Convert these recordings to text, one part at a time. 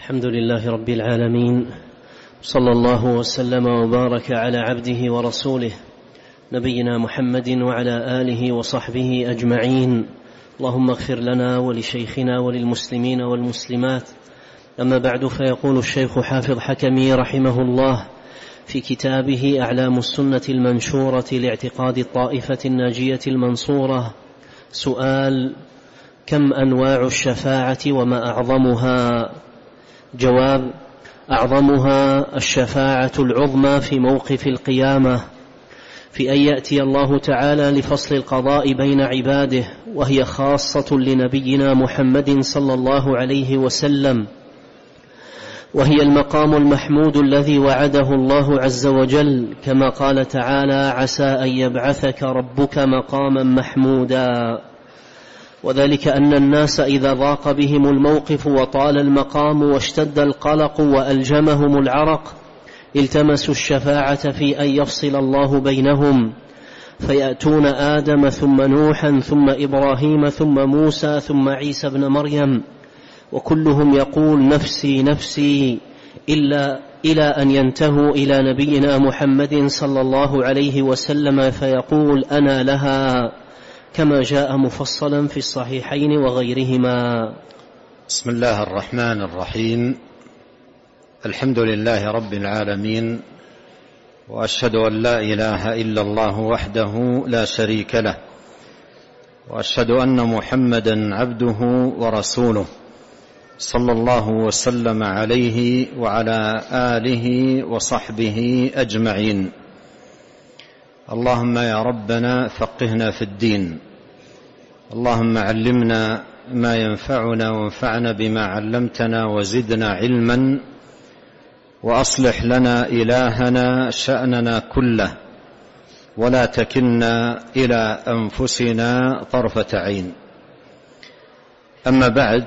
الحمد لله رب العالمين، صلى الله وسلم وبارك على عبده ورسوله نبينا محمد وعلى آله وصحبه أجمعين. اللهم اغفر لنا ولشيخنا وللمسلمين والمسلمات. أما بعد، فيقول الشيخ حافظ حكمي رحمه الله في كتابه أعلام السنة المنشورة لاعتقاد الطائفة الناجية المنصورة: سؤال: كم أنواع الشفاعة وما أعظمها؟ جواب: أعظمها الشفاعة العظمى في موقف القيامة، في أن يأتي الله تعالى لفصل القضاء بين عباده، وهي خاصة لنبينا محمد صلى الله عليه وسلم، وهي المقام المحمود الذي وعده الله عز وجل، كما قال تعالى: عسى أن يبعثك ربك مقاما محمودا. وذلك أن الناس إذا ضاق بهم الموقف وطال المقام واشتد القلق وألجمهم العرق التمسوا الشفاعة في أن يفصل الله بينهم، فيأتون آدم ثم نوحا ثم إبراهيم ثم موسى ثم عيسى بن مريم، وكلهم يقول: نفسي نفسي، إلى أن ينتهوا إلى نبينا محمد صلى الله عليه وسلم فيقول: أنا لها، كما جاء مفصلا في الصحيحين وغيرهما. بسم الله الرحمن الرحيم. الحمد لله رب العالمين، وأشهد أن لا إله إلا الله وحده لا شريك له، وأشهد أن محمدا عبده ورسوله، صلى الله وسلم عليه وعلى آله وصحبه أجمعين. اللهم يا ربنا فقهنا في الدين، اللهم علمنا ما ينفعنا وانفعنا بما علمتنا وزدنا علما، وأصلح لنا إلهنا شأننا كله، ولا تكلنا إلى أنفسنا طرفة عين. أما بعد،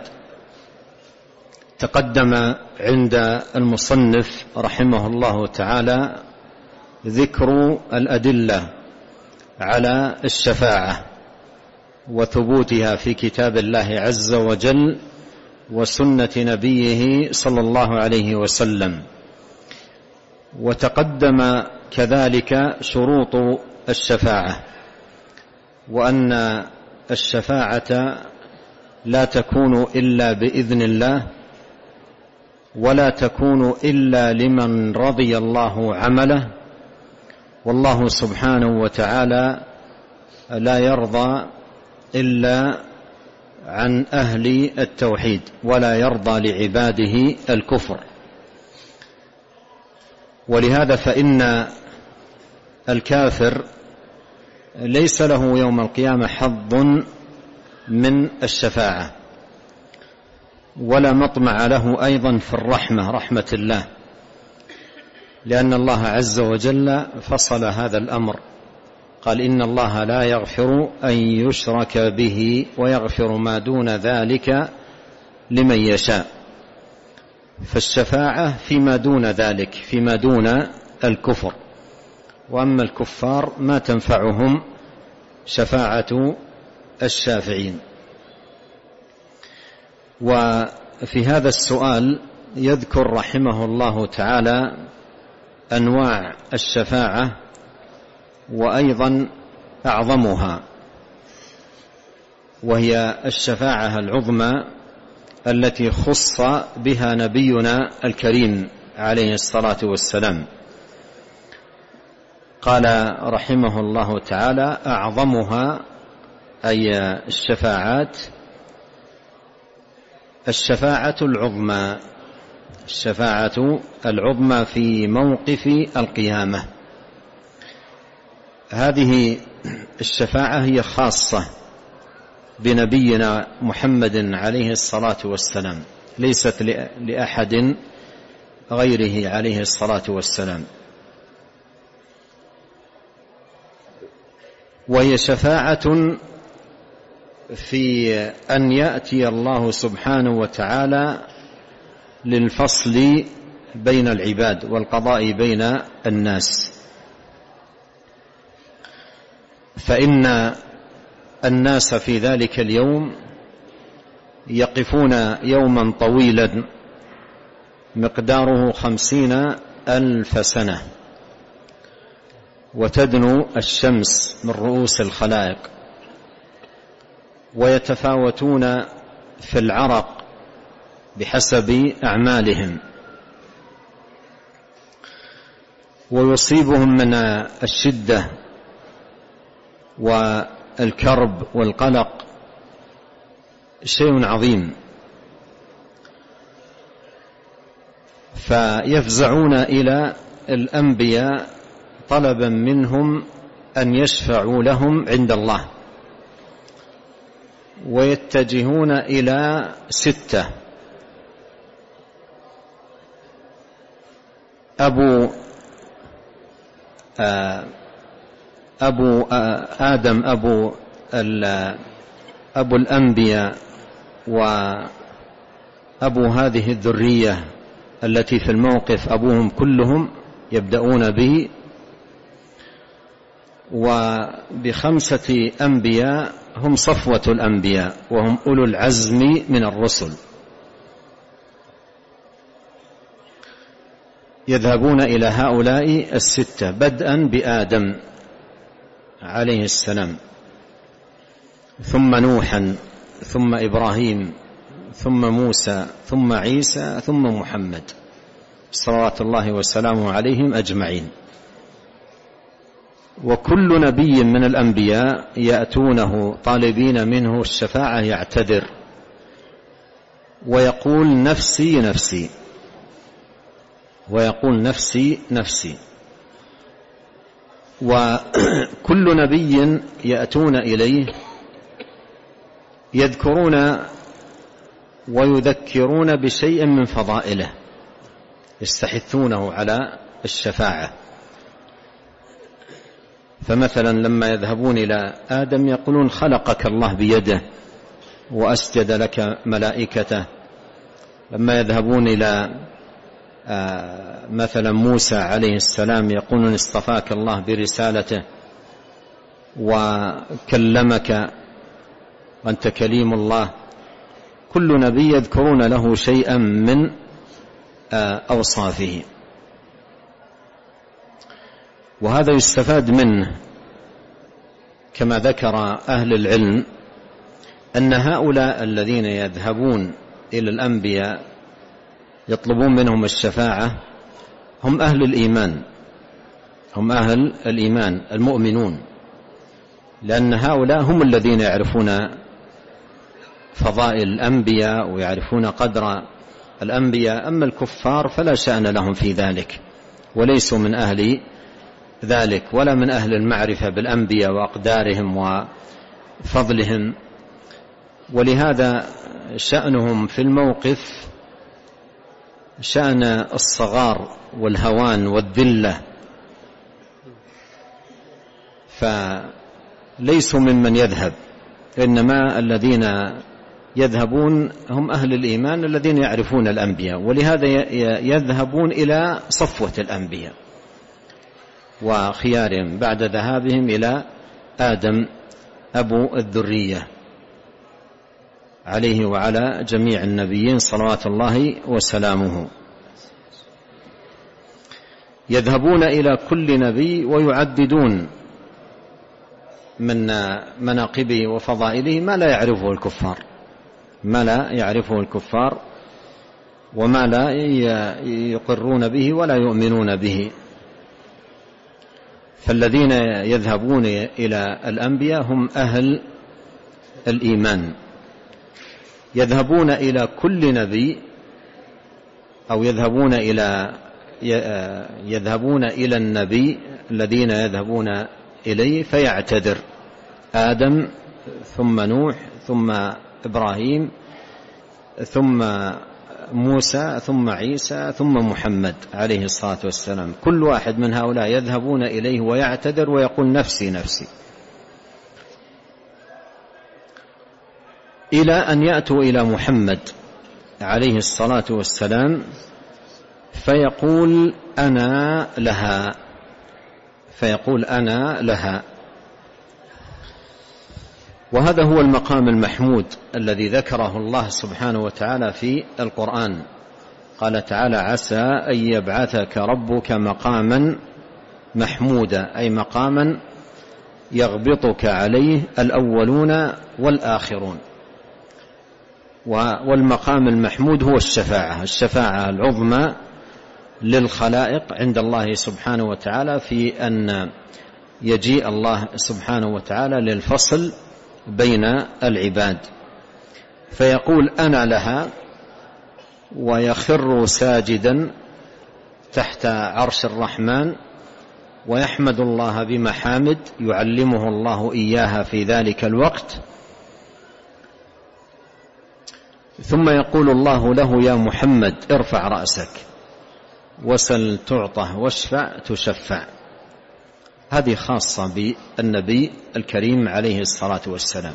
تقدم عند المصنف رحمه الله تعالى ذكر الأدلة على الشفاعة وثبوتها في كتاب الله عز وجل وسنة نبيه صلى الله عليه وسلم، وتقدم كذلك شروط الشفاعة، وأن الشفاعة لا تكون إلا بإذن الله، ولا تكون إلا لمن رضي الله عمله، والله سبحانه وتعالى لا يرضى إلا عن أهل التوحيد، ولا يرضى لعباده الكفر. ولهذا فإن الكافر ليس له يوم القيامة حظ من الشفاعة، ولا مطمع له أيضا في الرحمة، رحمة الله، لأن الله عز وجل فصل هذا الأمر، قال: إن الله لا يغفر أن يشرك به ويغفر ما دون ذلك لمن يشاء. فالشفاعة فيما دون ذلك، فيما دون الكفر، وأما الكفار ما تنفعهم شفاعة الشافعين. وفي هذا السؤال يذكر رحمه الله تعالى أنواع الشفاعة وأيضا أعظمها، وهي الشفاعة العظمى التي خص بها نبينا الكريم عليه الصلاة والسلام. قال رحمه الله تعالى: أعظمها أي الشفاعات الشفاعة العظمى، الشفاعة العظمى في موقف القيامة. هذه الشفاعة هي خاصة بنبينا محمد عليه الصلاة والسلام، ليست لأحد غيره عليه الصلاة والسلام، وهي شفاعة في أن يأتي الله سبحانه وتعالى للفصل بين العباد والقضاء بين الناس. فإن الناس في ذلك اليوم يقفون يوما طويلا مقداره 50,000 سنة، وتدنو الشمس من رؤوس الخلائق، ويتفاوتون في العرق بحسب أعمالهم، ويصيبهم من الشدة والكرب والقلق شيء عظيم، فيفزعون إلى الأنبياء طلبا منهم أن يشفعوا لهم عند الله، ويتجهون إلى 6: أبو آدم أبو الأنبياء، وأبو هذه الذرية التي في الموقف أبوهم كلهم، يبدأون به، وب5 أنبياء هم صفوة الأنبياء، وهم أولو العزم من الرسل، يذهبون إلى هؤلاء 6 بدءا بآدم عليه السلام، ثم نوحا، ثم إبراهيم، ثم موسى، ثم عيسى، ثم محمد صلوات الله وسلامه عليهم أجمعين. وكل نبي من الأنبياء يأتونه طالبين منه الشفاعة يعتذر ويقول نفسي نفسي، ويقول نفسي نفسي. وكل نبي يأتون إليه يذكرون ويذكرون بشيء من فضائله، يستحثونه على الشفاعة. فمثلا لما يذهبون إلى آدم يقولون خلقك الله بيده وأسجد لك ملائكته. لما يذهبون إلى مثلا موسى عليه السلام يقولون اصطفاك الله برسالته وكلمك وأنت كليم الله. كل نبي يذكرون له شيئا من أوصافه، وهذا يستفاد منه كما ذكر أهل العلم أن هؤلاء الذين يذهبون إلى الأنبياء يطلبون منهم الشفاعة هم أهل الإيمان، هم أهل الإيمان المؤمنون، لأن هؤلاء هم الذين يعرفون فضائل الأنبياء ويعرفون قدر الأنبياء. أما الكفار فلا شأن لهم في ذلك، وليسوا من أهل ذلك ولا من أهل المعرفة بالأنبياء وأقدارهم وفضلهم. ولهذا شأنهم في الموقف شأن الصغار والهوان والذلة، فليسوا ممن يذهب، إنما الذين يذهبون هم أهل الإيمان الذين يعرفون الأنبياء، ولهذا يذهبون إلى صفوة الأنبياء وخيارهم بعد ذهابهم إلى آدم أبو الذرية عليه وعلى جميع النبيين صلوات الله وسلامه. يذهبون إلى كل نبي ويعددون من مناقبه وفضائله ما لا يعرفه الكفار، ما لا يعرفه الكفار وما لا يقرون به ولا يؤمنون به. فالذين يذهبون إلى الأنبياء هم أهل الإيمان. يذهبون إلى كل نبي أو يذهبون إلى النبي الذين يذهبون إليه فيعتذر: آدم، ثم نوح، ثم إبراهيم، ثم موسى، ثم عيسى، ثم محمد عليه الصلاة والسلام. كل واحد من هؤلاء يذهبون إليه ويعتذر ويقول نفسي نفسي، إلى أن يأتوا إلى محمد عليه الصلاة والسلام فيقول أنا لها، فيقول أنا لها. وهذا هو المقام المحمود الذي ذكره الله سبحانه وتعالى في القرآن، قال تعالى: عسى أن يبعثك ربك مقاما محمودا، أي مقاما يغبطك عليه الأولون والآخرون. والمقام المحمود هو الشفاعة العظمى للخلائق عند الله سبحانه وتعالى، في أن يجيء الله سبحانه وتعالى للفصل بين العباد، فيقول: أنا لها، ويخر ساجدا تحت عرش الرحمن، ويحمد الله بمحامد يعلمه الله إياها في ذلك الوقت، ثم يقول الله له: يا محمد ارفع رأسك وسل تعطه واشفع تشفع. هذه خاصة بالنبي الكريم عليه الصلاة والسلام.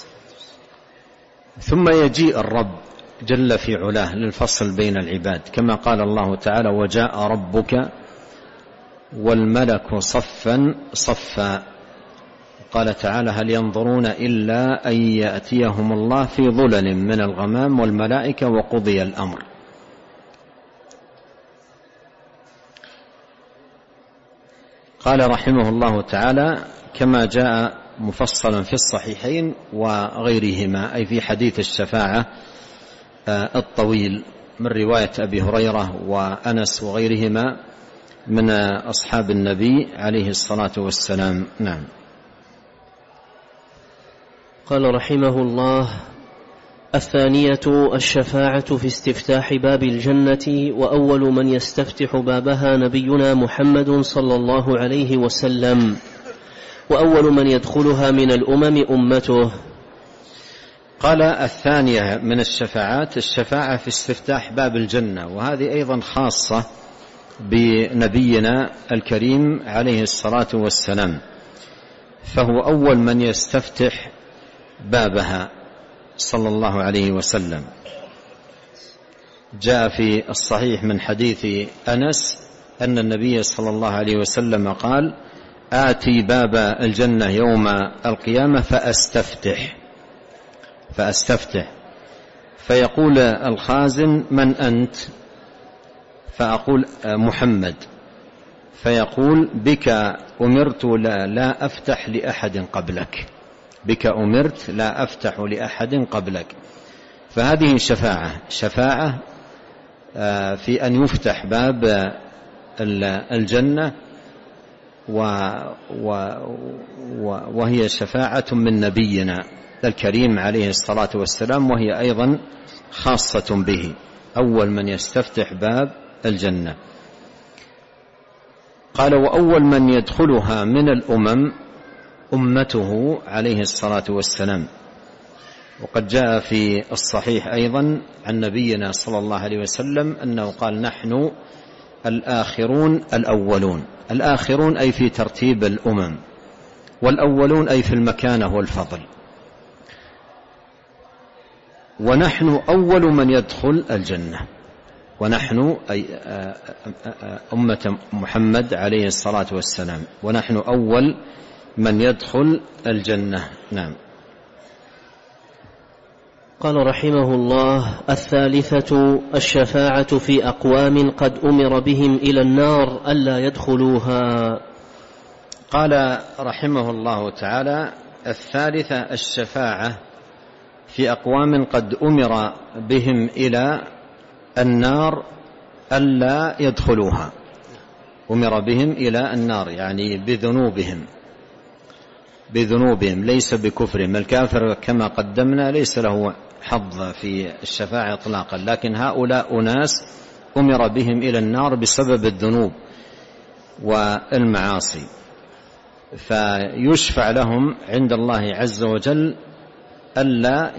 ثم يجيء الرب جل في علاه للفصل بين العباد، كما قال الله تعالى: وجاء ربك والملك صفا صفا. قال تعالى: هل ينظرون إلا أن يأتيهم الله في ظلل من الغمام والملائكة وقضي الأمر. قال رحمه الله تعالى: كما جاء مفصلا في الصحيحين وغيرهما، أي في حديث الشفاعة الطويل من رواية أبي هريرة وأنس وغيرهما من أصحاب النبي عليه الصلاة والسلام. نعم. قال رحمه الله: الثانية الشفاعة في استفتاح باب الجنة، وأول من يستفتح بابها نبينا محمد صلى الله عليه وسلم، وأول من يدخلها من الأمم أمته. قال: الثانية من الشفاعات الشفاعة في استفتاح باب الجنة، وهذه أيضا خاصة بنبينا الكريم عليه الصلاة والسلام، فهو أول من يستفتح بابها صلى الله عليه وسلم. جاء في الصحيح من حديث أنس أن النبي صلى الله عليه وسلم قال: آتي باب الجنة يوم القيامة فأستفتح فيقول الخازن: من أنت؟ فأقول: محمد. فيقول: بك أمرت لا أفتح لأحد قبلك، بك أمرت لا أفتح لأحد قبلك. فهذه شفاعة في أن يفتح باب الجنة، وهي شفاعة من نبينا الكريم عليه الصلاة والسلام، وهي أيضا خاصة به، أول من يستفتح باب الجنة. قال: وأول من يدخلها من الأمم أمته عليه الصلاة والسلام. وقد جاء في الصحيح أيضا عن نبينا صلى الله عليه وسلم أنه قال: نحن الآخرون الأولون. الآخرون أي في ترتيب الأمم، والأولون أي في المكانة والفضل، ونحن أول من يدخل الجنة. ونحن أي أمة محمد عليه الصلاة والسلام، ونحن أول من يدخل الجنة. نعم. قال رحمه الله: الثالثة الشفاعة في أقوام قد أمر بهم إلى النار ألا يدخلوها. قال رحمه الله تعالى: الثالثة الشفاعة في أقوام قد أمر بهم إلى النار ألا يدخلوها. أمر بهم إلى النار يعني بذنوبهم ليس بكفرهم. الكافر كما قدمنا ليس له حظ في الشفاعة إطلاقا، لكن هؤلاء أناس أمر بهم إلى النار بسبب الذنوب والمعاصي، فيشفع لهم عند الله عز وجل ألا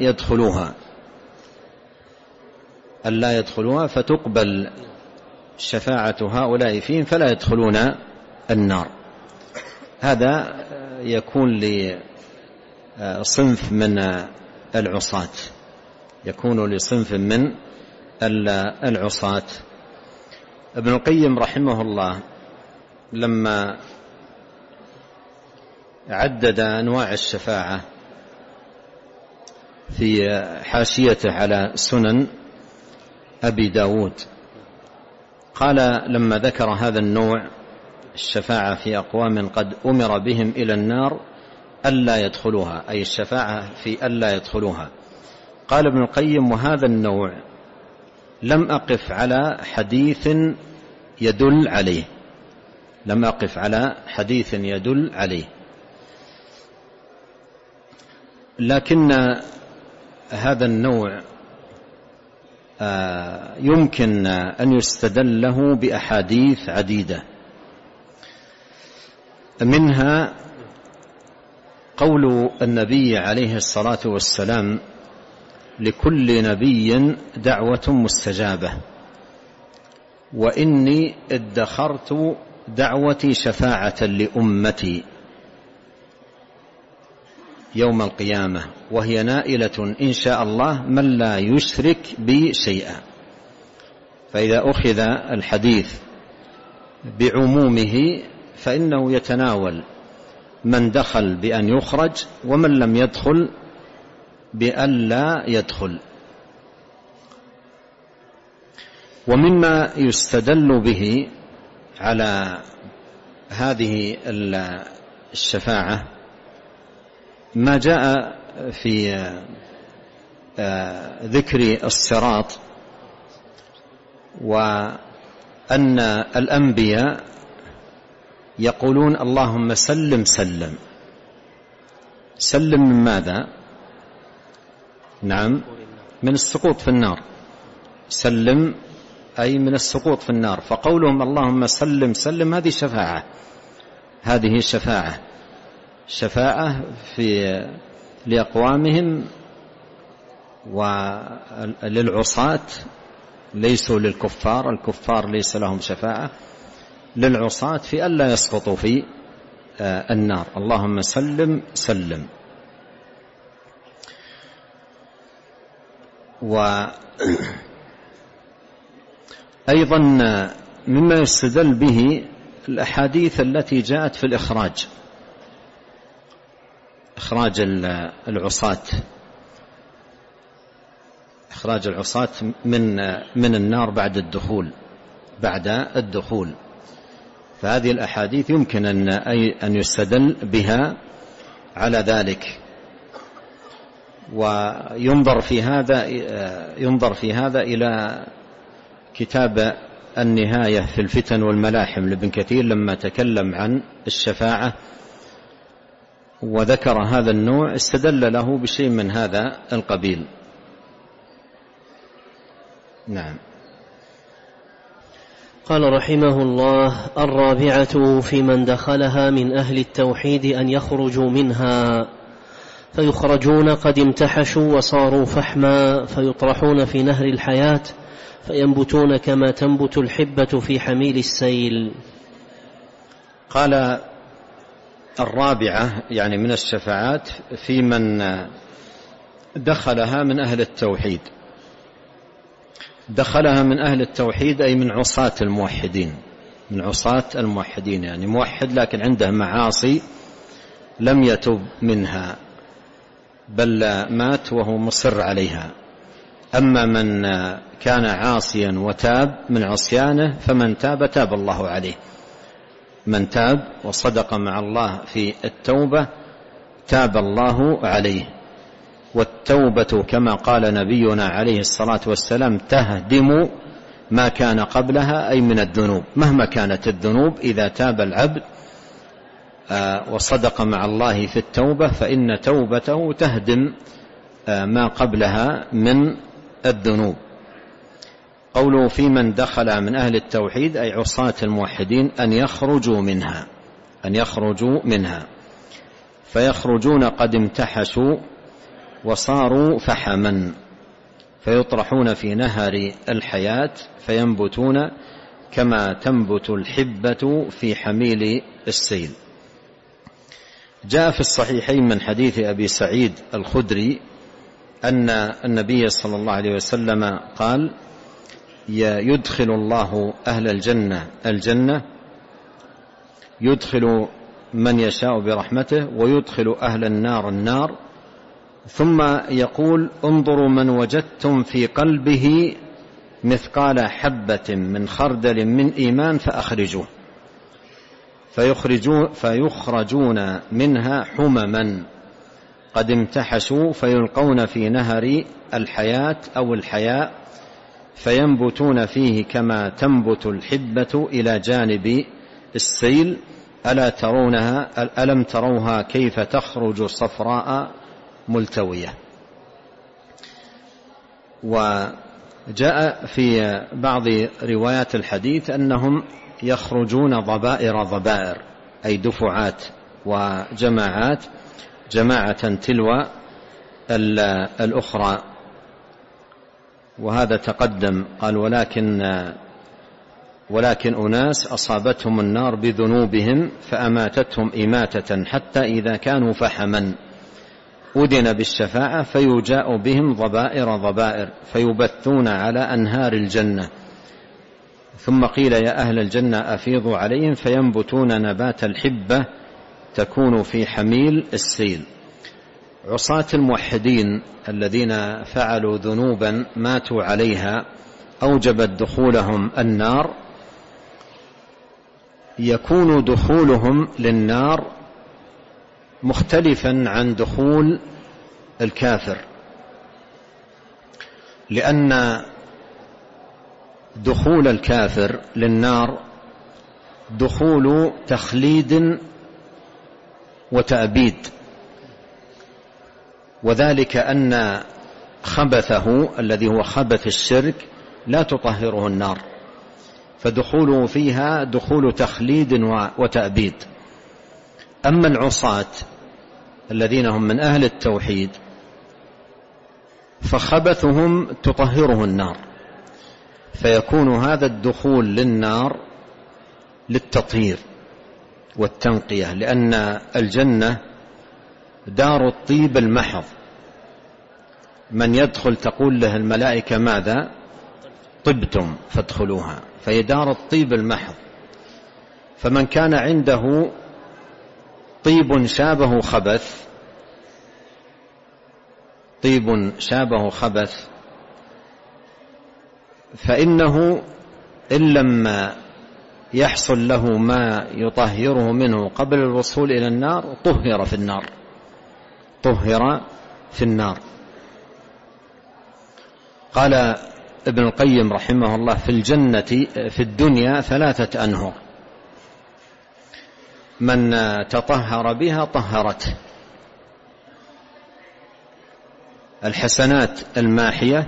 يدخلوها فتقبل شفاعة هؤلاء فيهم فلا يدخلون النار. هذا يكون لصنف من العصاة، ابن القيم رحمه الله لما عدد أنواع الشفاعة في حاشيته على سنن أبي داود قال لما ذكر هذا النوع الشفاعة في أقوام قد أمر بهم إلى النار ألا يدخلوها، أي الشفاعة في ألا يدخلوها، قال ابن القيم: وهذا النوع لم أقف على حديث يدل عليه، لم أقف على حديث يدل عليه، لكن هذا النوع يمكن أن يستدل له بأحاديث عديدة، منها قول النبي عليه الصلاة والسلام: لكل نبي دعوة مستجابة، وإني ادخرت دعوتي شفاعة لأمتي يوم القيامة، وهي نائلة إن شاء الله من لا يشرك بي شيئا. فإذا أخذ الحديث بعمومه فإنه يتناول من دخل بأن يخرج، ومن لم يدخل بأن لا يدخل. ومما يستدل به على هذه الشفاعة ما جاء في ذكر الصراط، وأن الأنبياء يقولون: اللهم سلم سلم. سلم من ماذا؟ نعم، من السقوط في النار. سلم أي من السقوط في النار، فقولهم اللهم سلم سلم هذه شفاعة، هذه شفاعة لأقوامهم وللعصاة، ليسوا للكفار، الكفار ليس لهم شفاعة، للعصاة في ألا يسقطوا في النار. اللهم سلم سلم. وأيضا مما يستدل به الأحاديث التي جاءت في إخراج العصاة، إخراج العصاة من النار بعد الدخول. فهذه الأحاديث يمكن أن يستدل بها على ذلك. وينظر في هذا إلى كتاب النهاية في الفتن والملاحم لابن كثير لما تكلم عن الشفاعة وذكر هذا النوع، استدل له بشيء من هذا القبيل. نعم. قال رحمه الله: الرابعة في من دخلها من أهل التوحيد أن يخرجوا منها، فيخرجون قد امتحشوا وصاروا فحما، فيطرحون في نهر الحياة فينبتون كما تنبت الحبة في حميل السيل. قال: الرابعة يعني من الشفاعات في من دخلها من أهل التوحيد. دخلها من أهل التوحيد أي من عصاة الموحدين، من عصاة الموحدين، يعني موحد لكن عنده معاصي لم يتب منها بل مات وهو مصر عليها. أما من كان عاصيا وتاب من عصيانه فمن تاب تاب الله عليه. من تاب وصدق مع الله في التوبة تاب الله عليه. والتوبة كما قال نبينا عليه الصلاة والسلام تهدم ما كان قبلها، أي من الذنوب، مهما كانت الذنوب إذا تاب العبد وصدق مع الله في التوبة فإن توبته تهدم ما قبلها من الذنوب. قوله في من دخل من أهل التوحيد أي عصاة الموحدين أن يخرجوا منها فيخرجون قد امتحشوا وصاروا فحما، فيطرحون في نهر الحياة فينبتون كما تنبت الحبة في حميل السيل. جاء في الصحيحين من حديث أبي سعيد الخدري أن النبي صلى الله عليه وسلم قال: يدخل الله أهل الجنة يدخل من يشاء برحمته ويدخل أهل النار ثم يقول: انظروا من وجدتم في قلبه مثقال حبة من خردل من إيمان فأخرجوه، فيخرجون منها حمما قد امتحشوا، فيلقون في نهر الحياة أو الحياء، فينبتون فيه كما تنبت الحبة إلى جانب السيل. ألم تروها كيف تخرج صفراء ملتوية. وجاء في بعض روايات الحديث أنهم يخرجون ضبائر أي دفعات وجماعات، جماعة تلو الأخرى. وهذا تقدم. قال ولكن أناس أصابتهم النار بذنوبهم فأماتتهم إماتة حتى إذا كانوا فحما أذن بالشفاعة فيجاء بهم ضبائر فيبثون على أنهار الجنة، ثم قيل يا أهل الجنة أفيضوا عليهم فينبتون نبات الحبة تكون في حميل السيل. عصاة الموحدين الذين فعلوا ذنوبا ماتوا عليها أوجبت دخولهم النار، يكون دخولهم للنار مختلفا عن دخول الكافر، لأن دخول الكافر للنار دخول تخليد وتأبيد، وذلك أن خبثه الذي هو خبث الشرك لا تطهره النار، فدخوله فيها دخول تخليد وتأبيد. أما العصاة الذين هم من أهل التوحيد فخبثهم تطهره النار، فيكون هذا الدخول للنار للتطهير والتنقية، لأن الجنة دار الطيب المحض، من يدخل تقول له الملائكة ماذا؟ طبتم فادخلوها، فهي دار الطيب المحض. فمن كان عنده طيب شابه خبث فإنه إن لم يحصل له ما يطهره منه قبل الوصول إلى النار طهر في النار. قال ابن القيم رحمه الله في الجنة في الدنيا 3 أنهر، من تطهر بها طهرته: الحسنات الماحية،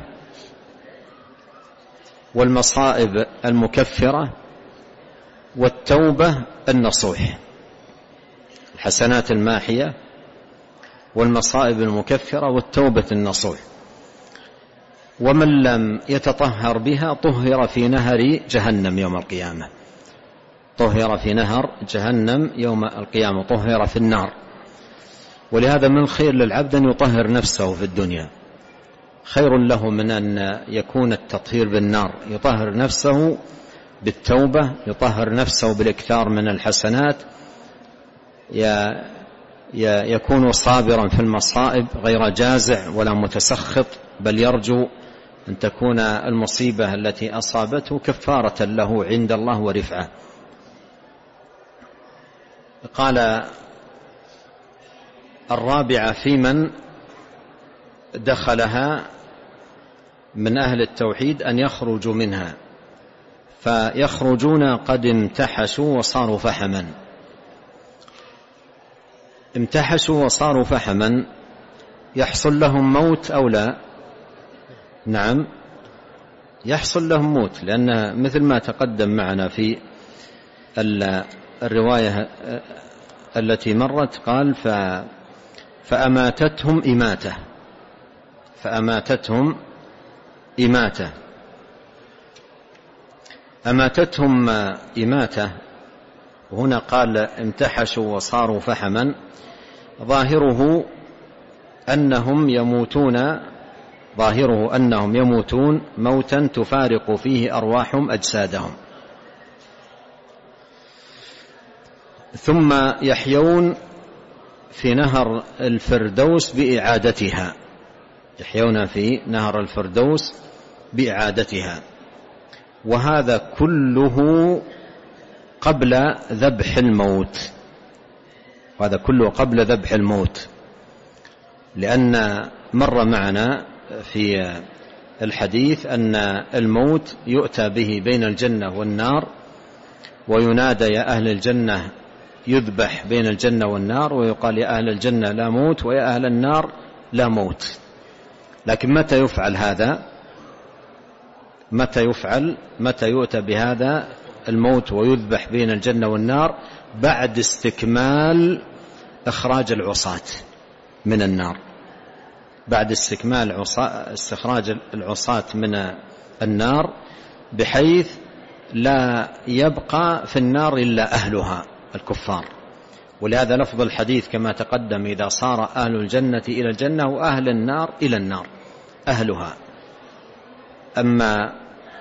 والمصائب المكفرة، والتوبة النصوح. الحسنات الماحية والمصائب المكفرة والتوبة النصوح. ومن لم يتطهر بها طهر في نهر جهنم يوم القيامة، طهر في نهر جهنم يوم القيامة، طهر في النار. ولهذا من خير للعبد أن يطهر نفسه في الدنيا، خير له من أن يكون التطهير بالنار. يطهر نفسه بالتوبة، يطهر نفسه بالإكثار من الحسنات، يكون صابرا في المصائب غير جازع ولا متسخط، بل يرجو أن تكون المصيبة التي أصابته كفارة له عند الله ورفعة. قال الرابعة في من دخلها من أهل التوحيد أن يخرجوا منها، فيخرجون قد امتحشوا وصاروا فحما. امتحشوا وصاروا فحما، يحصل لهم موت أو لا؟ نعم، يحصل لهم موت، لأن مثل ما تقدم معنا في الرواية التي مرت قال فأماتتهم إماتة. وهنا قال امتحشوا وصاروا فحما، ظاهره أنهم يموتون موتا تفارق فيه أرواحهم أجسادهم، ثم يحيون في نهر الفردوس بإعادتها، وهذا كله قبل ذبح الموت، وهذا كله قبل ذبح الموت، لأن مر معنا في الحديث أن الموت يؤتى به بين الجنة والنار، وينادى يا أهل الجنة، يذبح بين الجنة والنار، ويقال يا أهل الجنة لا موت ويا أهل النار لا موت. لكن متى يفعل هذا؟ متى يؤتى بهذا الموت ويذبح بين الجنة والنار؟ بعد استكمال إخراج العصاة من النار، بعد استكمال استخراج العصاة من النار، بحيث لا يبقى في النار إلا أهلها الكفار. ولهذا لفظ الحديث كما تقدم: إذا صار أهل الجنة إلى الجنة وأهل النار إلى النار، أهلها. أما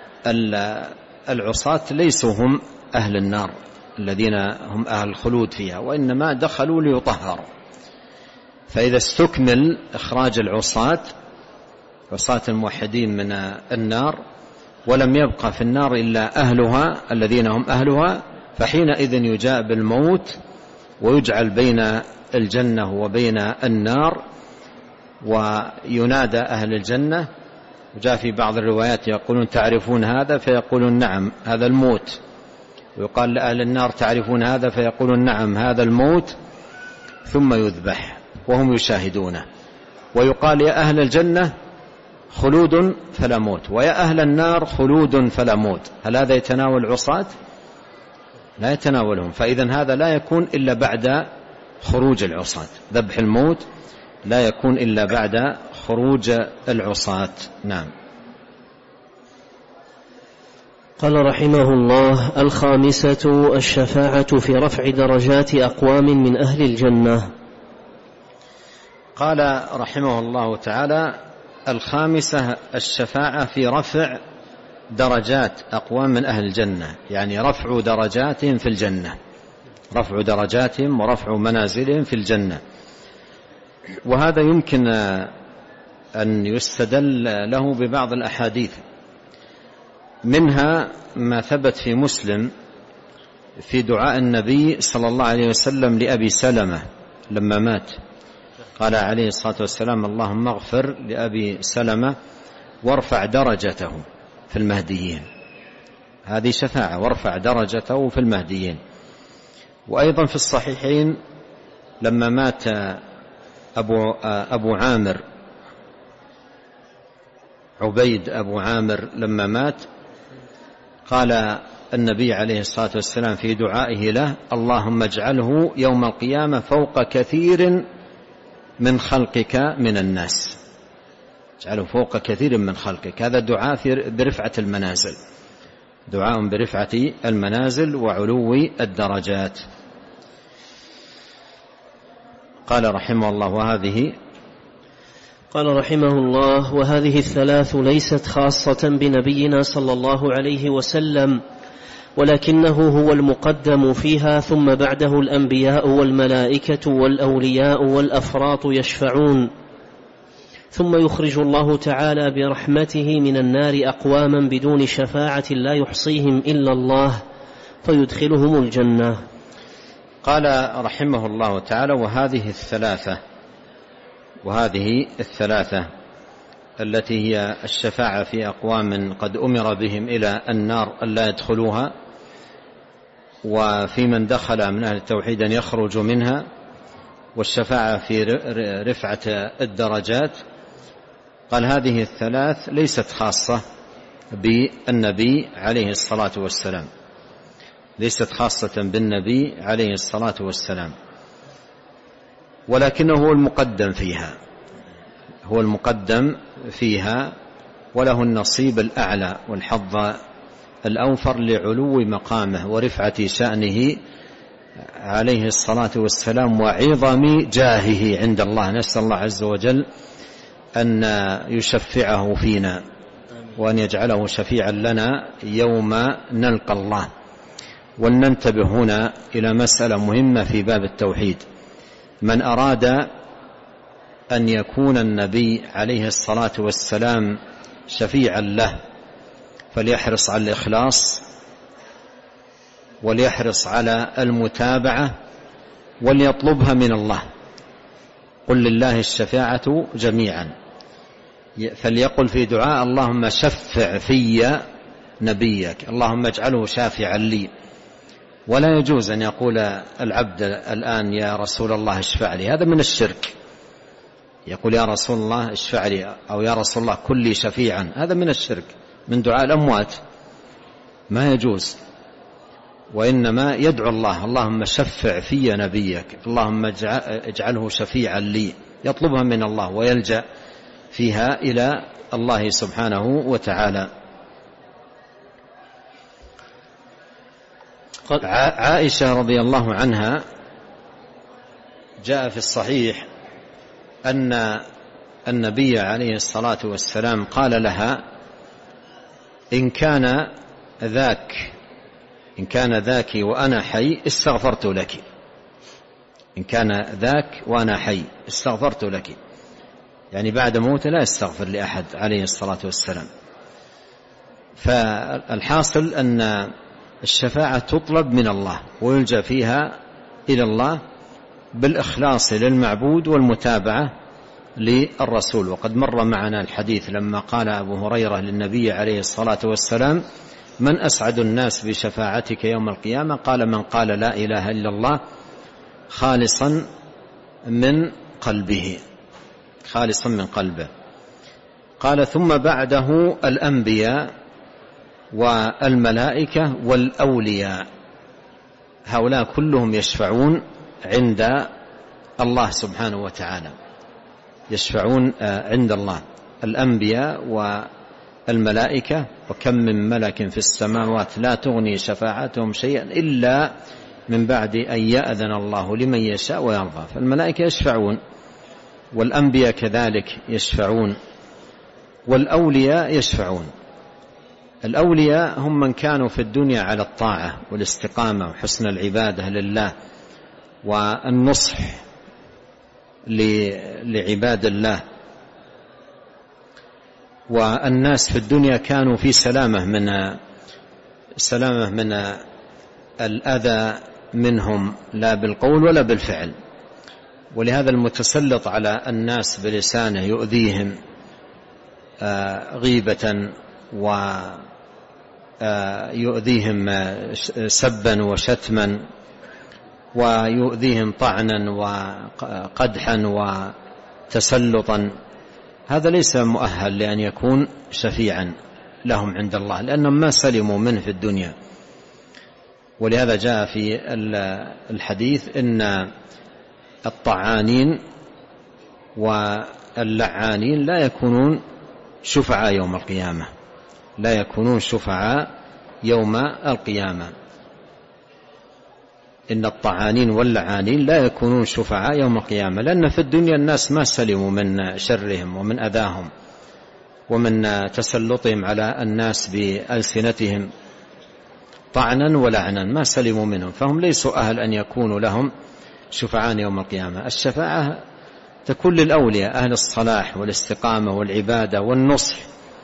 العصاة ليسوا هم أهل النار الذين هم أهل الخلود فيها، وإنما دخلوا ليطهروا. فإذا استكمل إخراج عصاة الموحدين من النار، ولم يبقى في النار إلا أهلها الذين هم أهلها، فحينئذ يجاء بالموت ويجعل بين الجنة وبين النار، وينادى أهل الجنة. وجاء في بعض الروايات يقولون تعرفون هذا؟ فيقولون نعم هذا الموت. ويقال لأهل النار تعرفون هذا؟ فيقولون نعم هذا الموت، ثم يذبح وهم يشاهدونه. ويقال يا أهل الجنة خلود فلا موت، ويا أهل النار خلود فلا موت. هل هذا يتناول العصاة؟ لا يتناولهم. فإذن هذا لا يكون إلا بعد خروج العصاة، ذبح الموت لا يكون إلا بعد خروج العصاة. نعم. قال رحمه الله: الخامسة الشفاعة في رفع درجات أقوام من أهل الجنة. قال رحمه الله تعالى: الخامسة الشفاعة في رفع درجات أقوام من أهل الجنة، يعني رفع درجاتهم في الجنة، رفع درجاتهم ورفع منازلهم في الجنة. وهذا يمكن أن يستدل له ببعض الأحاديث، منها ما ثبت في مسلم في دعاء النبي صلى الله عليه وسلم لأبي سلمة لما مات، قال عليه الصلاة والسلام: اللهم اغفر لأبي سلمة وارفع درجته في المهديين. هذه شفاعة، وارفع درجته في المهديين. وأيضا في الصحيحين لما مات أبو عامر، عبيد أبو عامر، لما مات قال النبي عليه الصلاة والسلام في دعائه له: اللهم اجعله يوم القيامة فوق كثير من خلقك من الناس، اجعله فوق كثير من خلقك. هذا دعاء برفعة المنازل، دعاء برفعة المنازل وعلو الدرجات. قال رحمه الله: وهذه الثلاث ليست خاصة بنبينا صلى الله عليه وسلم، ولكنه هو المقدم فيها، ثم بعده الأنبياء والملائكة والأولياء والأفراط يشفعون، ثم يخرج الله تعالى برحمته من النار أقواما بدون شفاعة لا يحصيهم إلا الله فيدخلهم الجنة. قال رحمه الله تعالى: وهذه الثلاثة التي هي الشفاعة في أقوام قد أمر بهم إلى النار ألا يدخلوها، وفي من دخل من أهل التوحيد أن يخرج منها، والشفاعة في رفعة الدرجات. قال هذه الثلاث ليست خاصة بالنبي عليه الصلاة والسلام، ليست خاصة بالنبي عليه الصلاة والسلام، ولكنه هو المقدم فيها، هو المقدم فيها، وله النصيب الأعلى والحظ الأوفر لعلو مقامه ورفعة شأنه عليه الصلاة والسلام وعظم جاهه عند الله. نسأل الله عز وجل أن يشفعه فينا، وأن يجعله شفيعا لنا يوم نلقى الله. ولننتبه هنا إلى مسألة مهمة في باب التوحيد: من أراد أن يكون النبي عليه الصلاة والسلام شفيعا له فليحرص على الإخلاص، وليحرص على المتابعة، وليطلبها من الله. قل لله الشفاعة جميعا. فليقل في دعاء: اللهم شفع في نبيك، اللهم اجعله شافعا لي. ولا يجوز أن يقول العبد الآن: يا رسول الله اشفع لي، هذا من الشرك. يقول: يا رسول الله اشفع لي، أو يا رسول الله كن لي شفيعا، هذا من الشرك، من دعاء الأموات، ما يجوز. وإنما يدعو الله: اللهم شفع في نبيك، اللهم اجعله شفيعا لي، يطلبها من الله ويلجأ فيها إلى الله سبحانه وتعالى. عائشة رضي الله عنها جاء في الصحيح أن النبي عليه الصلاة والسلام قال لها: إن كان ذاك وأنا حي استغفرت لك. إن كان ذاك وأنا حي استغفرت لك، يعني بعد موته لا يستغفر لأحد عليه الصلاة والسلام. فالحاصل أن الشفاعة تطلب من الله ويلجأ فيها إلى الله بالإخلاص للمعبود والمتابعة للرسول. وقد مر معنا الحديث لما قال أبو هريرة للنبي عليه الصلاة والسلام: من أسعد الناس بشفاعتك يوم القيامة؟ قال: من قال لا إله إلا الله خالصا من قلبه. قال: ثم بعده الأنبياء والملائكة والأولياء، هؤلاء كلهم يشفعون عند الله سبحانه وتعالى، يشفعون عند الله، الأنبياء والملائكة. وكم من ملك في السماوات لا تغني شفاعتهم شيئا إلا من بعد أن يأذن الله لمن يشاء ويرضى. فالملائكة يشفعون، والأنبياء كذلك يشفعون، والأولياء يشفعون. الأولياء هم من كانوا في الدنيا على الطاعة والاستقامة وحسن العبادة لله والنصح لعباد الله. والناس في الدنيا كانوا في سلامة من الأذى منهم، لا بالقول ولا بالفعل. ولهذا المتسلط على الناس بلسانه يؤذيهم غيبة، ويؤذيهم سبا وشتما، ويؤذيهم طعنا وقدحا وتسلطا، هذا ليس مؤهل لأن يكون شفيعا لهم عند الله، لأنهم ما سلموا منه في الدنيا. ولهذا جاء في الحديث إن الطعانين واللعانين لا يكونون شفعاء يوم القيامة، لا يكونون شفعاء يوم القيامة. إن الطعانين واللعانين لا يكونون شفعاء يوم القيامة، لأن في الدنيا الناس ما سلموا من شرهم ومن أذاهم ومن تسلطهم على الناس بألسنتهم طعنا ولعنا، ما سلموا منهم، فهم ليسوا أهل أن يكونوا لهم شفعان يوم القيامة. الشفاعة تكون للأولياء أهل الصلاح والاستقامة والعبادة والنصح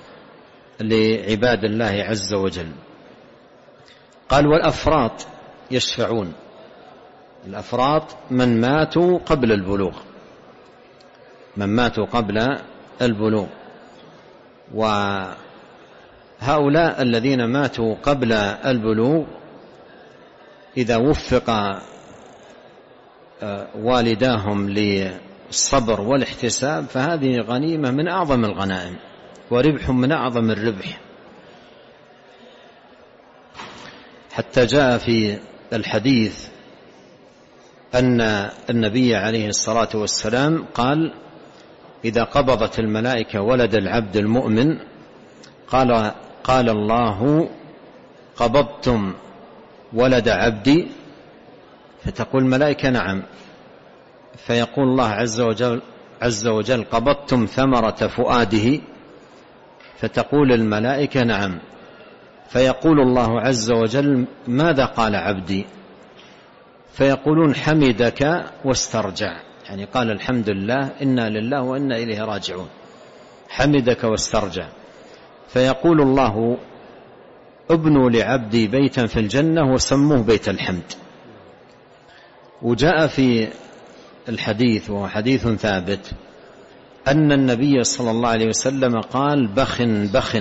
لعباد الله عز وجل. قال: والأفراط يشفعون. الأفراط من ماتوا قبل البلوغ، وهؤلاء الذين ماتوا قبل البلوغ إذا وفق والداهم للصبر والاحتساب فهذه غنيمة من أعظم الغنائم وربح من أعظم الربح. حتى جاء في الحديث أن النبي عليه الصلاة والسلام قال: إذا قبضت الملائكة ولد العبد المؤمن قال الله: قبضتم ولد عبدي؟ فتقول الملائكة: نعم. فيقول الله عز وجل: قبضتم ثمرة فؤاده؟ فتقول الملائكة: نعم. فيقول الله عز وجل: ماذا قال عبدي؟ فيقولون: حمدك واسترجع، يعني قال الحمد لله، إنا لله وإنا إليه راجعون، حمدك واسترجع. فيقول الله ابنوا لعبدي بيتا في الجنة وسموه بيت الحمد. وجاء في الحديث وهو حديث ثابت أن النبي صلى الله عليه وسلم قال بخ بخ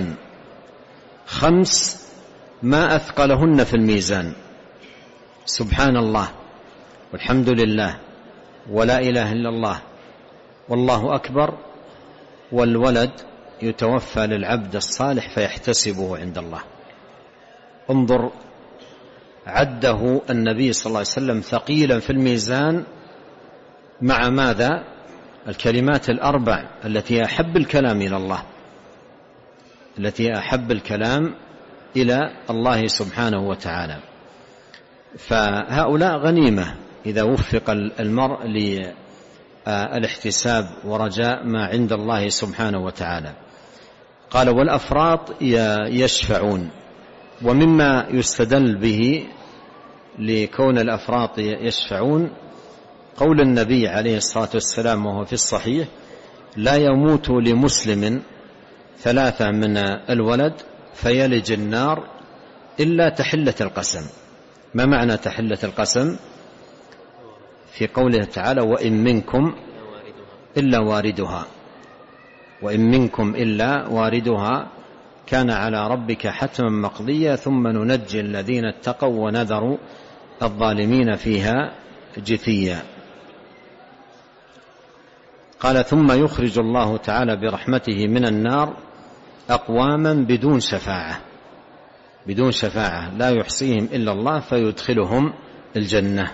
5 ما أثقلهن في الميزان، سبحان الله والحمد لله ولا إله إلا الله والله أكبر، والولد يتوفى للعبد الصالح فيحتسبه عند الله. انظر، عده النبي صلى الله عليه وسلم ثقيلا في الميزان مع ماذا؟ الكلمات الأربع التي أحب الكلام إلى الله، التي أحب الكلام إلى الله سبحانه وتعالى. فهؤلاء غنيمة إذا وفق المرء للاحتساب ورجاء ما عند الله سبحانه وتعالى. قال والأفراط يشفعون. ومما يستدل به لكون الأفراط يشفعون قول النبي عليه الصلاة والسلام وهو في الصحيح لا يموت لمسلم 3 من الولد فيلج النار إلا تحلة القسم. ما معنى تحلة القسم؟ في قوله تعالى وإن منكم إلا واردها، وإن منكم إلا واردها كان على ربك حتما مقضيا ثم ننجي الذين اتقوا ونذر الظالمين فيها جثيا. قال ثم يخرج الله تعالى برحمته من النار أقواما بدون شفاعة لا يحصيهم إلا الله فيدخلهم الجنة.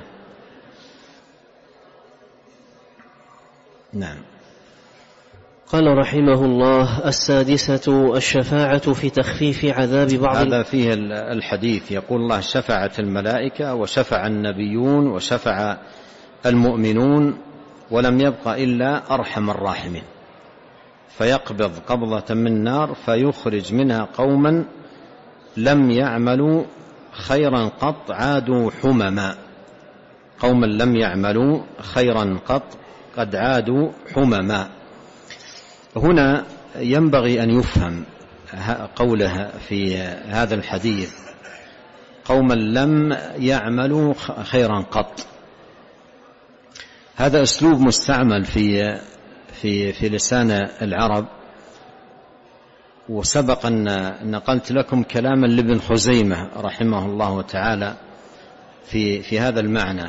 نعم. قال رحمه الله 6 الشفاعة في تخفيف عذاب بعض. هذا فيه الحديث يقول الله شفعت الملائكة وشفع النبيون وشفع المؤمنون ولم يبق إلا أرحم الراحمين، فيقبض قبضة من نار فيخرج منها قوما لم يعملوا خيرا قط عادوا حمما. قوما لم يعملوا خيرا قط قد عادوا حمما. هنا ينبغي أن يفهم قوله في هذا الحديث قوما لم يعملوا خيرا قط. هذا أسلوب مستعمل في لسان العرب، وسبق أن نقلت لكم كلاما لابن خزيمة رحمه الله تعالى في هذا المعنى.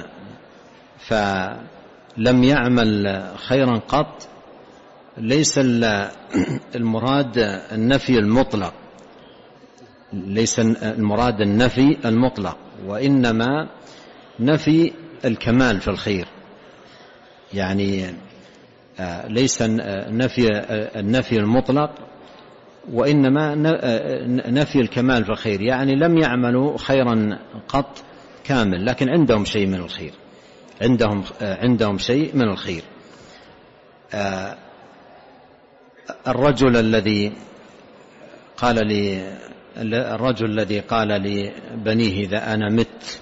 فلم يعمل خيرا قط ليس المراد النفي المطلق، ليس المراد النفي المطلق، وإنما نفي الكمال في الخير. يعني ليس النفي المطلق وإنما نفي الكمال في الخير، يعني لم يعملوا خيرا قط كامل لكن عندهم شيء من الخير، عندهم شيء من الخير. الرجل الذي قال لبنيه إذا أنا مت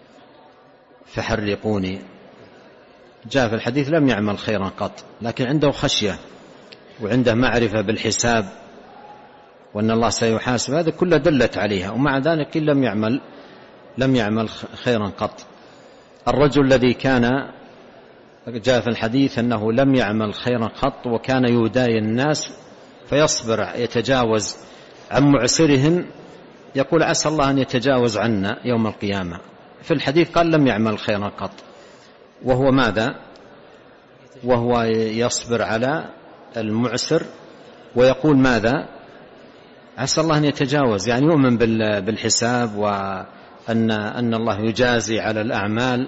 فحرقوني، جاء في الحديث لم يعمل خيرا قط لكن عنده خشية وعنده معرفة بالحساب وأن الله سيحاسب، هذا كله دلت عليها، ومع ذلك لم يعمل خيرا قط. الرجل الذي كان جاء في الحديث أنه لم يعمل خيرا قط وكان يداين الناس فيصبر يتجاوز عن معسرهم، يقول عسى الله أن يتجاوز عنا يوم القيامة. في الحديث قال لم يعمل خيرا قط، وهو ماذا؟ وهو يصبر على المعسر ويقول ماذا؟ عسى الله أن يتجاوز، يعني يؤمن بالحساب وأن الله يجازي على الأعمال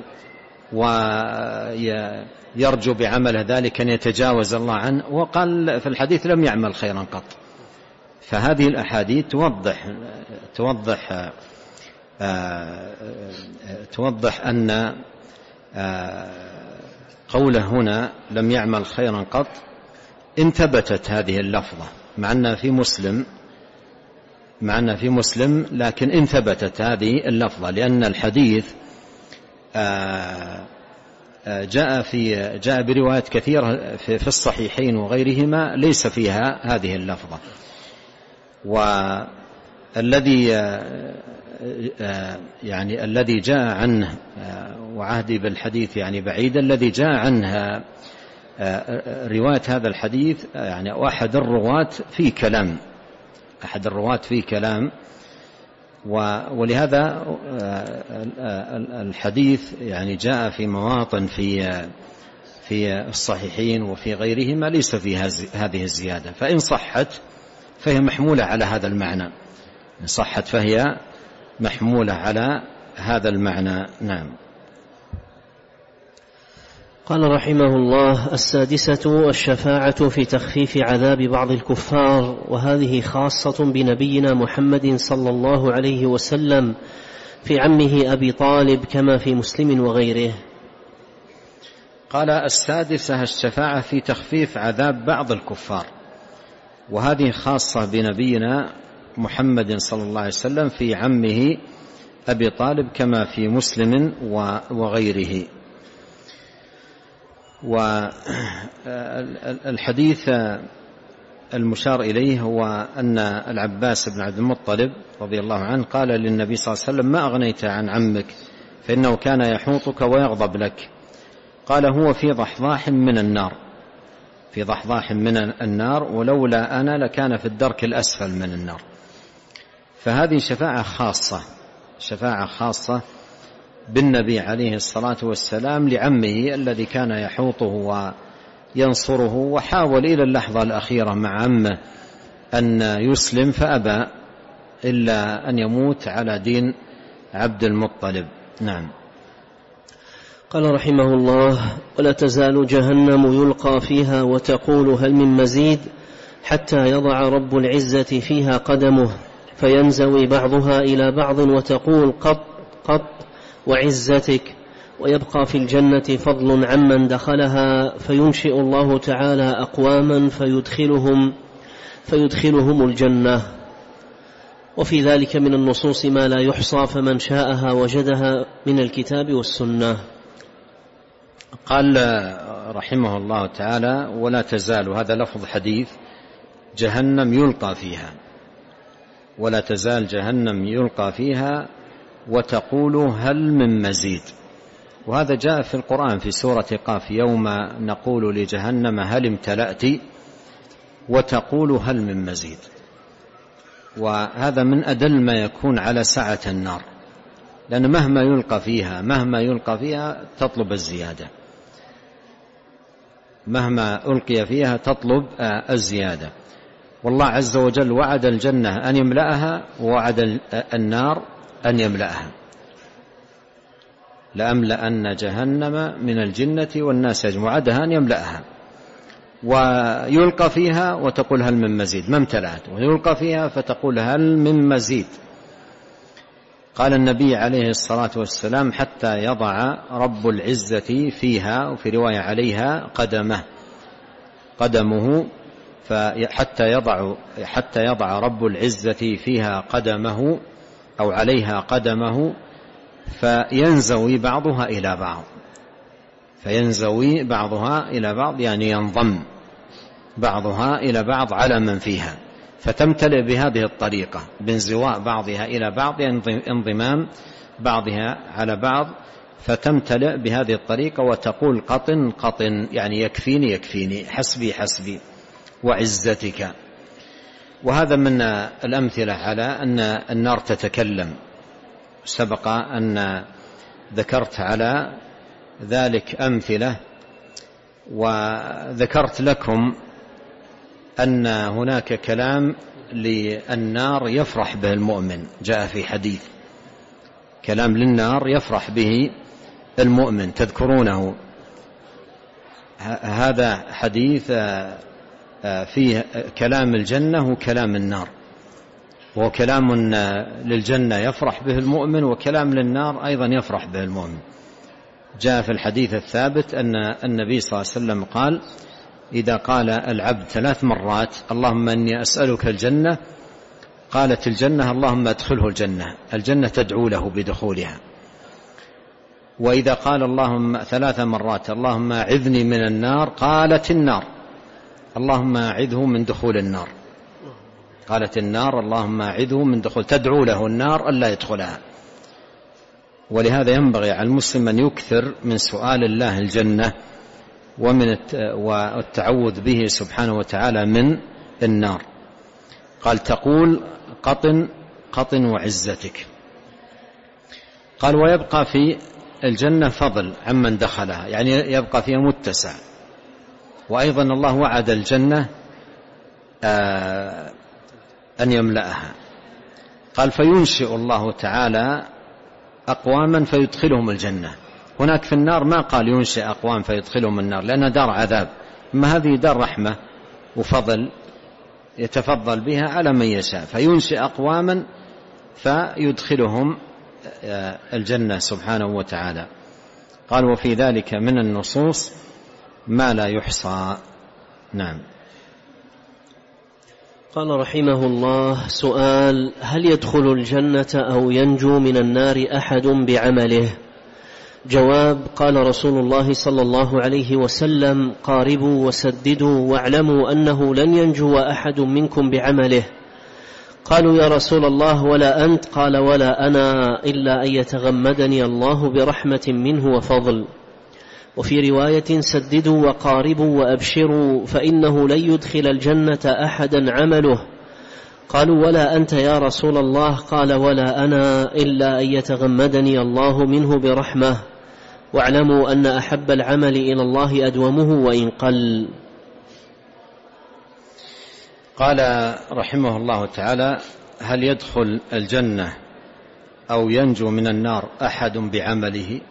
ويرجو بعمل ذلك أن يتجاوز الله عنه، وقال في الحديث لم يعمل خيرا قط. فهذه الأحاديث توضح أن قوله هنا لم يعمل خيرا قط إن ثبتت هذه اللفظة، مع أن في مسلم لكن إن ثبتت هذه اللفظة، لأن الحديث جاء بروايات كثيرة في الصحيحين وغيرهما ليس فيها هذه اللفظة. الذي جاء عنه، وعهدي بالحديث يعني بعيد، الذي جاء عنه رواية هذا الحديث يعني أحد الرواة في كلام، ولهذا الحديث يعني جاء في مواطن في الصحيحين وفي غيرهما ليس في هذه الزيادة، فإن صحت فهي محمولة على هذا المعنى، إن صحت فهي محمولة على هذا المعنى. نعم. قال رحمه الله: السادسة الشفاعة في تخفيف عذاب بعض الكفار، وهذه خاصة بنبينا محمد صلى الله عليه وسلم في عمه أبي طالب كما في مسلم وغيره. قال: السادسة الشفاعة في تخفيف عذاب بعض الكفار، وهذه خاصة بنبينا محمد صلى الله عليه وسلم في عمه أبي طالب كما في مسلم وغيره. والحديث المشار إليه هو أن العباس بن عبد المطلب رضي الله عنه قال للنبي صلى الله عليه وسلم: ما أغنيت عن عمك فإنه كان يحوطك ويغضب لك. قال: هو في ضحضاح من النار ولولا أنا لكان في الدرك الأسفل من النار. فهذه شفاعة خاصة بالنبي عليه الصلاة والسلام لعمه الذي كان يحوطه وينصره، وحاول إلى اللحظة الأخيرة مع عمه أن يسلم فأبى إلا أن يموت على دين عبد المطلب. نعم. قال رحمه الله: ولا تزال جهنم يلقى فيها وتقول هل من مزيد، حتى يضع رب العزة فيها قدمه فينزوي بعضها إلى بعض وتقول قط قط وعزتك، ويبقى في الجنة فضل عمن دخلها، فينشئ الله تعالى أقواما فيدخلهم الجنة. وفي ذلك من النصوص ما لا يحصى، فمن شاءها وجدها من الكتاب والسنة. قال رحمه الله تعالى: ولا تزال، هذا لفظ حديث، جهنم يلقى فيها، ولا تزال جهنم يلقى فيها وتقول هل من مزيد. وهذا جاء في القرآن في سورة قاف: يوم نقول لجهنم هل امتلأت وتقول هل من مزيد. وهذا من أدل ما يكون على سعة النار، لأن مهما يلقى فيها تطلب الزيادة، مهما ألقي فيها تطلب الزيادة. والله عز وجل وعد الجنة أن يملأها، ووعد النار أن يملأها. لأملأن جهنم من الجنة والناس أجمعين، وعدها أن يملأها. ويلقى فيها وتقول هل من مزيد، ما امتلأت، ويلقى فيها فتقول هل من مزيد. قال النبي عليه الصلاة والسلام: حتى يضع رب العزة فيها، وفي رواية عليها قدمه، حتى يضع رب العزة فيها قدمه أو عليها قدمه، فينزوي بعضها إلى بعض، يعني ينضم بعضها إلى بعض على من فيها، فتمتلئ بهذه الطريقة، بانزواء بعضها إلى بعض، انضمام بعضها على بعض، فتمتلئ بهذه الطريقة وتقول قطن قطن، يعني يكفيني، حسبي وعزتك. وهذا من الأمثلة على أن النار تتكلم. سبق أن ذكرت على ذلك أمثلة، وذكرت لكم أن هناك كلام للنار يفرح به المؤمن، جاء في حديث كلام للنار يفرح به المؤمن، تذكرونه. هذا حديث فيه كلام الجنة وكلام النار، وكلام للجنة يفرح به المؤمن، وكلام للنار أيضا يفرح به المؤمن. جاء في الحديث الثابت أن النبي صلى الله عليه وسلم قال: إذا قال العبد 3 مرات اللهم إني أسألك الجنة، قالت الجنة اللهم أدخله الجنة تدعو له بدخولها. وإذا قال اللهم 3 مرات اللهم أعذني من النار، قالت النار اللهم أعذه من دخول النار. قالت النار اللهم أعذه من دخول، تدعو له النار ألا يدخلها. ولهذا ينبغي على المسلم أن يكثر من سؤال الله الجنة والتعوذ به سبحانه وتعالى من النار. قال تقول قطن وعزتك. قال ويبقى في الجنة فضل عمن دخلها، يعني يبقى فيها متسع. وأيضا الله وعد الجنة أن يملأها. قال فينشئ الله تعالى أقواما فيدخلهم الجنة. هناك في النار ما قال ينشئ أقوام فيدخلهم النار، لأنها دار عذاب، أما هذه دار رحمة وفضل يتفضل بها على من يشاء. فينشئ أقواما فيدخلهم الجنة سبحانه وتعالى. قال وفي ذلك من النصوص ما لا يحصى. نعم. قال رحمه الله: سؤال: هل يدخل الجنة أو ينجو من النار أحد بعمله؟ جواب: قال رسول الله صلى الله عليه وسلم: قاربوا وسددوا واعلموا أنه لن ينجو أحد منكم بعمله. قالوا: يا رسول الله ولا أنت؟ قال: ولا أنا، إلا أن يتغمدني الله برحمة منه وفضل. وفي رواية: سددوا وقاربوا وأبشروا فإنه لن يدخل الجنة أحدا عمله. قالوا: ولا أنت يا رسول الله؟ قال: ولا أنا، إلا أن يتغمدني الله منه برحمة. واعلموا أن أحب العمل إلى الله أدومه وإن قل. قال رحمه الله تعالى: هل يدخل الجنة أو ينجو من النار أحد بعمله؟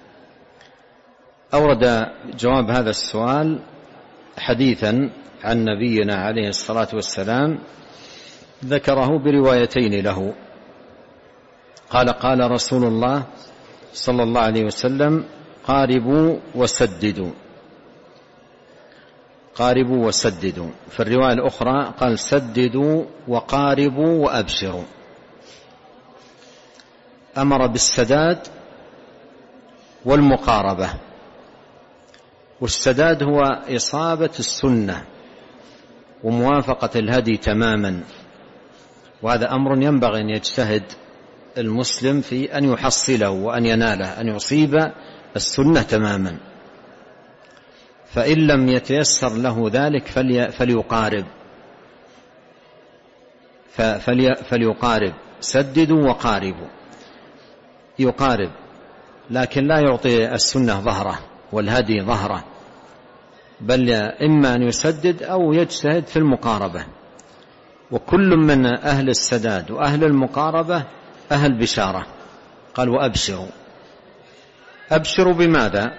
أورد جواب هذا السؤال حديثا عن نبينا عليه الصلاة والسلام ذكره بروايتين له. قال: قال رسول الله صلى الله عليه وسلم: قاربوا وسددوا. قاربوا وسددوا. في الرواية الأخرى قال: سددوا وقاربوا وأبشروا. أمر بالسداد والمقاربة. والسداد هو إصابة السنة وموافقة الهدي تماما، وهذا أمر ينبغي أن يجتهد المسلم في أن يحصله وأن يناله، أن يصيب السنة تماما. فإن لم يتيسر له ذلك فليقارب. فليقارب. سددوا وقاربوا. يقارب، لكن لا يعطي السنة ظهره والهدي ظهره، بل إما أن يسدد أو يجتهد في المقاربة. وكل من أهل السداد وأهل المقاربة أهل بشارة. قال: وأبشروا. أبشروا بماذا؟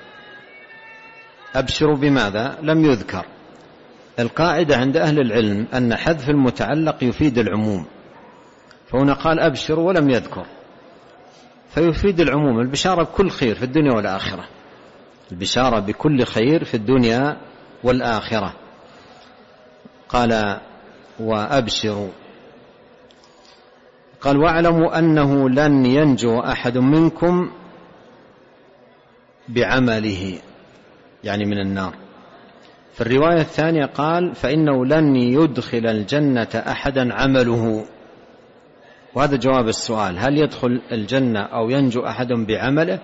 أبشروا بماذا؟ لم يذكر. القاعدة عند أهل العلم أن حذف المتعلق يفيد العموم، فهنا قال أبشروا ولم يذكر، فيفيد العموم. البشارة بكل خير في الدنيا والآخرة. البشارة بكل خير في الدنيا والآخرة. قال: وأبشروا. قال: واعلموا أنه لن ينجو أحد منكم بعمله، يعني من النار. في الرواية الثانية قال: فإنه لن يدخل الجنة أحدا عمله. وهذا جواب السؤال: هل يدخل الجنة أو ينجو أحد بعمله؟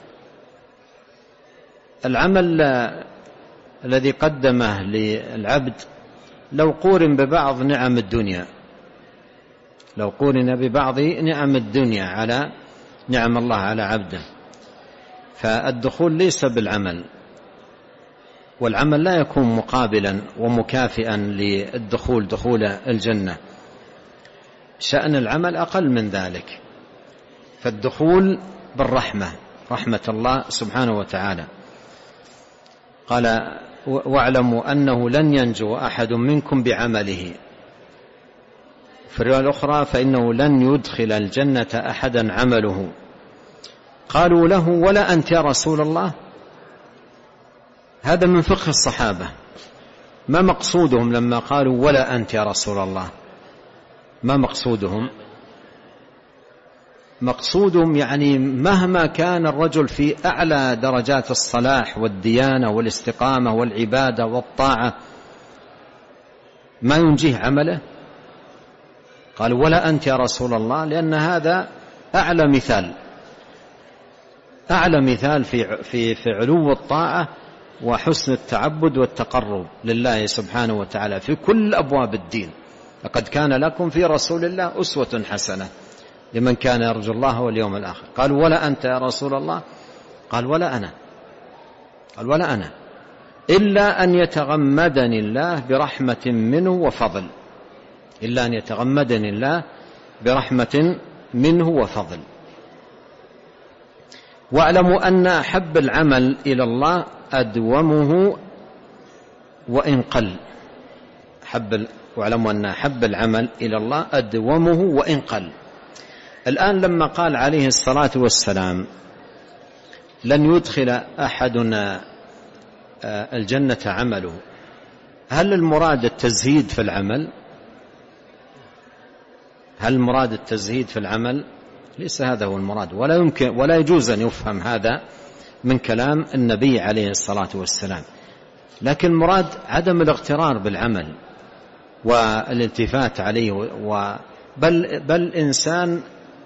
العمل الذي قدمه للعبد لو قورن ببعض نعم الدنيا، لو قورن ببعض نعم الدنيا على نعم الله على عبده، فالدخول ليس بالعمل، والعمل لا يكون مقابلا ومكافئا للدخول، دخول الجنة. شأن العمل أقل من ذلك. فالدخول بالرحمة، رحمة الله سبحانه وتعالى. قال: واعلموا أنه لن ينجو أحد منكم بعمله. في الرواية الأخرى: فإنه لن يدخل الجنة أحدا عمله. قالوا له: ولا أنت يا رسول الله؟ هذا من فقه الصحابة. ما مقصودهم لما قالوا ولا أنت يا رسول الله؟ ما مقصودهم؟ مقصودهم يعني مهما كان الرجل في أعلى درجات الصلاح والديانة والاستقامة والعبادة والطاعة، ما ينجيه عمله قالوا ولا أنت يا رسول الله، لأن هذا أعلى مثال في علو الطاعة وحسن التعبد والتقرب لله سبحانه وتعالى في كل أبواب الدين. لقد كان لكم في رسول الله أسوة حسنة لمن كان يرجو الله واليوم الآخر. قالوا ولا أنت يا رسول الله؟ قال ولا أنا إلا أن يتغمدني الله برحمة منه وفضل، إلا أن يتغمدني الله برحمة منه وفضل. واعلموا أن أحب العمل إلى الله أدومه وإن قل. واعلموا أن أحب العمل إلى الله أدومه وإن قل. الآن لما قال عليه الصلاة والسلام لن يدخل أحدنا الجنة عمله، هل المراد التزهيد في العمل؟ هل المراد التزهيد في العمل؟ ليس هذا هو المراد، ولا يمكن ولا يجوز أن يفهم هذا من كلام النبي عليه الصلاة والسلام. لكن المراد عدم الاغترار بالعمل والالتفات عليه، بل إنسان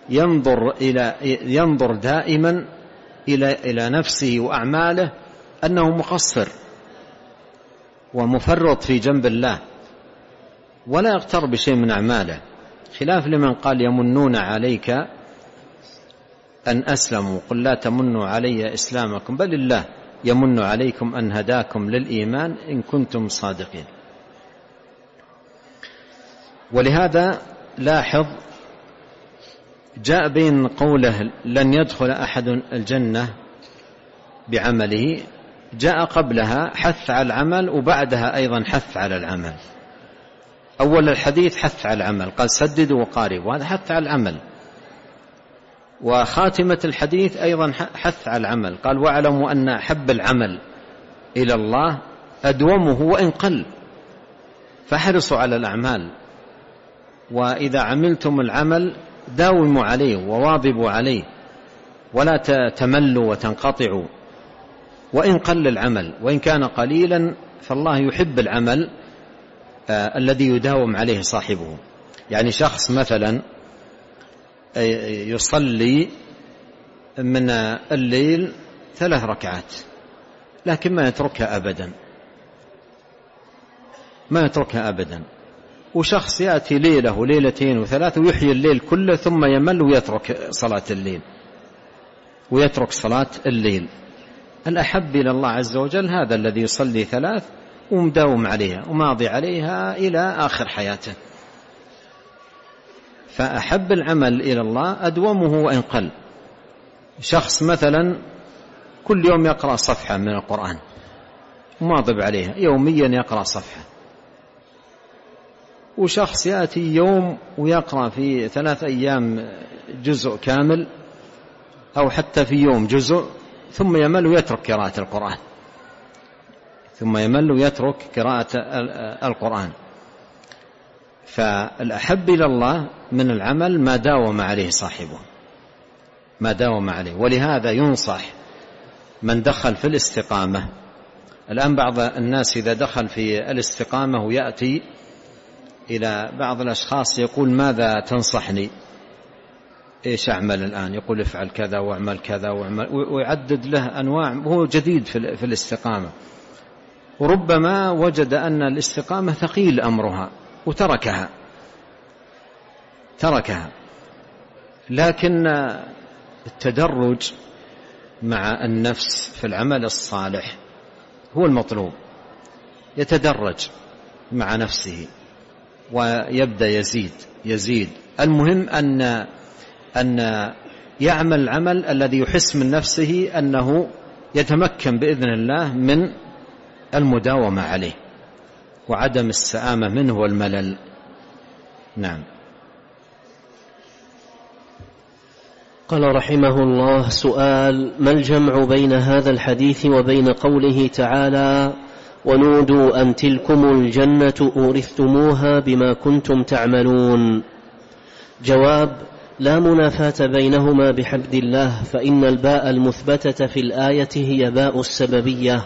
ينظر دائما إلى نفسه وأعماله أنه مقصر ومفرط في جنب الله، ولا يغتر بشيء من أعماله، خلاف لمن قال يمنون عليك أن أسلموا، قل لا تمنوا علي إسلامكم بل الله يمن عليكم أن هداكم للإيمان إن كنتم صادقين. ولهذا لاحظ جاء بين قوله لن يدخل أحد الجنة بعمله، جاء قبلها حث على العمل وبعدها أيضا حث على العمل. أول الحديث حث على العمل، قال سددوا وقاربوا، وهذا حث على العمل. وخاتمة الحديث أيضا حث على العمل، قال واعلموا أن أحب العمل إلى الله أدومه وإن قل. فاحرصوا على الأعمال، وإذا عملتم العمل داوموا عليه وواظبوا عليه، ولا تملوا وتنقطعوا وإن قل العمل، وإن كان قليلا فالله يحب العمل الذي يداوم عليه صاحبه. يعني شخص مثلا يصلي من الليل 3 ركعات لكن ما يتركها أبدا، وشخص يأتي ليلة وليلتين و3 ويحيي الليل كله ثم يمل ويترك صلاة الليل. الأحب إلى الله عز وجل هذا الذي يصلي 3 ومداوم عليها وماضي عليها إلى آخر حياته. فأحب العمل إلى الله أدومه وإن قل. شخص مثلا كل يوم يقرأ صفحة من القرآن وماضي عليها يوميا يقرأ صفحة، وشخص يأتي يوم ويقرأ في 3 أيام جزء كامل أو حتى في يوم جزء ثم يمل ويترك قراءة القرآن. فالأحب إلى الله من العمل ما داوم عليه صاحبه، ولهذا ينصح من دخل في الاستقامة. الآن بعض الناس إذا دخل في الاستقامة ويأتي إلى بعض الأشخاص يقول ماذا تنصحني؟ إيش أعمل الآن؟ يقول افعل كذا واعمل كذا ويعدد له أنواع، وهو جديد في الاستقامة، وربما وجد أن الاستقامة ثقيل أمرها وتركها. لكن التدرج مع النفس في العمل الصالح هو المطلوب، يتدرج مع نفسه ويبدأ يزيد. المهم أن يعمل العمل الذي يحس من نفسه أنه يتمكن بإذن الله من المداومة عليه وعدم السآمة منه والملل. نعم. قال رحمه الله: سؤال: ما الجمع بين هذا الحديث وبين قوله تعالى: ونودوا أن تلكم الجنة أورثتموها بما كنتم تعملون؟ جواب: لا منافاة بينهما بحمد الله، فإن الباء المثبتة في الآية هي باء السببية،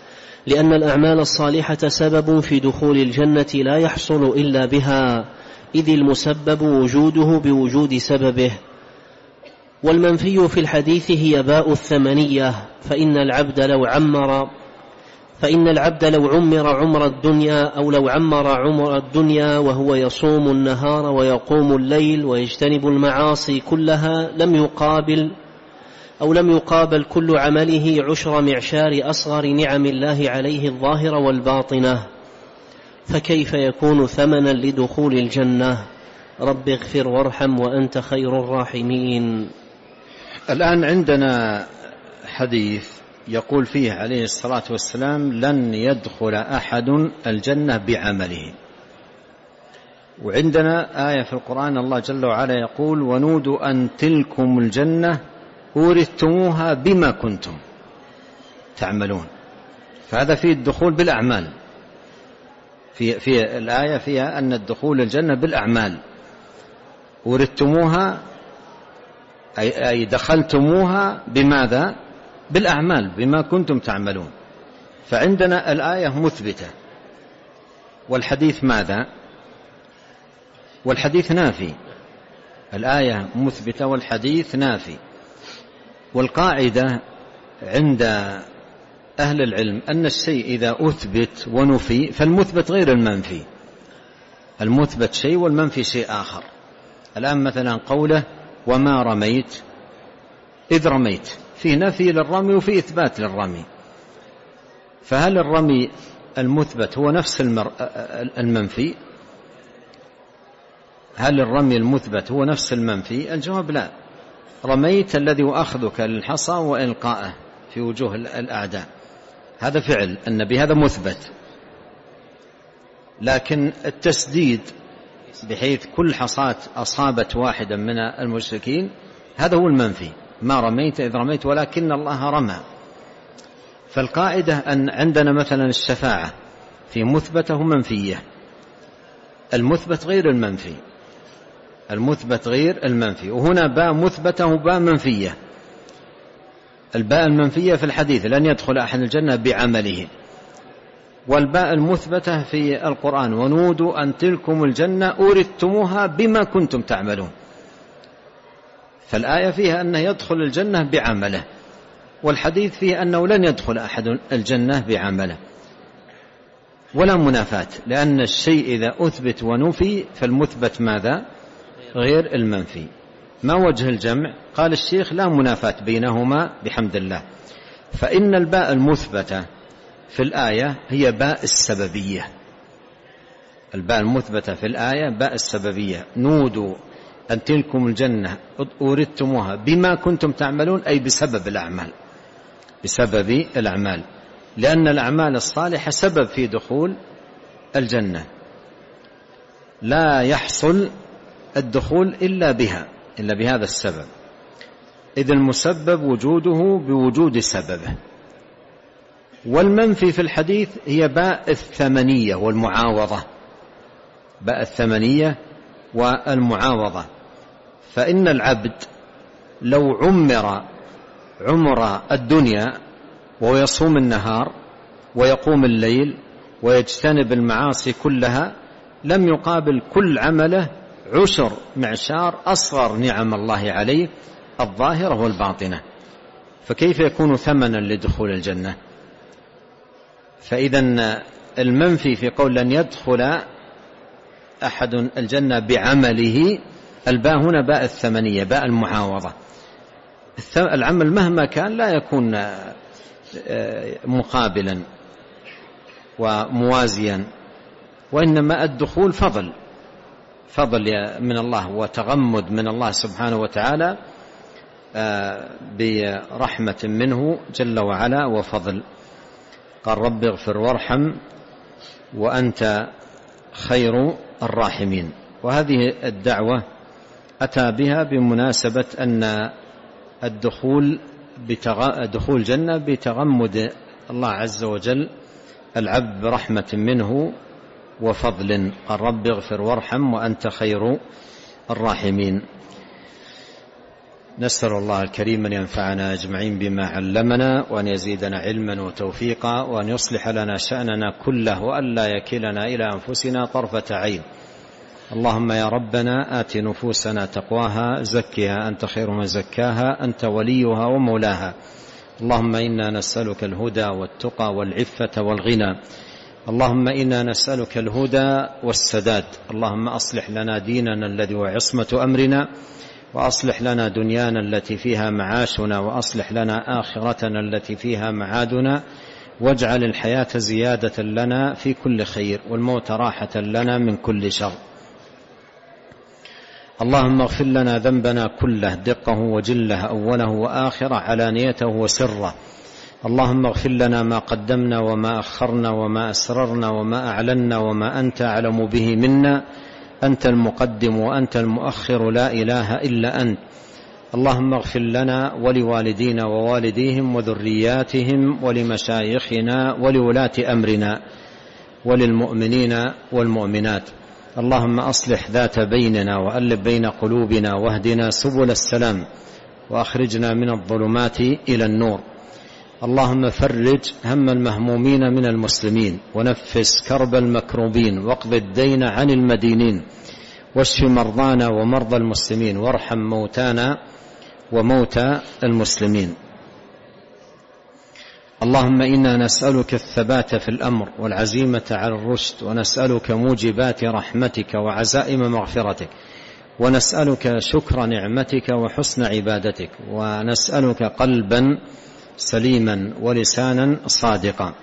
لأن الأعمال الصالحة سبب في دخول الجنة لا يحصل إلا بها، إذ المسبب وجوده بوجود سببه. والمنفي في الحديث هي باء الثمنية، فإن العبد لو عمر عمر الدنيا، أو لو عمر عمر الدنيا وهو يصوم النهار ويقوم الليل ويجتنب المعاصي كلها، لم يقابل كل عمله عشر معشار أصغر نعم الله عليه الظاهرة والباطنة، فكيف يكون ثمنا لدخول الجنة؟ رب اغفر وارحم وأنت خير الراحمين. الآن عندنا حديث يقول فيه عليه الصلاة والسلام: لن يدخل أحد الجنة بعمله. وعندنا آية في القرآن الله جل وعلا يقول: ونودوا أن تلكم الجنة أورثتموها بما كنتم تعملون. فهذا فيه الدخول بالأعمال، في الآية فيها أن الدخول الجنة بالأعمال. أورثتموها أي دخلتموها بماذا؟ بالأعمال، بما كنتم تعملون. فعندنا الآية مثبتة والحديث ماذا؟ والحديث نافي. الآية مثبتة والحديث نافي. والقاعدة عند أهل العلم أن الشيء إذا أثبت ونفي فالمثبت غير المنفي. المثبت شيء والمنفي شيء آخر. الآن مثلا قوله: وما رميت إذ رميت، فيه نفي للرمي وفيه إثبات للرمي. فهل الرمي المثبت هو نفس المنفي؟ هل الرمي المثبت هو نفس المنفي؟ الجواب لا. رميت الذي أخذك للحصى وإلقاءه في وجوه الأعداء، هذا فعل النبي، هذا مثبت. لكن التسديد بحيث كل حصاة أصابت واحدا من المشركين هذا هو المنفي. ما رميت إذ رميت ولكن الله رمى. فالقاعدة أن عندنا مثلا الشفاعة في مثبته ومنفية. المثبت غير المنفي، المثبت غير المنفي. وهنا باء مثبته وباء منفية. الباء المنفية في الحديث: لن يدخل أحد الجنة بعمله. والباء المثبتة في القرآن: ونودوا أن تلكم الجنة أورثتموها بما كنتم تعملون. فالآية فيها أنه يدخل الجنة بعمله، والحديث فيه أنه لن يدخل أحد الجنة بعمله. ولا منافاة، لأن الشيء إذا أثبت ونفي فالمثبت ماذا؟ غير المنفي. ما وجه الجمع؟ قال الشيخ: لا منافاة بينهما بحمد الله. فإن الباء المثبتة في الآية هي باء السببية. الباء المثبتة في الآية باء السببية: نودوا أن تلكم الجنة أورثتموها بما كنتم تعملون، أي بسبب الأعمال، بسبب الأعمال، لأن الأعمال الصالحة سبب في دخول الجنة. لا يحصل الدخول إلا بها، إلا بهذا السبب، إذ المسبب وجوده بوجود سببه. والمنفي في الحديث هي باء الثمنية والمعاوضة، باء الثمنية والمعاوضة. فإن العبد لو عمر الدنيا ويصوم النهار ويقوم الليل ويجتنب المعاصي كلها، لم يقابل كل عمله عشر معشار أصغر نعم الله عليه الظاهرة والباطنة، فكيف يكون ثمنا لدخول الجنة؟ فإذا المنفي في قول لن يدخل أحد الجنة بعمله، الباء هنا باء الثمنية، باء المعاوضة. العمل مهما كان لا يكون مقابلا وموازيا، وإنما الدخول فضل من الله وتغمد من الله سبحانه وتعالى برحمة منه جل وعلا وفضل. قال: رب اغفر وارحم وأنت خير الراحمين. وهذه الدعوة أتى بها بمناسبة أن دخول الجنة بتغمد الله عز وجل العبد برحمة منه وفضل. قال: رب اغفر وارحم وأنت خير الراحمين. نسأل الله الكريم أن ينفعنا أجمعين بما علمنا، وأن يزيدنا علما وتوفيقا، وأن يصلح لنا شأننا كله، وأن لا يكلنا إلى أنفسنا طرفة عين. اللهم يا ربنا آت نفوسنا تقواها زكها أنت خير من زكاها أنت وليها ومولاها. اللهم إنا نسألك الهدى والتقى والعفة والغنى. اللهم إنا نسألك الهدى والسداد. اللهم أصلح لنا ديننا الذي هو عصمة أمرنا، وأصلح لنا دنيانا التي فيها معاشنا، وأصلح لنا آخرتنا التي فيها معادنا، واجعل الحياة زيادة لنا في كل خير والموت راحة لنا من كل شر. اللهم اغفر لنا ذنبنا كله دقه وجله أوله وآخره علانيته وسره. اللهم اغفر لنا ما قدمنا وما أخرنا وما أسررنا وما أعلنا وما أنت أعلم به منا. أنت المقدم وأنت المؤخر لا إله إلا أنت. اللهم اغفر لنا ولوالدينا ووالديهم وذرياتهم ولمشايخنا ولولاة أمرنا وللمؤمنين والمؤمنات. اللهم أصلح ذات بيننا وألف بين قلوبنا واهدنا سبل السلام وأخرجنا من الظلمات إلى النور. اللهم فرج هم المهمومين من المسلمين ونفس كرب المكروبين واقض الدين عن المدينين واشف مرضانا ومرضى المسلمين وارحم موتانا وموتى المسلمين. اللهم إنا نسألك الثبات في الأمر والعزيمة على الرشد، ونسألك موجبات رحمتك وعزائم مغفرتك، ونسألك شكر نعمتك وحسن عبادتك، ونسألك قلبا سليما ولسانا صادقا.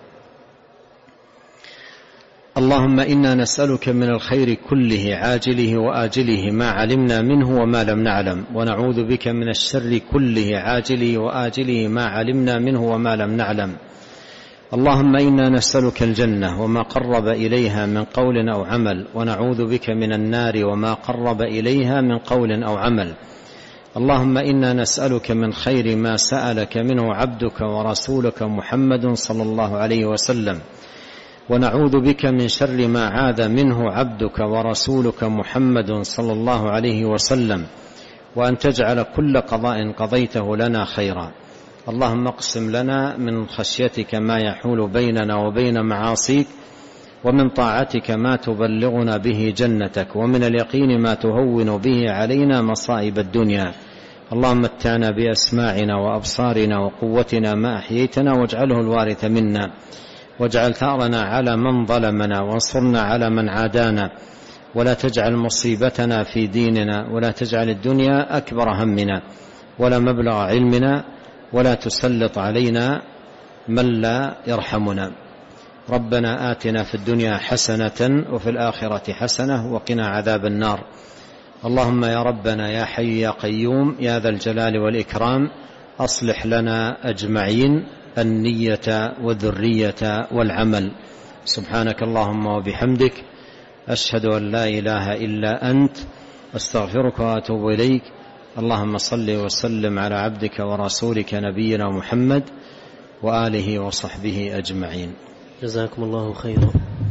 اللهم إنا نسألك من الخير كله عاجله وآجله ما علمنا منه وما لم نعلم، ونعوذ بك من الشر كله عاجله وآجله ما علمنا منه وما لم نعلم. اللهم إنا نسألك الجنة وما قرب إليها من قول أو عمل، ونعوذ بك من النار وما قرب إليها من قول أو عمل. اللهم إنا نسألك من خير ما سألك منه عبدك ورسولك محمد صلى الله عليه وسلم، ونعوذ بك من شر ما عاذ منه عبدك ورسولك محمد صلى الله عليه وسلم، وأن تجعل كل قضاء قضيته لنا خيرا. اللهم اقسم لنا من خشيتك ما يحول بيننا وبين معاصيك، ومن طاعتك ما تبلغنا به جنتك، ومن اليقين ما تهون به علينا مصائب الدنيا. اللهم متعنا بأسماعنا وأبصارنا وقوتنا ما أحييتنا، واجعله الوارث منا، واجعل ثأرنا على من ظلمنا، وانصرنا على من عادانا، ولا تجعل مصيبتنا في ديننا، ولا تجعل الدنيا أكبر همنا ولا مبلغ علمنا، ولا تسلط علينا من لا يرحمنا. ربنا آتنا في الدنيا حسنة وفي الآخرة حسنة وقنا عذاب النار. اللهم يا ربنا يا حي يا قيوم يا ذا الجلال والإكرام، أصلح لنا أجمعين النية والذرية والعمل. سبحانك اللهم وبحمدك، أشهد أن لا إله إلا أنت، أستغفرك وأتوب إليك. اللهم صل وسلم على عبدك ورسولك نبينا محمد وآله وصحبه أجمعين. جزاكم الله خيرا.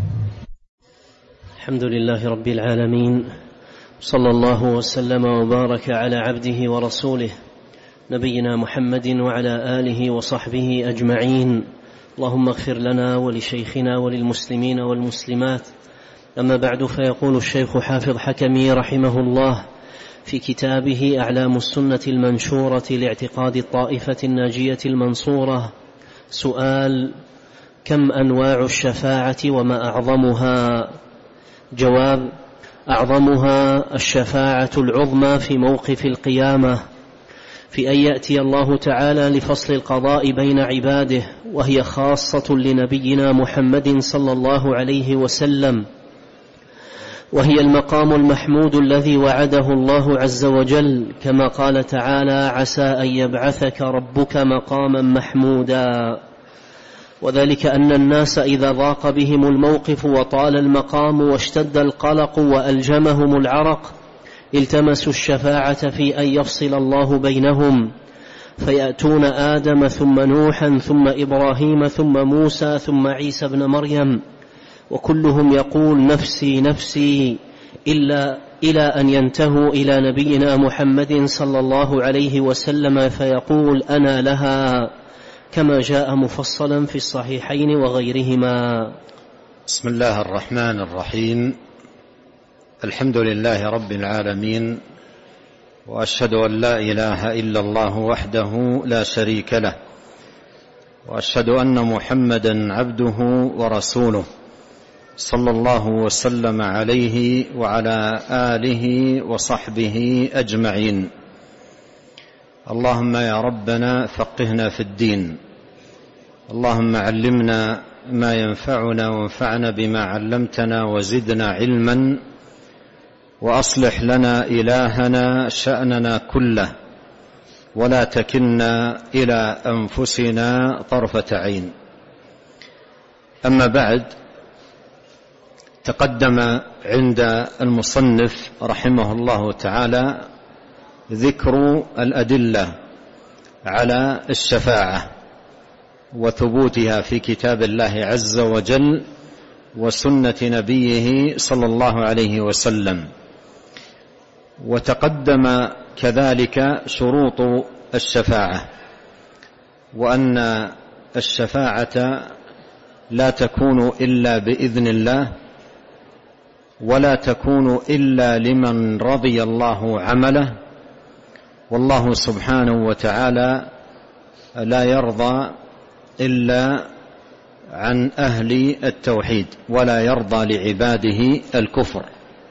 الحمد لله رب العالمين، صلى الله وسلم وبارك على عبده ورسوله نبينا محمد وعلى آله وصحبه أجمعين. اللهم اغفر لنا ولشيخنا وللمسلمين والمسلمات. أما بعد، فيقول الشيخ حافظ حكمي رحمه الله في كتابه أعلام السنة المنشورة لاعتقاد الطائفة الناجية المنصورة: سؤال: كم أنواع الشفاعة وما أعظمها؟ جواب: أعظمها الشفاعة العظمى في موقف القيامة، في أن يأتي الله تعالى لفصل القضاء بين عباده، وهي خاصة لنبينا محمد صلى الله عليه وسلم، وهي المقام المحمود الذي وعده الله عز وجل، كما قال تعالى: عسى أن يبعثك ربك مقاما محمودا. وذلك أن الناس إذا ضاق بهم الموقف وطال المقام واشتد القلق وألجمهم العرق التمسوا الشفاعة في أن يفصل الله بينهم، فيأتون آدم ثم نوحا ثم إبراهيم ثم موسى ثم عيسى بن مريم، وكلهم يقول: نفسي نفسي، إلى أن ينتهوا إلى نبينا محمد صلى الله عليه وسلم فيقول: أنا لها، كما جاء مفصلا في الصحيحين وغيرهما. بسم الله الرحمن الرحيم. الحمد لله رب العالمين، وأشهد أن لا إله إلا الله وحده لا شريك له، وأشهد أن محمدا عبده ورسوله صلى الله وسلم عليه وعلى آله وصحبه أجمعين. اللهم يا ربنا فقهنا في الدين، اللهم علمنا ما ينفعنا وانفعنا بما علمتنا وزدنا علما، وأصلح لنا إلهنا شأننا كله، ولا تكلنا إلى أنفسنا طرفة عين. أما بعد، تقدم عند المصنف رحمه الله تعالى ذكر الأدلة على الشفاعة وثبوتها في كتاب الله عز وجل وسنة نبيه صلى الله عليه وسلم، وتقدم كذلك شروط الشفاعة، وأن الشفاعة لا تكون إلا بإذن الله، ولا تكون إلا لمن رضي الله عمله، والله سبحانه وتعالى لا يرضى إلا عن أهل التوحيد، ولا يرضى لعباده الكفر.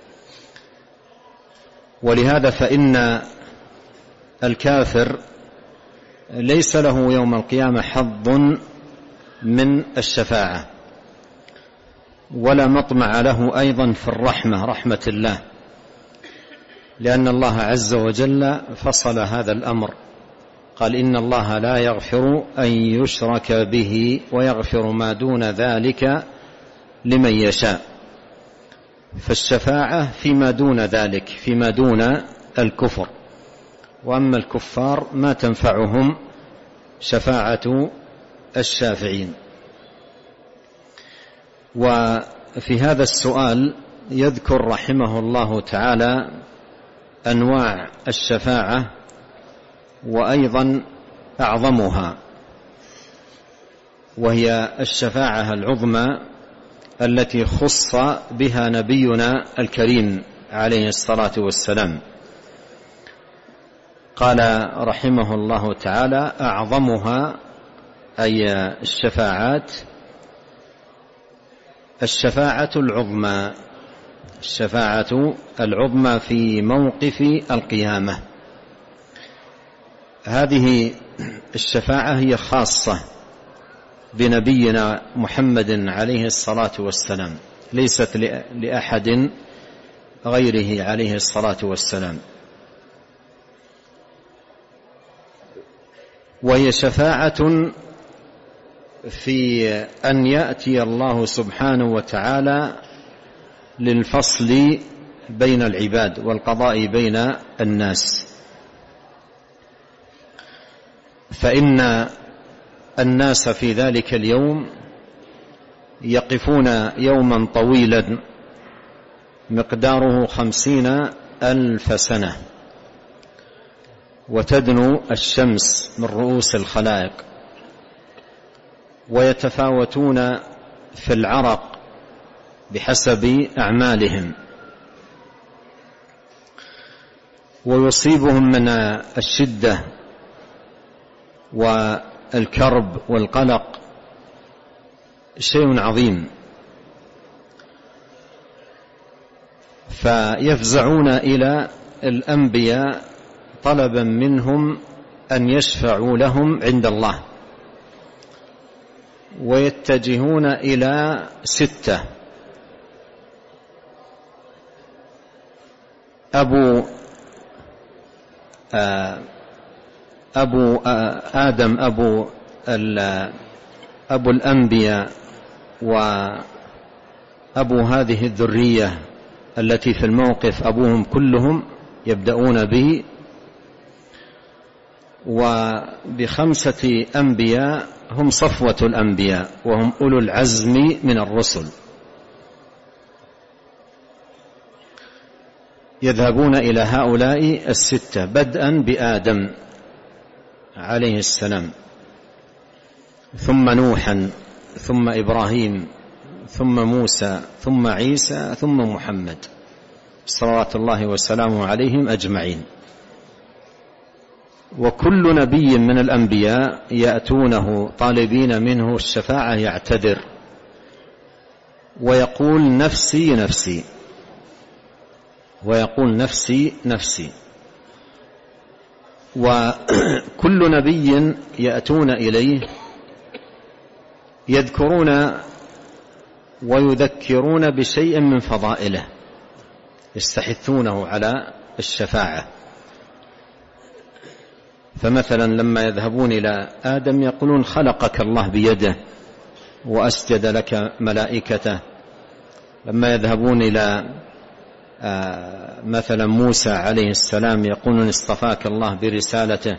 ولهذا فإن الكافر ليس له يوم القيامة حظ من الشفاعة، ولا مطمع له أيضا في الرحمة، رحمة الله، لأن الله عز وجل فصل هذا الأمر، قال إن الله لا يغفر أن يشرك به ويغفر ما دون ذلك لمن يشاء. فالشفاعة فيما دون ذلك، فيما دون الكفر، وأما الكفار ما تنفعهم شفاعة الشافعين. وفي هذا السؤال يذكر رحمه الله تعالى أنواع الشفاعة، وأيضا أعظمها، وهي الشفاعة العظمى التي خص بها نبينا الكريم عليه الصلاة والسلام. قال رحمه الله تعالى: أعظمها أي الشفاعات الشفاعة العظمى، الشفاعة العظمى في موقف القيامة. هذه الشفاعة هي خاصة بنبينا محمد عليه الصلاة والسلام، ليست لأحد غيره عليه الصلاة والسلام، وهي شفاعة في أن يأتي الله سبحانه وتعالى للفصل بين العباد والقضاء بين الناس. فإن الناس في ذلك اليوم يقفون يوما طويلا مقداره 50,000 سنة، وتدنو الشمس من رؤوس الخلائق، ويتفاوتون في العرق بحسب أعمالهم، ويصيبهم من الشدة والكرب والقلق شيء عظيم، فيفزعون إلى الأنبياء طلبا منهم أن يشفعوا لهم عند الله، ويتجهون إلى 6: أبو آدم أبو الأنبياء، وأبو هذه الذرية التي في الموقف أبوهم كلهم يبدأون به، وب5 أنبياء هم صفوة الأنبياء، وهم أولو العزم من الرسل، يذهبون إلى هؤلاء 6 بدءا بآدم عليه السلام، ثم نوحا، ثم إبراهيم، ثم موسى، ثم عيسى، ثم محمد. صلوات الله وسلامه عليهم أجمعين. وكل نبي من الأنبياء يأتونه طالبين منه الشفاعة يعتذر ويقول نفسي نفسي، ويقول نفسي نفسي. وكل نبي يأتون إليه يذكرون ويذكرون بشيء من فضائله، يستحثونه على الشفاعة. فمثلا لما يذهبون إلى آدم يقولون خلقك الله بيده وأسجد لك ملائكته. لما يذهبون إلى مثلا موسى عليه السلام يقولون اصطفاك الله برسالته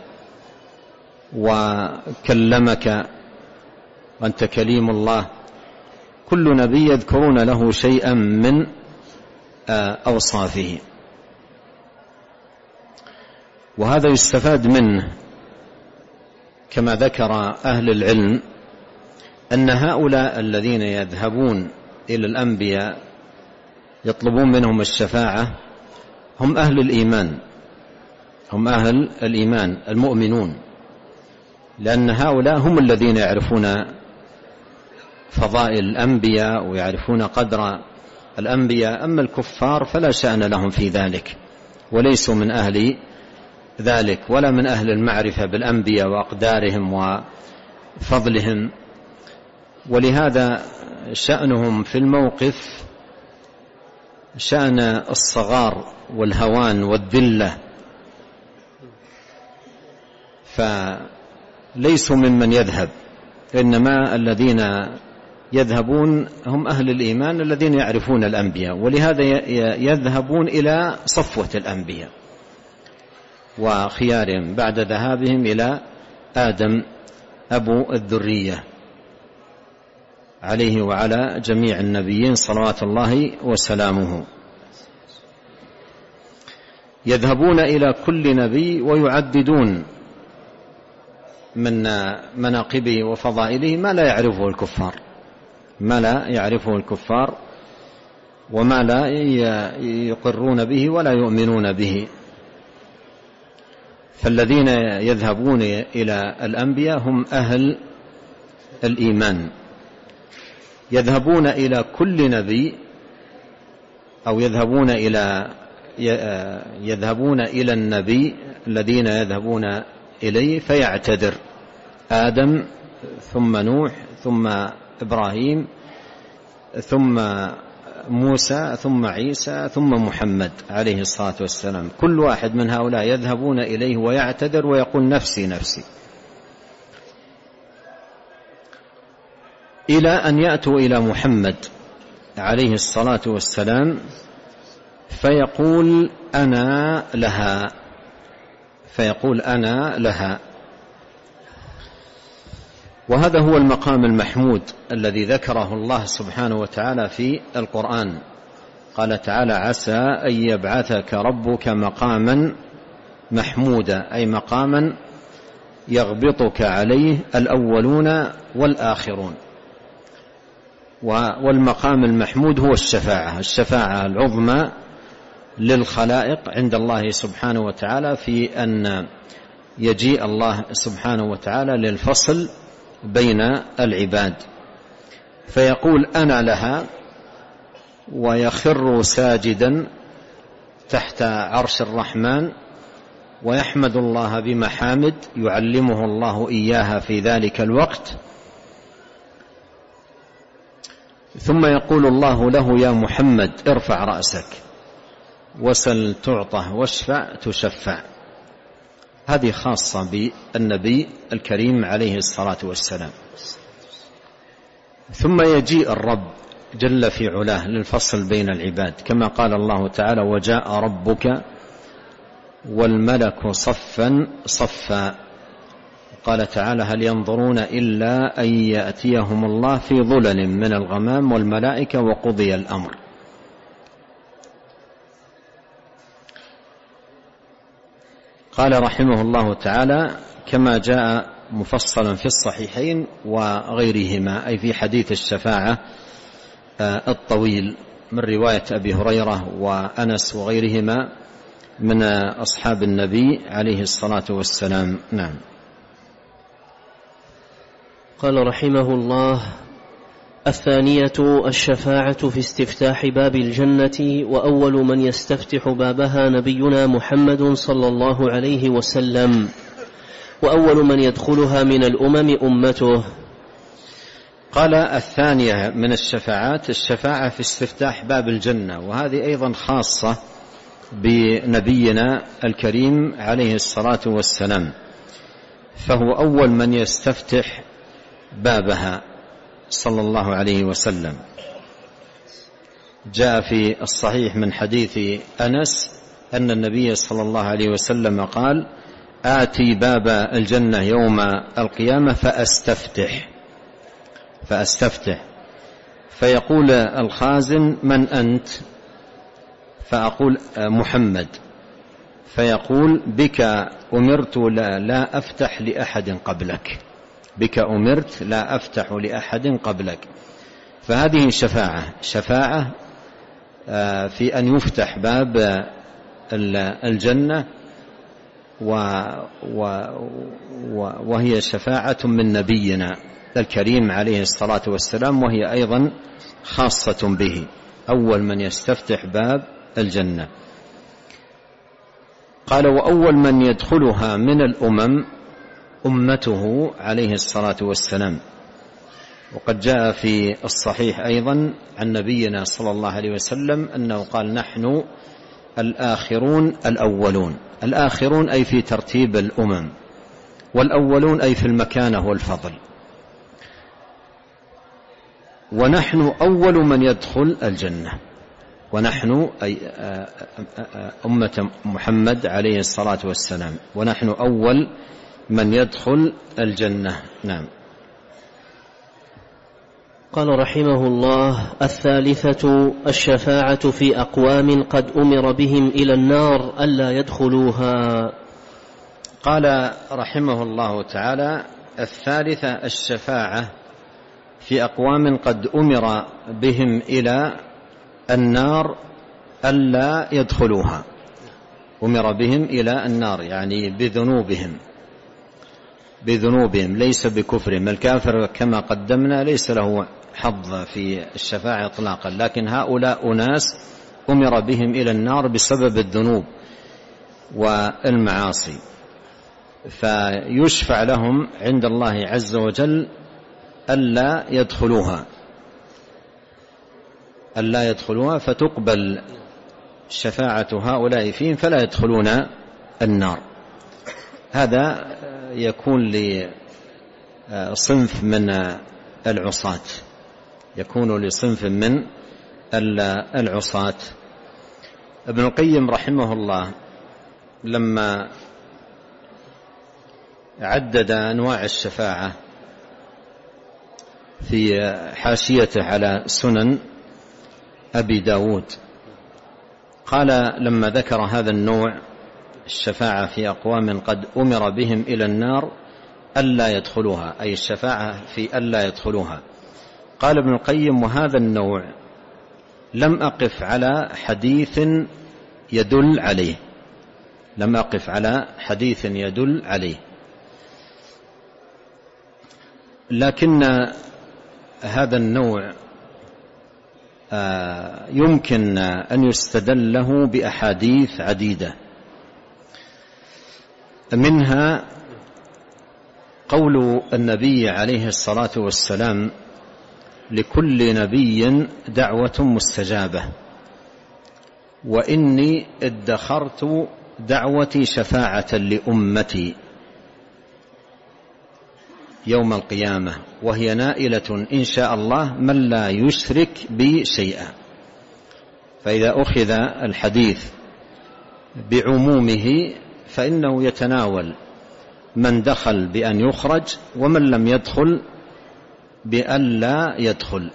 وكلمك وأنت كليم الله. كل نبي يذكرون له شيئا من أوصافه، وهذا يستفاد منه كما ذكر أهل العلم أن هؤلاء الذين يذهبون إلى الأنبياء يطلبون منهم الشفاعة هم أهل الإيمان، هم أهل الإيمان المؤمنون، لأن هؤلاء هم الذين يعرفون فضائل الأنبياء ويعرفون قدر الأنبياء. أما الكفار فلا شأن لهم في ذلك، وليسوا من أهل ذلك ولا من أهل المعرفة بالأنبياء وأقدارهم وفضلهم. ولهذا شأنهم في الموقف شأن الصغار والهوان والذلة، فليسوا ممن يذهب، إنما الذين يذهبون هم أهل الإيمان الذين يعرفون الأنبياء، ولهذا يذهبون إلى صفوة الأنبياء وخيارهم بعد ذهابهم إلى آدم أبو الذرية عليه وعلى جميع النبيين صلوات الله وسلامه. يذهبون إلى كل نبي ويعددون من مناقبه وفضائله ما لا يعرفه الكفار، ما لا يعرفه الكفار وما لا يقرون به ولا يؤمنون به. فالذين يذهبون إلى الأنبياء هم أهل الإيمان. يذهبون إلى كل نبي أو يذهبون إلى النبي الذين يذهبون إليه فيعتذر آدم ثم نوح ثم إبراهيم ثم موسى ثم عيسى ثم محمد عليه الصلاة والسلام. كل واحد من هؤلاء يذهبون إليه ويعتذر ويقول نفسي نفسي، إلى أن يأتوا إلى محمد عليه الصلاة والسلام فيقول أنا لها، فيقول أنا لها. وهذا هو المقام المحمود الذي ذكره الله سبحانه وتعالى في القرآن. قال تعالى عسى أن يبعثك ربك مقاما محمودا، أي مقاما يغبطك عليه الأولون والآخرون. والمقام المحمود هو الشفاعة العظمى للخلائق عند الله سبحانه وتعالى، في أن يجيء الله سبحانه وتعالى للفصل بين العباد، فيقول أنا لها ويخر ساجدا تحت عرش الرحمن ويحمد الله بمحامد يعلمه الله إياها في ذلك الوقت. ثم يقول الله له يا محمد ارفع رأسك وسل تعطى واشفع تشفع. هذه خاصة بالنبي الكريم عليه الصلاة والسلام. ثم يجيء الرب جل في علاه للفصل بين العباد، كما قال الله تعالى وجاء ربك والملك صفا صفا. قال تعالى هل ينظرون إلا أن يأتيهم الله في ظلل من الغمام والملائكة وقضي الأمر. قال رحمه الله تعالى كما جاء مفصلا في الصحيحين وغيرهما، أي في حديث الشفاعة الطويل من رواية أبي هريرة وأنس وغيرهما من أصحاب النبي عليه الصلاة والسلام. نعم. قال رحمه الله: الثانية الشفاعة في استفتاح باب الجنة، وأول من يستفتح بابها نبينا محمد صلى الله عليه وسلم، وأول من يدخلها من الأمم أمته. قال: الثانية من الشفاعات الشفاعة في استفتاح باب الجنة، وهذه أيضا خاصة بنبينا الكريم عليه الصلاة والسلام، فهو أول من يستفتح بابها صلى الله عليه وسلم. جاء في الصحيح من حديث أنس أن النبي صلى الله عليه وسلم قال: آتي باب الجنة يوم القيامة فأستفتح فيقول الخازن: من أنت؟ فأقول: محمد. فيقول: بك أمرت لا أفتح لأحد قبلك، بك أمرت لا أفتح لأحد قبلك. فهذه شفاعة في أن يفتح باب الجنة، وهي شفاعة من نبينا الكريم عليه الصلاة والسلام، وهي أيضا خاصة به، أول من يستفتح باب الجنة. قال: وأول من يدخلها من الأمم أمته عليه الصلاة والسلام. وقد جاء في الصحيح أيضا عن نبينا صلى الله عليه وسلم أنه قال: نحن الآخرون الأولون. الآخرون أي في ترتيب الأمم، والأولون أي في المكانة والفضل، ونحن أول من يدخل الجنة. ونحن أي أمة محمد عليه الصلاة والسلام، ونحن أول من يدخل الجنة. نعم. قال رحمه الله: الثالثة الشفاعة في أقوام قد أمر بهم إلى النار ألا يدخلوها. قال رحمه الله تعالى: الثالثة الشفاعة في أقوام قد أمر بهم إلى النار ألا يدخلوها. أمر بهم إلى النار يعني بذنوبهم ليس بكفرهم. الكافر كما قدمنا ليس له حظ في الشفاعة إطلاقا، لكن هؤلاء أناس أمر بهم إلى النار بسبب الذنوب والمعاصي، فيشفع لهم عند الله عز وجل ألا يدخلوها فتقبل شفاعة هؤلاء فيهم فلا يدخلون النار. هذا يكون لصنف من العصاة، ابن القيم رحمه الله لما عدد أنواع الشفاعة في حاشيته على سنن أبي داود قال: لما ذكر هذا النوع الشفاعة في أقوام قد أمر بهم إلى النار ألا يدخلوها، أي الشفاعة في ألا يدخلوها، قال ابن القيم: وهذا النوع لم أقف على حديث يدل عليه، لكن هذا النوع يمكن أن يستدل له بأحاديث عديدة، منها قول النبي عليه الصلاة والسلام: لكل نبي دعوة مستجابة، وإني ادخرت دعوتي شفاعة لأمتي يوم القيامة، وهي نائلة إن شاء الله من لا يشرك بي شيئا. فإذا أخذ الحديث بعمومه فإنه يتناول من دخل بأن يخرج، ومن لم يدخل بأن لا يدخل.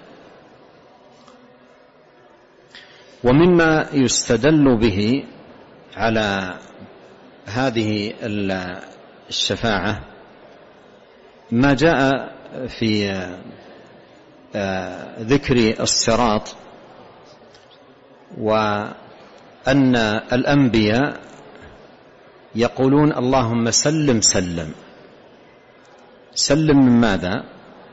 ومما يستدل به على هذه الشفاعة ما جاء في ذكر الصراط وأن الأنبياء يقولون اللهم سلم سلم. سلم من ماذا؟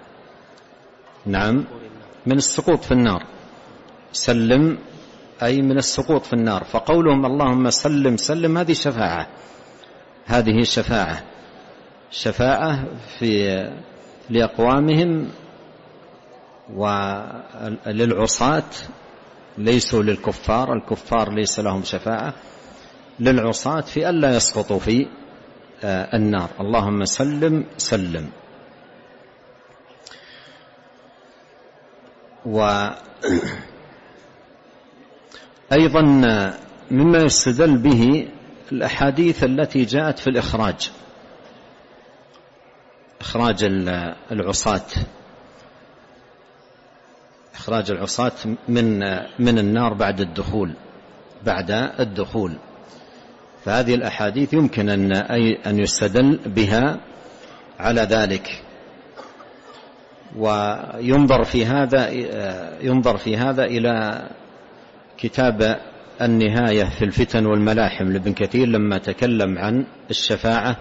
نعم، من السقوط في النار. سلم أي من السقوط في النار. فقولهم اللهم سلم سلم هذه شفاعة، هذه شفاعة لأقوامهم وللعصاة، ليسوا للكفار، الكفار ليس لهم شفاعة، للعصاة في ألا يسقطوا في النار. اللهم سلم سلم. وأيضا مما يستدل به الأحاديث التي جاءت في إخراج العصاة، إخراج العصاة من النار بعد الدخول. فهذه الأحاديث يمكن أن يستدل بها على ذلك. وينظر في هذا إلى كتاب النهاية في الفتن والملاحم لابن كثير لما تكلم عن الشفاعة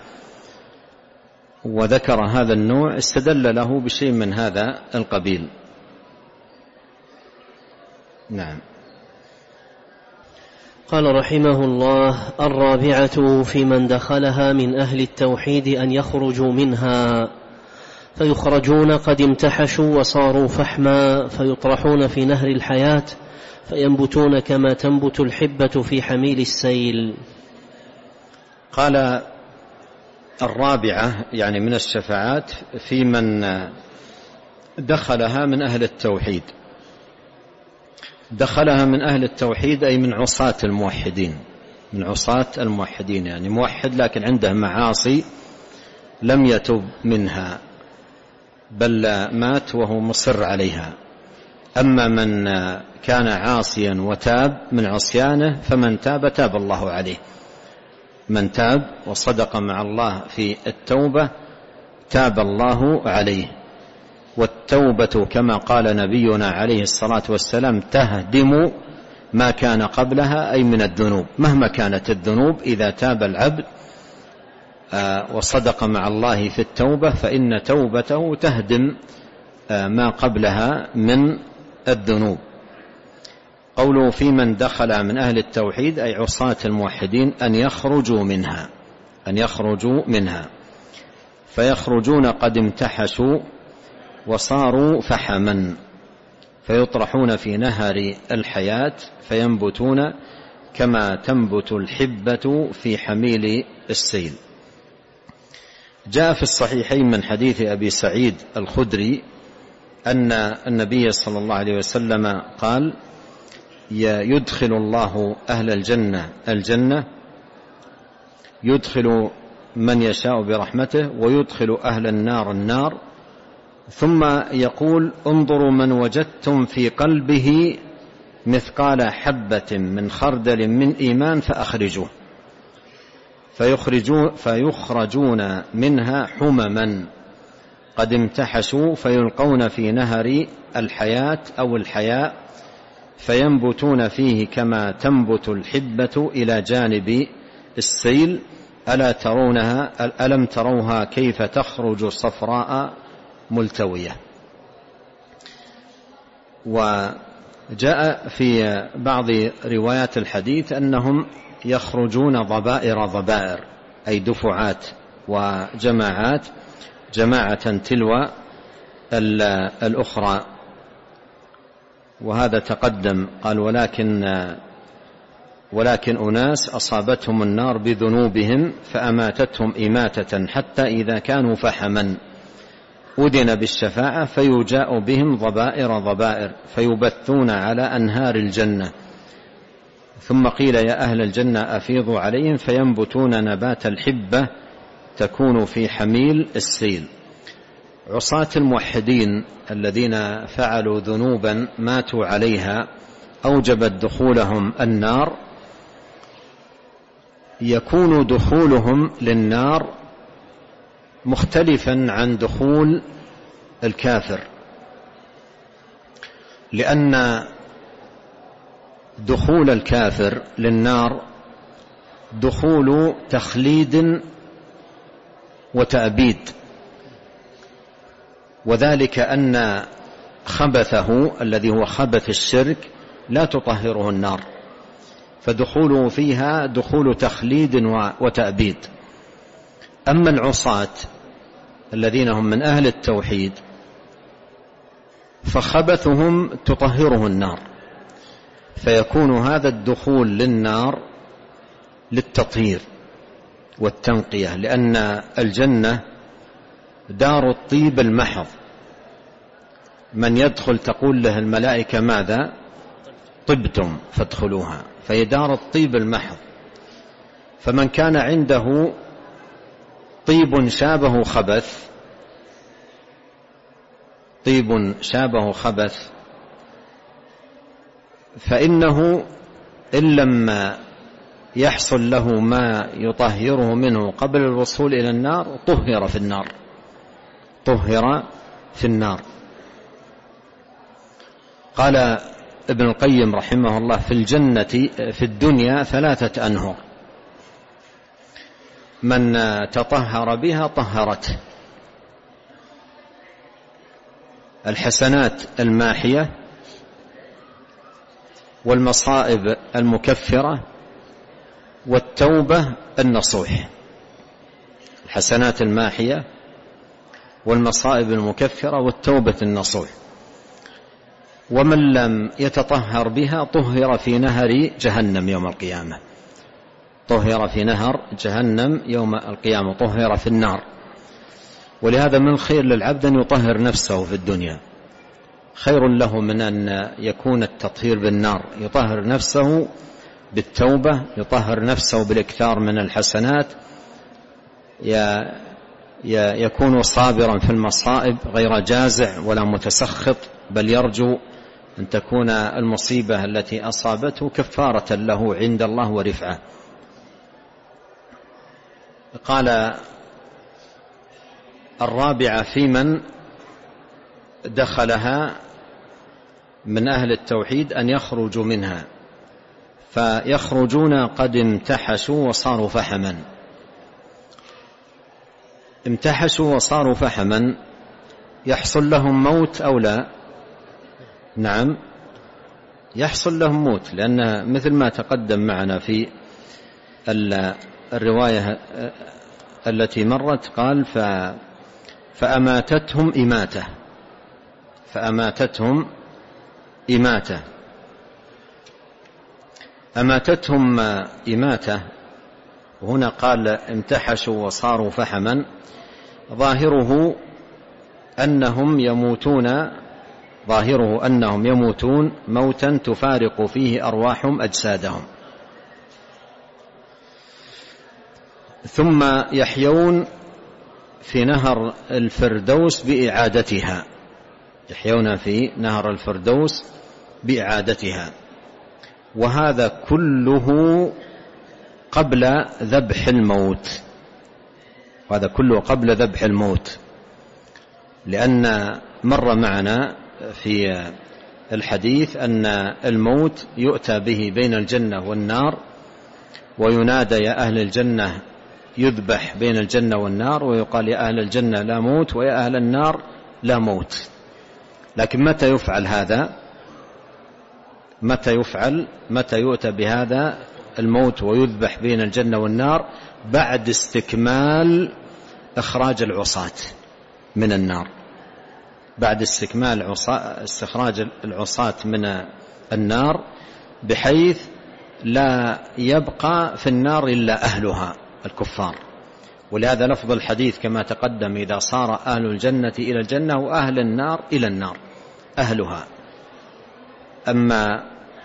وذكر هذا النوع، استدل له بشيء من هذا القبيل. نعم. قال رحمه الله: الرابعة في من دخلها من أهل التوحيد أن يخرجوا منها، فيخرجون قد امتحشوا وصاروا فحما، فيطرحون في نهر الحياة فينبتون كما تنبت الحبة في حميل السيل. قال الرابعة يعني من الشفاعات في من دخلها من أهل التوحيد. دخلها من أهل التوحيد أي من عصاة الموحدين، من عصاة الموحدين، يعني موحد لكن عنده معاصي لم يتب منها بل مات وهو مصر عليها. أما من كان عاصيا وتاب من عصيانه فمن تاب الله عليه. من تاب وصدق مع الله في التوبة تاب الله عليه. والتوبة كما قال نبينا عليه الصلاة والسلام تهدم ما كان قبلها، أي من الذنوب. مهما كانت الذنوب إذا تاب العبد وصدق مع الله في التوبة فإن توبته تهدم ما قبلها من الذنوب. قوله في من دخل من أهل التوحيد أي عصاة الموحدين أن يخرجوا منها فيخرجون قد امتحشوا وصاروا فحما، فيطرحون في نهر الحياة فينبتون كما تنبت الحبة في حميل السيل. جاء في الصحيحين من حديث أبي سعيد الخدري أن النبي صلى الله عليه وسلم قال: يدخل الله أهل الجنة يدخل من يشاء برحمته ويدخل أهل النار ثم يقول: انظروا من وجدتم في قلبه مثقال حبة من خردل من إيمان فأخرجوه، فيخرجون منها حمما قد امتحشوا فيلقون في نهر الحياة أو الحياء فينبتون فيه كما تنبت الحبة إلى جانب السيل. ألم تروها كيف تخرج صفراء ملتوية. وجاء في بعض روايات الحديث أنهم يخرجون ضبائر أي دفعات وجماعات، جماعة تلو الأخرى. وهذا تقدم. قال: ولكن أناس أصابتهم النار بذنوبهم فأماتتهم إماتة حتى إذا كانوا فحما أذن بالشفاعة فيجاء بهم ضبائر فيبثون على أنهار الجنة، ثم قيل: يا أهل الجنة أفيضوا عليهم فينبتون نبات الحبة تكون في حميل السيل. عصاة الموحدين الذين فعلوا ذنوبا ماتوا عليها أوجبت دخولهم النار، يكون دخولهم للنار مختلفا عن دخول الكافر، لأن دخول الكافر للنار دخول تخليد وتأبيد، وذلك أن خبثه الذي هو خبث الشرك لا تطهره النار، فدخوله فيها دخول تخليد وتأبيد. أما العصاة الذين هم من أهل التوحيد فخبثهم تطهره النار، فيكون هذا الدخول للنار للتطهير والتنقية، لأن الجنة دار الطيب المحض، من يدخل تقول له الملائكة ماذا؟ طبتم فادخلوها، فهي دار الطيب المحض. فمن كان عنده طيب شابه خبث، طيب شابه خبث، فإنه إن لم يحصل له ما يطهره منه قبل الوصول إلى النار طهر في النار، طهر في النار. قال ابن القيم رحمه الله: في الجنة في الدنيا 3 أنهر، من تطهر بها طهرته: الحسنات الماحية، والمصائب المكفرة، والتوبة النصوح. الحسنات الماحية والمصائب المكفرة والتوبة النصوح. ومن لم يتطهر بها طهر في نهر جهنم يوم القيامة، طهر في نهر جهنم يوم القيامة، طهر في النار. ولهذا من الخير للعبد أن يطهر نفسه في الدنيا، خير له من أن يكون التطهير بالنار. يطهر نفسه بالتوبة، يطهر نفسه بالإكثار من الحسنات، يكون صابرا في المصائب غير جازع ولا متسخط، بل يرجو أن تكون المصيبة التي أصابته كفارة له عند الله ورفعة. قال: الرابعة في من دخلها من أهل التوحيد أن يخرجوا منها، فيخرجون قد امتحشوا وصاروا فحما. امتحشوا وصاروا فحما، يحصل لهم موت أو لا؟ نعم، يحصل لهم موت، لأن مثل ما تقدم معنا في الرواية التي مرت، قال: فأماتتهم إماتة، فأماتتهم إماتة. أماتتهم إماتة، وهنا قال امتحشوا وصاروا فحما، ظاهره أنهم يموتون، ظاهره أنهم يموتون موتا تفارق فيه أرواحهم أجسادهم، ثم يحيون في نهر الفردوس بإعادتها، يحيون في نهر الفردوس بإعادتها. وهذا كله قبل ذبح الموت، وهذا كله قبل ذبح الموت، لأن مر معنا في الحديث أن الموت يؤتى به بين الجنة والنار، وينادى: يا أهل الجنة، يذبح بين الجنة والنار، ويقال: يا أهل الجنة لا موت، ويا أهل النار لا موت. لكن متى يفعل هذا؟ متى يؤتى بهذا الموت ويذبح بين الجنة والنار؟ بعد استكمال إخراج العصاة من النار، بعد استكمال استخراج العصاة من النار، بحيث لا يبقى في النار إلا أهلها الكفار. ولهذا لفظ الحديث كما تقدم: إذا صار أهل الجنة إلى الجنة وأهل النار إلى النار، أهلها. أما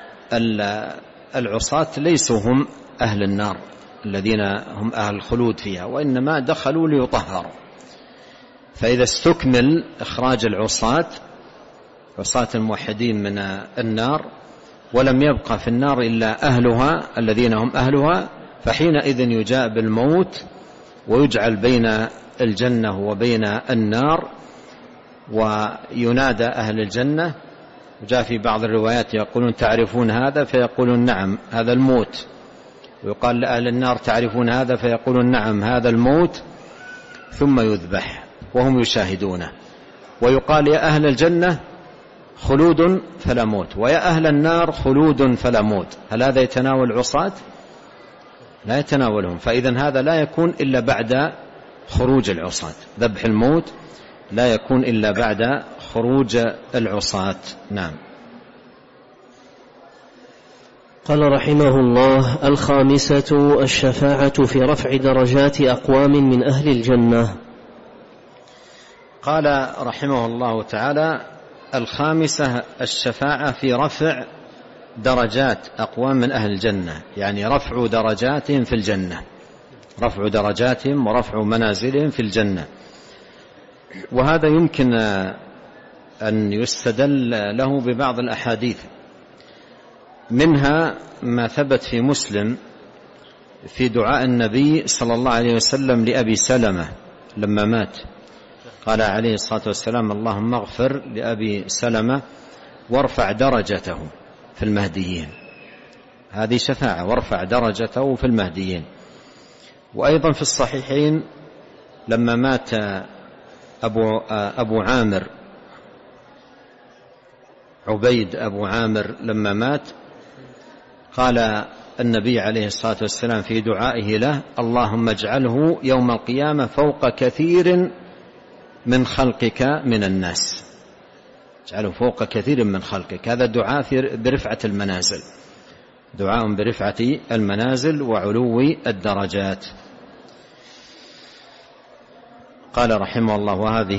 العصاة ليسوا هم أهل النار الذين هم أهل الخلود فيها، وإنما دخلوا ليطهروا. فإذا استكمل إخراج العصاة، عصاة الموحدين من النار، ولم يبقى في النار إلا أهلها الذين هم أهلها، فحينئذ يجاء بالموت ويجعل بين الجنة وبين النار، وينادى أهل الجنة وجاء في بعض الروايات يقولون تعرفون هذا فيقولون نعم هذا الموت، ويقال لأهل النار تعرفون هذا فيقولون نعم هذا الموت، ثم يذبح وهم يشاهدونه، ويقال يا أهل الجنة خلود فلا موت، ويا أهل النار خلود فلا موت. هل هذا يتناول العصاة؟ لا يتناولهم، فإذا هذا لا يكون إلا بعد خروج العصاة، ذبح الموت لا يكون إلا بعد خروج العصاة. نعم. قال رحمه الله: الخامسة الشفاعة في رفع درجات أقوام من أهل الجنة. قال رحمه الله تعالى: الخامسة الشفاعة في رفع درجات أقوام من أهل الجنة، يعني رفع درجاتهم في الجنة، رفع درجاتهم ورفع منازلهم في الجنة. وهذا يمكن أن يستدل له ببعض الأحاديث، منها ما ثبت في مسلم في دعاء النبي صلى الله عليه وسلم لأبي سلمة لما مات، قال عليه الصلاة والسلام: اللهم اغفر لأبي سلمة وارفع درجته في المهديين. هذه شفاعة، وارفع درجته في المهديين. وأيضا في الصحيحين لما مات أبو عامر، عبيد أبو عامر لما مات، قال النبي عليه الصلاة والسلام في دعائه له: اللهم اجعله يوم القيامة فوق كثير من خلقك من الناس، اجعله فوق كثير من خلقك. هذا دعاء برفعة المنازل، دعاء برفعة المنازل وعلو الدرجات. قال رحمه الله: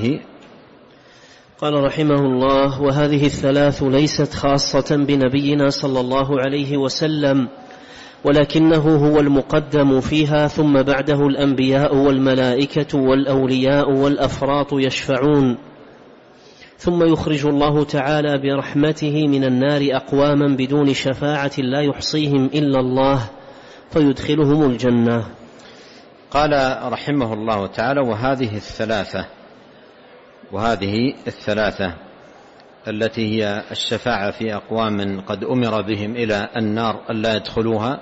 وهذه الثلاث ليست خاصة بنبينا صلى الله عليه وسلم، ولكنه هو المقدم فيها، ثم بعده الأنبياء والملائكة والأولياء والأفراط يشفعون، ثم يخرج الله تعالى برحمته من النار أقواما بدون شفاعة لا يحصيهم إلا الله فيدخلهم الجنة. قال رحمه الله تعالى: وهذه الثلاثة التي هي الشفاعة في أقوام قد أمر بهم إلى النار ألا يدخلوها،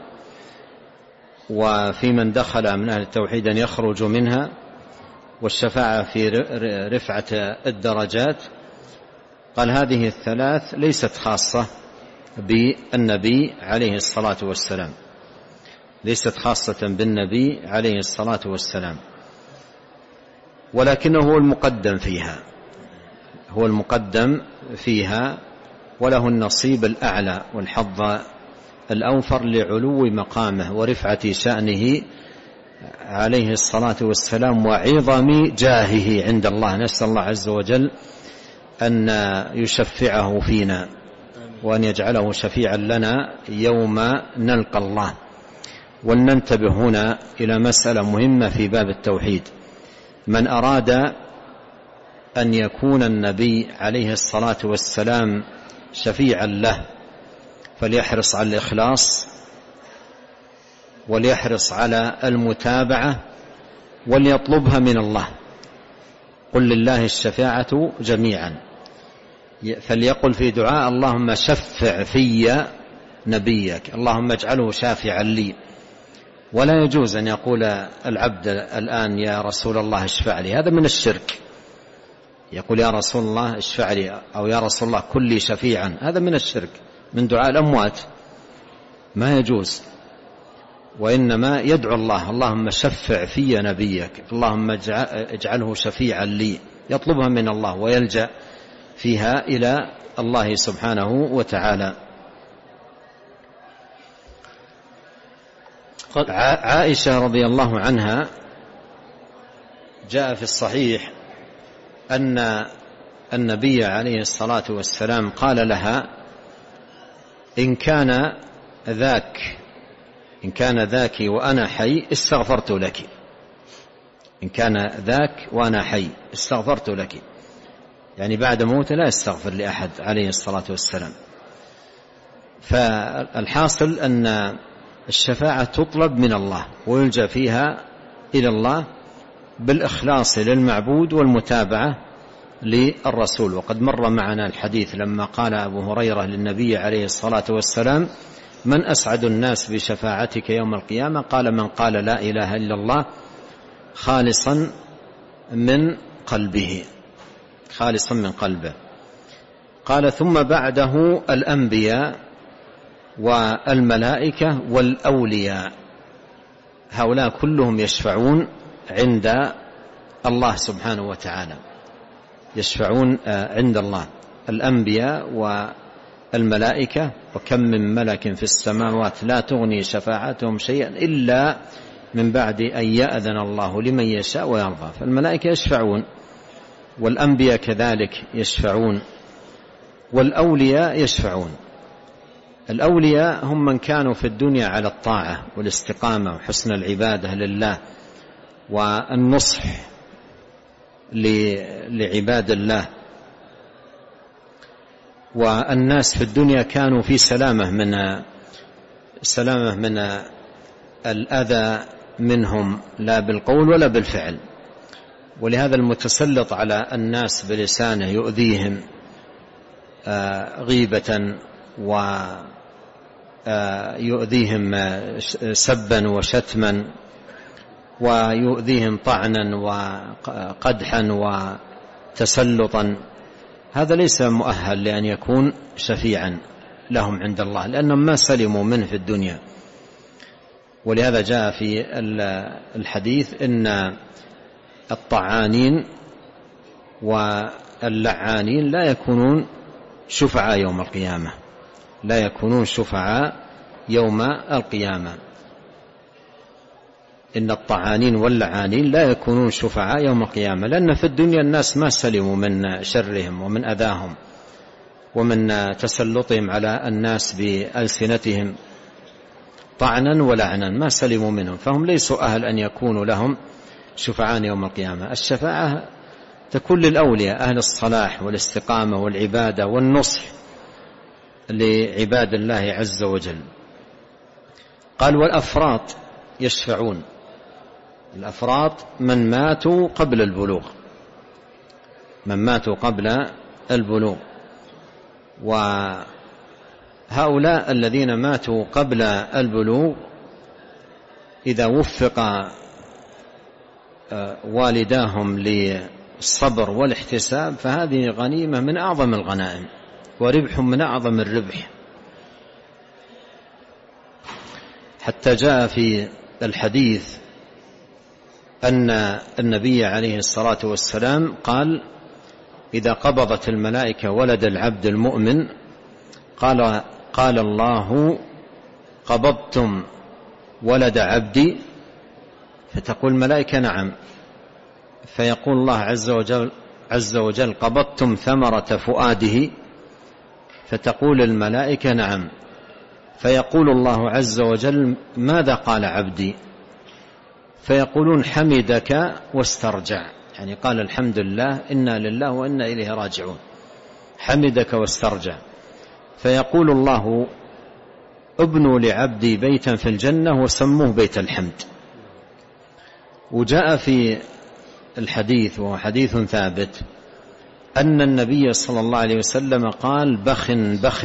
وفي من دخل من أهل التوحيد أن يخرج منها، والشفاعة في رفعة الدرجات. قال هذه الثلاث ليست خاصة بالنبي عليه الصلاة والسلام، ليست خاصة بالنبي عليه الصلاة والسلام، ولكنه هو المقدم فيها، وله النصيب الأعلى والحظ الأوفر لعلو مقامه ورفعة شأنه عليه الصلاة والسلام وعظم جاهه عند الله. نسأل الله عز وجل أن يشفعه فينا، وأن يجعله شفيعا لنا يوم نلقى الله. ولننتبه هنا إلى مسألة مهمة في باب التوحيد: من أراد أن يكون النبي عليه الصلاة والسلام شفيعا له فليحرص على الإخلاص، وليحرص على المتابعة، وليطلبها من الله. قل لله الشفاعة جميعا، فليقل في دعاء: اللهم شفع في نبيك، اللهم اجعله شافعا لي. ولا يجوز أن يقول العبد الآن: يا رسول الله اشفع لي، هذا من الشرك. يقول: يا رسول الله اشفع لي، أو يا رسول الله كن لي شفيعا، هذا من الشرك، من دعاء الأموات، ما يجوز. وإنما يدعو الله: اللهم شفع في نبيك، اللهم اجعله شفيعا لي، يطلبها من الله ويلجأ فيها إلى الله سبحانه وتعالى. عائشة رضي الله عنها جاء في الصحيح أن النبي عليه الصلاة والسلام قال لها: إن كان ذاك وأنا حي استغفرت لك، إن كان ذاك وأنا حي استغفرت لك، يعني بعد موته لا يستغفر لأحد عليه الصلاة والسلام. فالحاصل أن الشفاعة تطلب من الله ويلجأ فيها إلى الله بالإخلاص للمعبود والمتابعة للرسول. وقد مر معنا الحديث لما قال أبو هريرة للنبي عليه الصلاة والسلام: من أسعد الناس بشفاعتك يوم القيامة؟ قال: من قال لا إله إلا الله خالصا من قلبه، خالصا من قلبه. قال: ثم بعده الأنبياء والملائكة والأولياء، هؤلاء كلهم يشفعون عند الله سبحانه وتعالى، يشفعون عند الله، الأنبياء والملائكة. وكم من ملك في السماوات لا تغني شفاعتهم شيئا إلا من بعد أن يأذن الله لمن يشاء ويرضى. فالملائكة يشفعون، والأنبياء كذلك يشفعون، والأولياء يشفعون. الأولياء هم من كانوا في الدنيا على الطاعة والاستقامة وحسن العبادة لله والنصح لعباد الله، والناس في الدنيا كانوا في سلامة من الأذى منهم، لا بالقول ولا بالفعل. ولهذا المتسلط على الناس بلسانه يؤذيهم غيبة ويؤذيهم سبا وشتما ويؤذيهم طعنا وقدحا وتسلطا، هذا ليس مؤهل لأن يكون شفيعا لهم عند الله، لأنهم ما سلموا منه في الدنيا. ولهذا جاء في الحديث إن الطعانين واللعانين لا يكونون شفعاء يوم القيامة، لا يكونون شفعاء يوم القيامة. إن الطعانين واللعانين لا يكونون شفعاء يوم القيامة، لأن في الدنيا الناس ما سلموا من شرهم ومن أذاهم ومن تسلطهم على الناس بألسنتهم طعنا ولعنا، ما سلموا منهم، فهم ليسوا أهل أن يكونوا لهم شفعاء يوم القيامة. الشفاعة تكون للأولياء أهل الصلاح والاستقامة والعبادة والنصح لعباد الله عز وجل. قال: والأفراط يشفعون. الأفراط من ماتوا قبل البلوغ، من ماتوا قبل البلوغ. وهؤلاء الذين ماتوا قبل البلوغ إذا وفق والداهم للصبر والاحتساب فهذه غنيمة من أعظم الغنائم وربح من أعظم الربح. حتى جاء في الحديث أن النبي عليه الصلاة والسلام قال: إذا قبضت الملائكة ولد العبد المؤمن قال الله: قبضتم ولد عبدي؟ فتقول الملائكة: نعم. فيقول الله عز وجل: قبضتم ثمرة فؤاده؟ فتقول الملائكة: نعم. فيقول الله عز وجل: ماذا قال عبدي؟ فيقولون: حمدك واسترجع، يعني قال الحمد لله، إنا لله وإنا إليه راجعون، حمدك واسترجع. فيقول الله: ابنوا لعبدي بيتا في الجنة وسموه بيت الحمد. وجاء في الحديث، وهو حديث ثابت، أن النبي صلى الله عليه وسلم قال: بخ بخ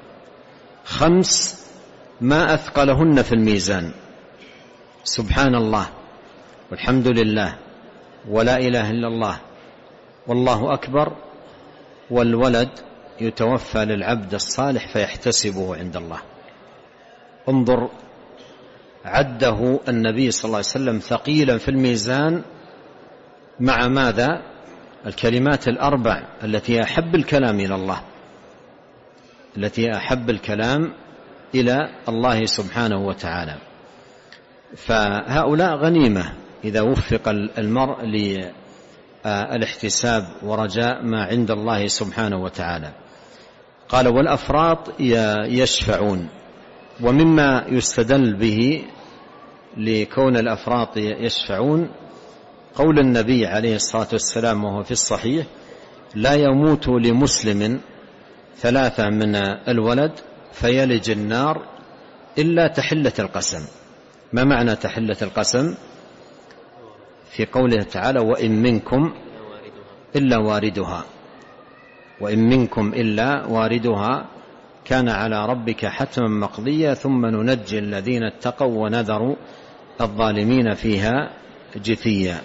5 ما أثقلهن في الميزان، سبحان الله والحمد لله ولا إله إلا الله والله أكبر، والولد يتوفى للعبد الصالح فيحتسبه عند الله. انظر، عده النبي صلى الله عليه وسلم ثقيلا في الميزان مع ماذا؟ الكلمات الأربع التي أحب الكلام إلى الله، التي أحب الكلام إلى الله سبحانه وتعالى. فهؤلاء غنيمة إذا وفق المرء للاحتساب ورجاء ما عند الله سبحانه وتعالى. قال: والأفراط يشفعون. ومما يستدل به لكون الأفراط يشفعون قول النبي عليه الصلاة والسلام وهو في الصحيح: لا يموت لمسلم 3 من الولد فيلج النار إلا تحلة القسم. ما معنى تحلة القسم؟ في قوله تعالى: وإن منكم إلا واردها، وإن منكم إلا واردها كان على ربك حتما مقضيا ثم ننجي الذين اتقوا ونذر الظالمين فيها جثيا.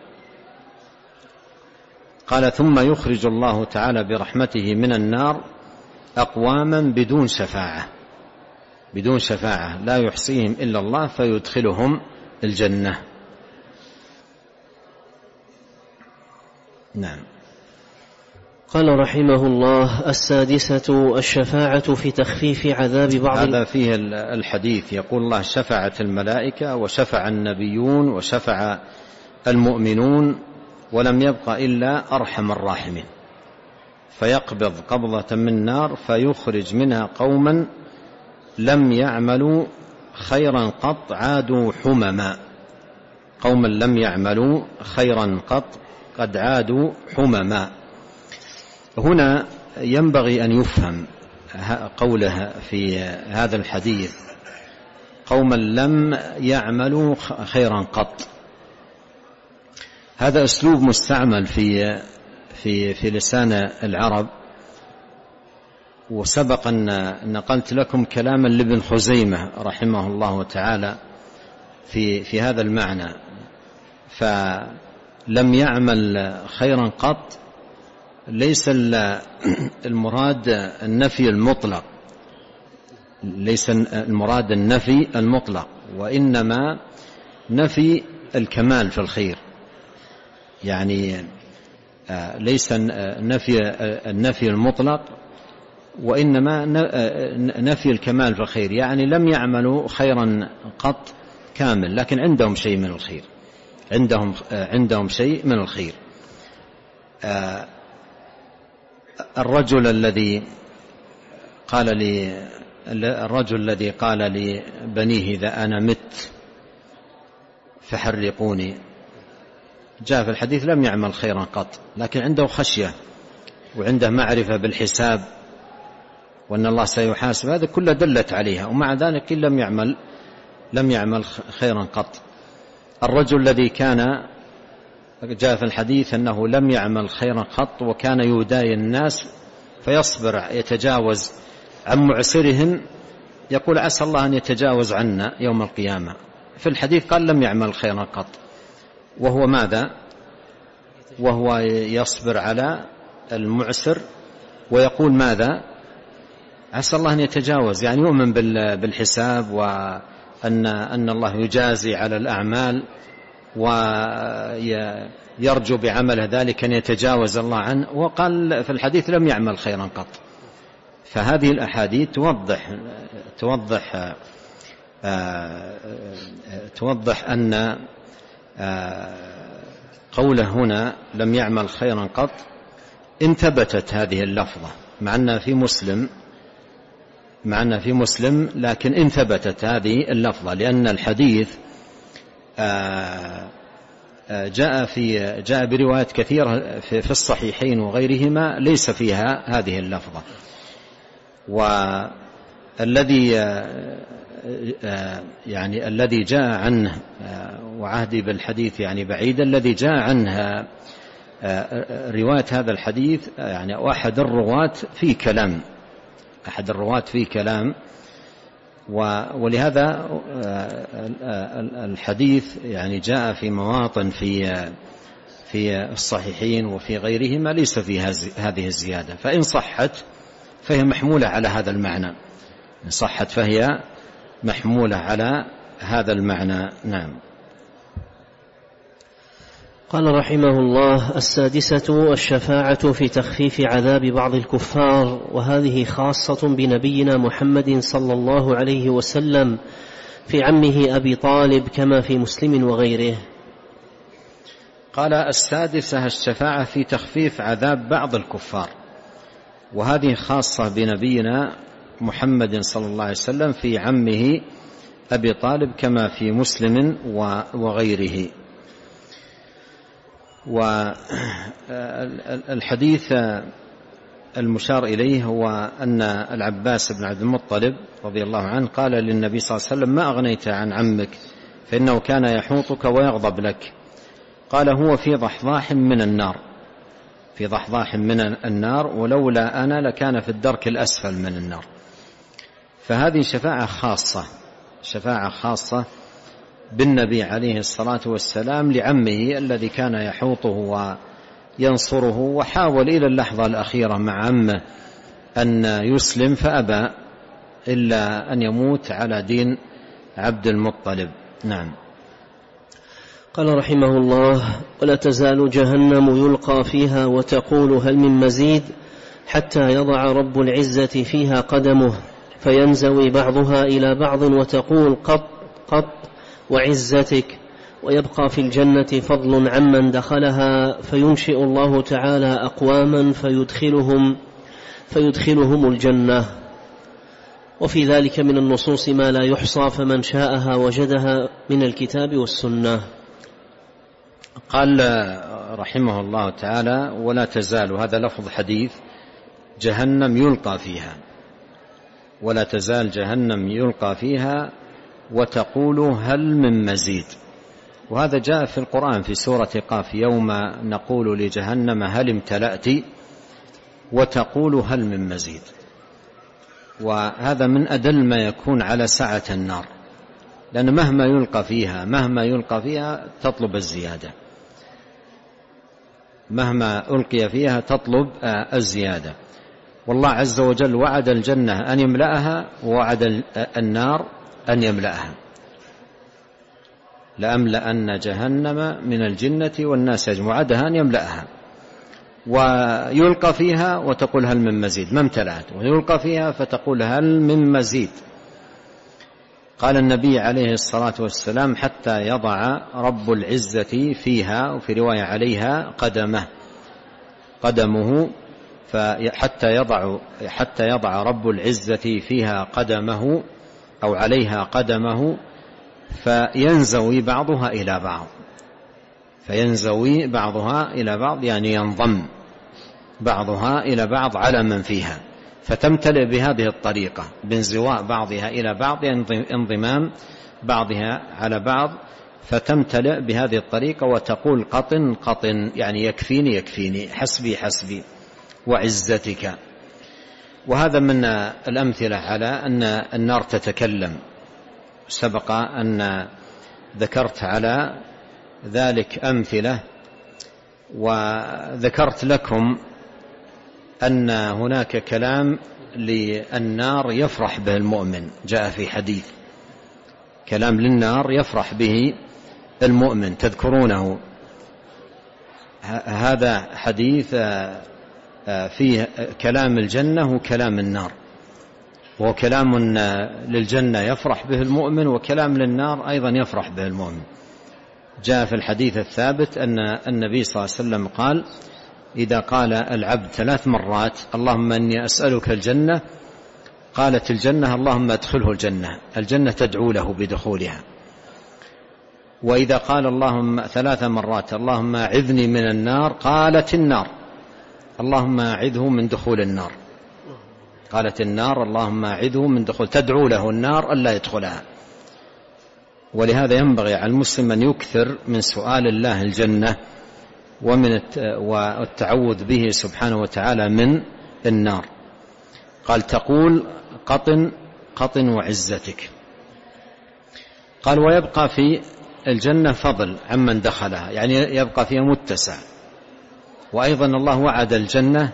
قال ثم يخرج الله تعالى برحمته من النار أقواما بدون شفاعة لا يحصيهم إلا الله فيدخلهم الجنة. نعم. قال رحمه الله: السادسة الشفاعة في تخفيف عذاب بعض. هذا فيه الحديث يقول الله: شفعت الملائكة وشفع النبيون وشفع المؤمنون ولم يبق إلا أرحم الراحمين، فيقبض قبضة من نار فيخرج منها قوما لم يعملوا خيرا قط عادوا حمما. قوما لم يعملوا خيرا قط قد عادوا حمما. هنا ينبغي أن يفهم قوله في هذا الحديث قوما لم يعملوا خيرا قط. هذا أسلوب مستعمل في لسان العرب، وسبق أن نقلت لكم كلاما لابن خزيمة رحمه الله تعالى في هذا المعنى. فلم يعمل خيرا قط ليس المراد النفي المطلق، ليس المراد النفي المطلق، وإنما نفي الكمال في الخير. يعني ليس النفي المطلق وإنما نفي الكمال في الخير. يعني لم يعملوا خيرا قط كامل، لكن عندهم شيء من الخير، عندهم شيء من الخير. الرجل الذي قال لبنيه: إذا أنا مت فحرقوني، جاء في الحديث لم يعمل خيرا قط، لكن عنده خشية وعنده معرفة بالحساب وأن الله سيحاسب. هذا كله دلت عليها، ومع ذلك لم يعمل خيرا قط. الرجل الذي جاء في الحديث أنه لم يعمل خيرا قط وكان يداين الناس فيصبر يتجاوز عن معسرهم، يقول: عسى الله أن يتجاوز عنا يوم القيامة. في الحديث قال لم يعمل خيرا قط، وهو ماذا؟ وهو يصبر على المعسر ويقول ماذا؟ عسى الله أن يتجاوز، يعني يؤمن بالحساب وأن الله يجازي على الأعمال، ويرجو بعمل ذلك أن يتجاوز الله عنه. وقال في الحديث لم يعمل خيرا قط. فهذه الأحاديث توضح أن قوله هنا لم يعمل خيرا قط إن ثبتت هذه اللفظة، مع أن في مسلم، لكن إن ثبتت هذه اللفظة، لأن الحديث جاء بروايات كثيرة في الصحيحين وغيرهما ليس فيها هذه اللفظة. الذي جاء عنه، وعهدي بالحديث يعني بعيد، الذي جاء عنه رواية هذا الحديث يعني أحد الرواة في كلام، ولهذا الحديث يعني جاء في مواطن في الصحيحين وفي غيرهما ليس فيها هذه الزيادة، فإن صحت فهي محمولة على هذا المعنى، إن صحت فهي محمولة على هذا المعنى. نعم. قال رحمه الله: السادسة الشفاعة في تخفيف عذاب بعض الكفار، وهذه خاصة بنبينا محمد صلى الله عليه وسلم في عمه أبي طالب كما في مسلم وغيره. قال: السادسة الشفاعة في تخفيف عذاب بعض الكفار، وهذه خاصة بنبينا محمد صلى الله عليه وسلم في عمه أبي طالب كما في مسلم وغيره. والحديث المشار إليه هو أن العباس بن عبد المطلب رضي الله عنه قال للنبي صلى الله عليه وسلم: ما أغنيت عن عمك فإنه كان يحوطك ويغضب لك. قال: هو في ضحضاح من النار. في ضحضاح من النار، ولولا أنا لكان في الدرك الأسفل من النار. فهذه شفاعة خاصة بالنبي عليه الصلاة والسلام لعمه الذي كان يحوطه وينصره، وحاول إلى اللحظة الأخيرة مع عمه أن يسلم فأبى إلا أن يموت على دين عبد المطلب. نعم. قال رحمه الله: ولا تزال جهنم يلقى فيها وتقول هل من مزيد، حتى يضع رب العزة فيها قدمه فينزوي بعضها إلى بعض وتقول قط قط وعزتك، ويبقى في الجنة فضل عمن دخلها، فينشئ الله تعالى أقواما فيدخلهم الجنة. وفي ذلك من النصوص ما لا يحصى، فمن شاءها وجدها من الكتاب والسنة. قال رحمه الله تعالى: ولا تزال، هذا لفظ حديث، جهنم يلقى فيها، ولا تزال جهنم يلقى فيها وتقول هل من مزيد. وهذا جاء في القرآن في سورة قاف: يوم نقول لجهنم هل امتلأت وتقول هل من مزيد. وهذا من أدل ما يكون على سعة النار، لأن مهما يلقى فيها تطلب الزيادة، مهما ألقي فيها تطلب الزيادة. والله عز وجل وعد الجنة أن يملأها، ووعد النار أن يملأها. لأملأن جهنم من الجنة والناس أجمعين، وعدها أن يملأها. ويلقى فيها وتقول هل من مزيد، ما امتلأت، ويلقى فيها فتقول هل من مزيد. قال النبي عليه الصلاة والسلام: حتى يضع رب العزة فيها، وفي رواية عليها قدمه، حتى يضع رب العزة فيها قدمه أو عليها قدمه، فينزوي بعضها إلى بعض، يعني ينضم بعضها إلى بعض على من فيها، فتمتلئ بهذه الطريقة، بانزواء بعضها إلى بعض، انضمام بعضها على بعض، فتمتلئ بهذه الطريقة، وتقول قطن قطن، يعني يكفيني، حسبي وعزتك. وهذا من الأمثلة على أن النار تتكلم. سبق أن ذكرت على ذلك أمثلة، وذكرت لكم أن هناك كلام للنار يفرح به المؤمن، جاء في حديث كلام للنار يفرح به المؤمن، تذكرونه. هذا حديث فيه كلام الجنة وكلام النار، وكلام للجنة يفرح به المؤمن، وكلام للنار أيضا يفرح به المؤمن. جاء في الحديث الثابت أن النبي صلى الله عليه وسلم قال: إذا قال العبد 3 مرات اللهم إني أسألك الجنة، قالت الجنة اللهم أدخله الجنة تدعو له بدخولها. وإذا قال اللهم 3 مرات اللهم أعذني من النار، قالت النار اللهم أعذه من دخول النار، قالت النار اللهم أعذه من دخول، تدعو له النار ألا يدخلها. ولهذا ينبغي على المسلم أن يكثر من سؤال الله الجنة والتعوذ به سبحانه وتعالى من النار. قال: تقول قطن وعزتك. قال: ويبقى في الجنة فضل عمن دخلها، يعني يبقى فيها متسع. وأيضا الله وعد الجنة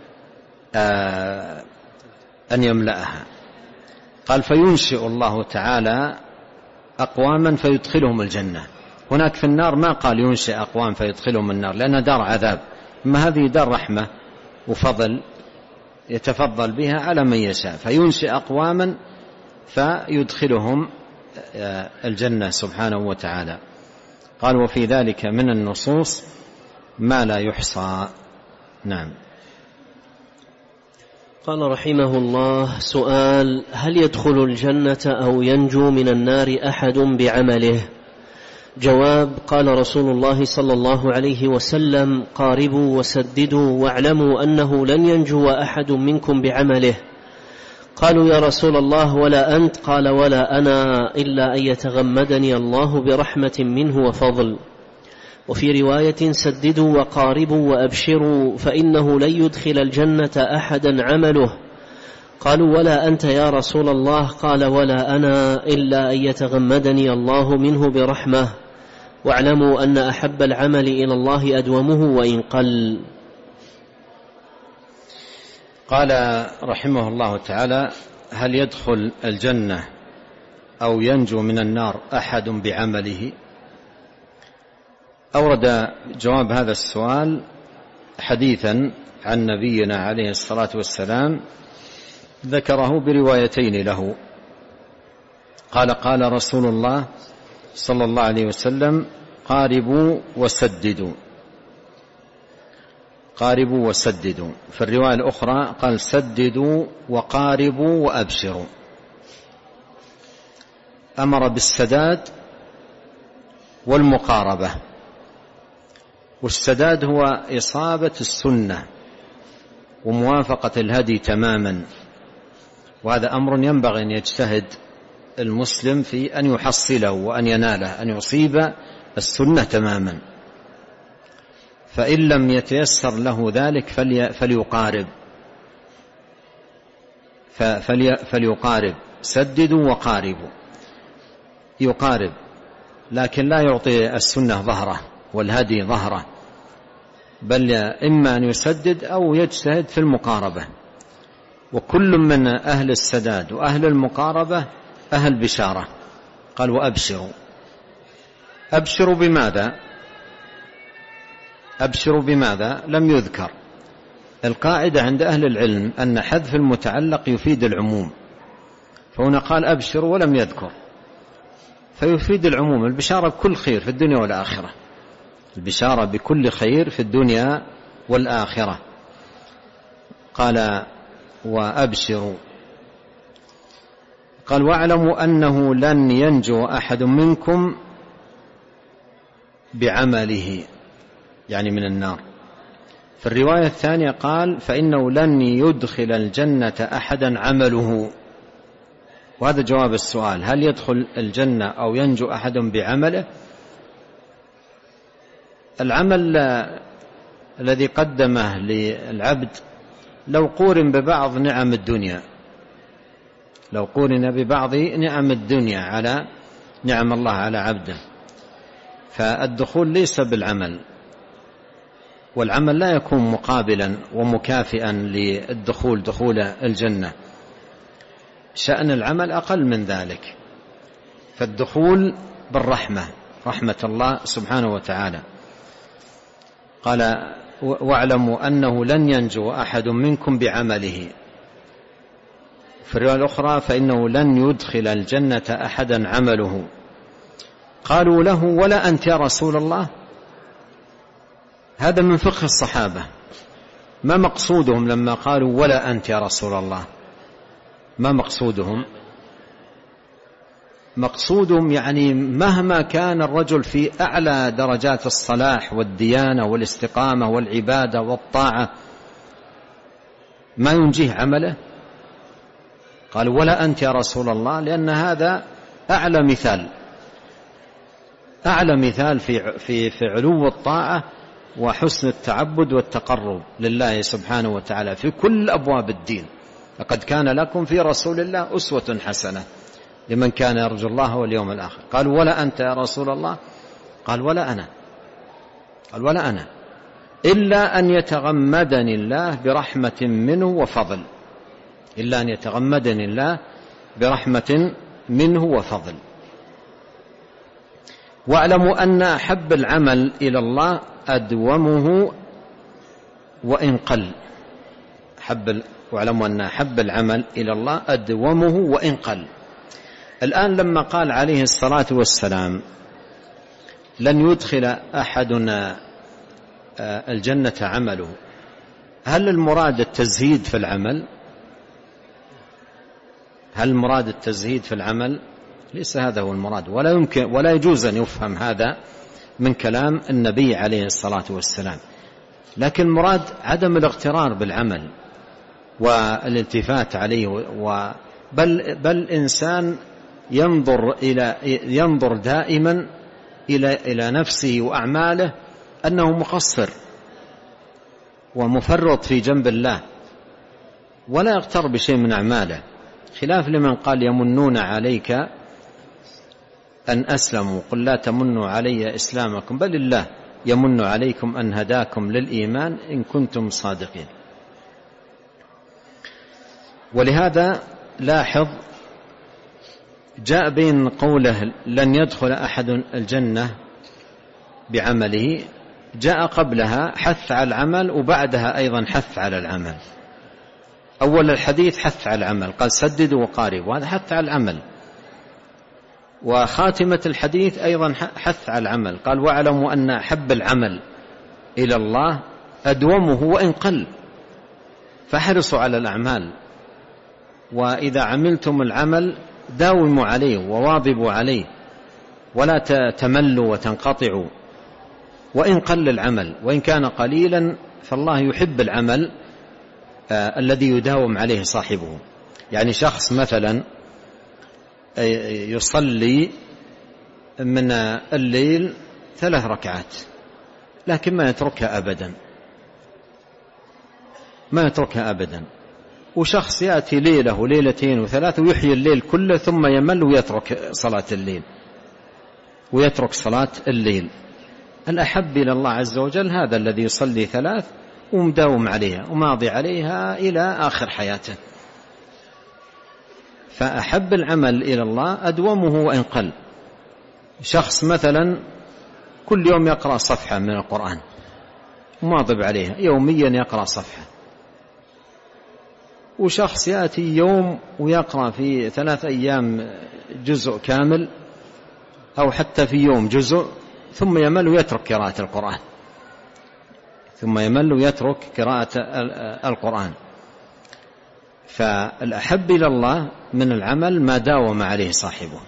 أن يملأها. قال: فينشئ الله تعالى أقواما فيدخلهم الجنة. هناك في النار ما قال ينشئ أقوام فيدخلهم النار، لأنها دار عذاب، أما هذه دار رحمة وفضل يتفضل بها على من يشاء، فينشئ أقواما فيدخلهم الجنة سبحانه وتعالى. قال: وفي ذلك من النصوص ما لا يحصى. نعم. قال رحمه الله: سؤال: هل يدخل الجنة أو ينجو من النار أحد بعمله؟ جواب: قال رسول الله صلى الله عليه وسلم: قاربوا وسددوا واعلموا أنه لن ينجو أحد منكم بعمله. قالوا: يا رسول الله ولا أنت؟ قال: ولا أنا، إلا أن يتغمدني الله برحمة منه وفضل. وفي رواية سددوا وقاربوا وأبشروا فإنه لن يدخل الجنة أحدا عمله. قالوا ولا أنت يا رسول الله؟ قال ولا أنا إلا أن يتغمدني الله منه برحمة. واعلموا أن أحب العمل إلى الله أدومه وإن قل. قال رحمه الله تعالى: هل يدخل الجنة أو ينجو من النار أحد بعمله؟ أورد جواب هذا السؤال حديثا عن نبينا عليه الصلاة والسلام ذكره بروايتين له. قال: قال رسول الله صلى الله عليه وسلم: قاربوا وسددوا. قاربوا وسددوا. في الرواية الأخرى قال: سددوا وقاربوا وأبشروا. أمر بالسداد والمقاربة. والسداد هو إصابة السنة وموافقة الهدي تماما، وهذا أمر ينبغي أن يجتهد المسلم في أن يحصله وأن يناله، أن يصيب السنة تماما. فإن لم يتيسر له ذلك فليقارب. سددوا وقاربوا. يقارب لكن لا يعطي السنة ظهره والهدي ظهره، بل إما أن يسدد أو يجتهد في المقاربة. وكل من أهل السداد وأهل المقاربة أهل بشارة. قال: وأبشروا. أبشروا بماذا؟ أبشروا بماذا؟ لم يذكر. القاعدة عند أهل العلم أن حذف المتعلق يفيد العموم، فهنا قال أبشروا ولم يذكر، فيفيد العموم. البشارة بكل خير في الدنيا والآخرة. البشارة بكل خير في الدنيا والآخرة. قال: وأبشروا. قال: واعلموا أنه لن ينجو أحد منكم بعمله، يعني من النار. في الرواية الثانية قال: فإنه لن يدخل الجنة أحدا عمله. وهذا جواب السؤال: هل يدخل الجنة أو ينجو أحد بعمله؟ العمل الذي قدمه للعبد لو قورن ببعض نعم الدنيا، لو قورن ببعض نعم الدنيا على نعم الله على عبده، فالدخول ليس بالعمل، والعمل لا يكون مقابلا ومكافئا للدخول دخول الجنة. شأن العمل أقل من ذلك، فالدخول بالرحمة، رحمة الله سبحانه وتعالى. قال: واعلموا أنه لن ينجو أحد منكم بعمله. في الرواية الأخرى: فإنه لن يدخل الجنة أحدا عمله. قالوا له: ولا أنت يا رسول الله؟ هذا من فقه الصحابة. ما مقصودهم لما قالوا ولا أنت يا رسول الله؟ ما مقصودهم؟ مقصودهم يعني مهما كان الرجل في أعلى درجات الصلاح والديانة والاستقامة والعبادة والطاعة ما ينجيه عمله. قالوا ولا أنت يا رسول الله، لأن هذا أعلى مثال في علو الطاعة وحسن التعبد والتقرب لله سبحانه وتعالى في كل أبواب الدين. لقد كان لكم في رسول الله أسوة حسنة لمن كان يرجو الله واليوم الآخر. قالوا ولا أنت يا رسول الله؟ قال ولا أنا. قال ولا أنا إلا أن يتغمدني الله برحمة منه وفضل. إلا أن يتغمدني الله برحمة منه وفضل. واعلموا أن أحب العمل إلى الله أدومه وإن قل. واعلموا أن أحب العمل إلى الله أدومه وإن قل. الآن لما قال عليه الصلاة والسلام لن يدخل أحدنا الجنة عمله، هل المراد التزهيد في العمل؟ هل المراد التزهيد في العمل؟ ليس هذا هو المراد، ولا يمكن ولا يجوز أن يفهم هذا من كلام النبي عليه الصلاة والسلام. لكن المراد عدم الاغترار بالعمل والالتفات عليه، بل إنسان ينظر دائما إلى نفسه وأعماله أنه مقصر ومفرط في جنب الله، ولا يغتر بشيء من أعماله، خلاف لمن قال يمنون عليك أن أسلموا، قل لا تمنوا علي إسلامكم بل الله يمن عليكم أن هداكم للإيمان إن كنتم صادقين. ولهذا لاحظ جاء بين قوله لن يدخل أحد الجنة بعمله، جاء قبلها حث على العمل وبعدها أيضا حث على العمل. أول الحديث حث على العمل، قال سددوا وقاربوا، وهذا حث على العمل. وخاتمة الحديث أيضا حث على العمل، قال واعلموا أن أحب العمل إلى الله أدومه وإن قل، فاحرصوا على الأعمال، وإذا عملتم العمل داوموا عليه وواظبوا عليه، ولا تملوا وتنقطعوا وإن قل العمل، وإن كان قليلا فالله يحب العمل الذي يداوم عليه صاحبه. يعني شخص مثلا يصلي من الليل 3 ركعات لكن ما يتركها أبدا، وشخص يأتي ليلة وليلتين و3 ويحيي الليل كله ثم يمل ويترك صلاة الليل. الأحب إلى الله عز وجل هذا الذي يصلي 3 ومداوم عليها وماضي عليها إلى آخر حياته. فأحب العمل إلى الله أدومه وإن قل. شخص مثلا كل يوم يقرأ صفحة من القرآن وماضي عليها يوميا يقرأ صفحة، وشخص يأتي يوم ويقرأ في 3 أيام جزء كامل أو حتى في يوم جزء ثم يمل ويترك قراءة القرآن. فالأحب إلى الله من العمل ما داوم عليه صاحبه،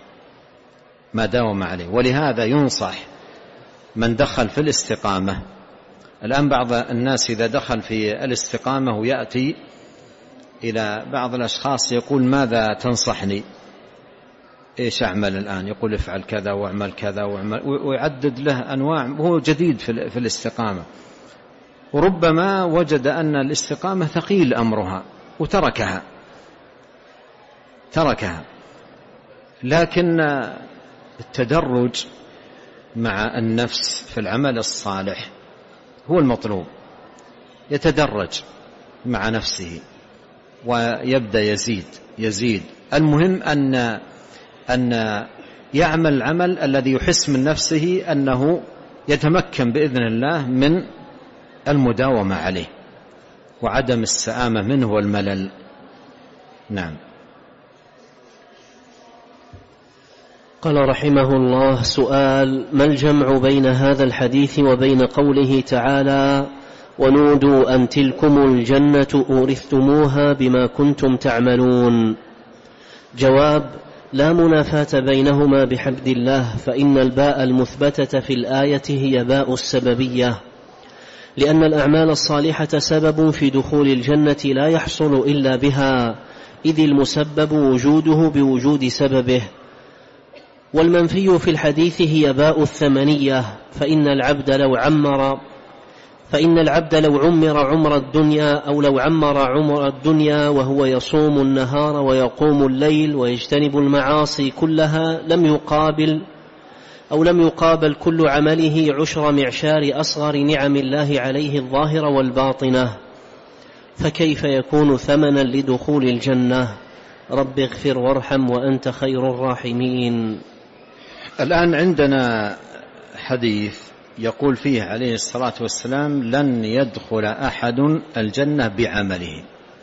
ولهذا ينصح من دخل في الاستقامة. الآن بعض الناس إذا دخل في الاستقامة ويأتي إلى بعض الأشخاص يقول ماذا تنصحني، إيش أعمل الآن؟ يقول افعل كذا واعمل كذا ويعدد له أنواع، وهو جديد في الاستقامة، وربما وجد أن الاستقامة ثقيل أمرها وتركها. لكن التدرج مع النفس في العمل الصالح هو المطلوب، يتدرج مع نفسه ويبدأ يزيد. المهم أن يعمل العمل الذي يحس من نفسه أنه يتمكن بإذن الله من المداومة عليه وعدم السآمة منه والملل. نعم. قال رحمه الله: سؤال: ما الجمع بين هذا الحديث وبين قوله تعالى: ونودوا أن تلكم الجنة أورثتموها بما كنتم تعملون؟ جواب: لا منافاة بينهما بحمد الله، فإن الباء المثبتة في الآية هي باء السببية، لأن الأعمال الصالحة سبب في دخول الجنة لا يحصل إلا بها، إذ المسبب وجوده بوجود سببه. والمنفي في الحديث هي باء الثمنية، فإن العبد لو عمر عمر الدنيا أو لو عمر عمر الدنيا وهو يصوم النهار ويقوم الليل ويجتنب المعاصي كلها لم يقابل كل عمله 10 معشار أصغر نعم الله عليه الظاهرة والباطنة، فكيف يكون ثمنا لدخول الجنة؟ رب اغفر وارحم وأنت خير الراحمين. الآن عندنا حديث يقول فيه عليه الصلاة والسلام: لن يدخل أحد الجنة بعمله.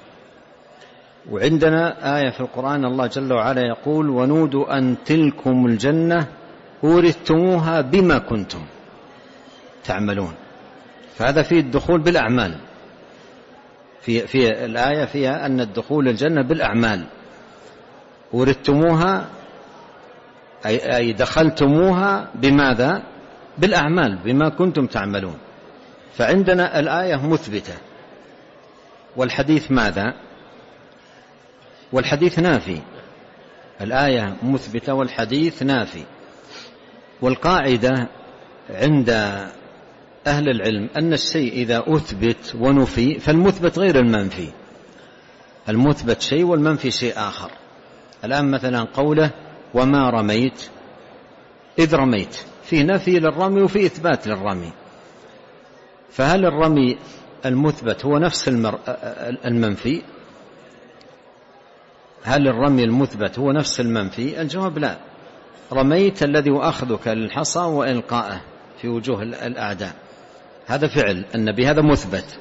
وعندنا آية في القرآن الله جل وعلا يقول: ونودوا أن تلكم الجنة أورثتموها بما كنتم تعملون. فهذا فيه الدخول بالأعمال، في الآية فيها أن الدخول الجنة بالأعمال. أورثتموها أي دخلتموها بماذا؟ بالأعمال، بما كنتم تعملون. فعندنا الآية مثبتة والحديث ماذا؟ والحديث نافي. الآية مثبتة والحديث نافي. والقاعدة عند أهل العلم أن الشيء إذا أثبت ونفي فالمثبت غير المنفي. المثبت شيء والمنفي شيء آخر. الآن مثلا قوله وما رميت إذ رميت، في نفي للرمي وفي إثبات للرمي، فهل الرمي المثبت هو نفس المنفي؟ هل الرمي المثبت هو نفس المنفي؟ الجواب لا. رميت الذي أخذك للحصى وإلقاءه في وجوه الأعداء، هذا فعل النبي، هذا مثبت.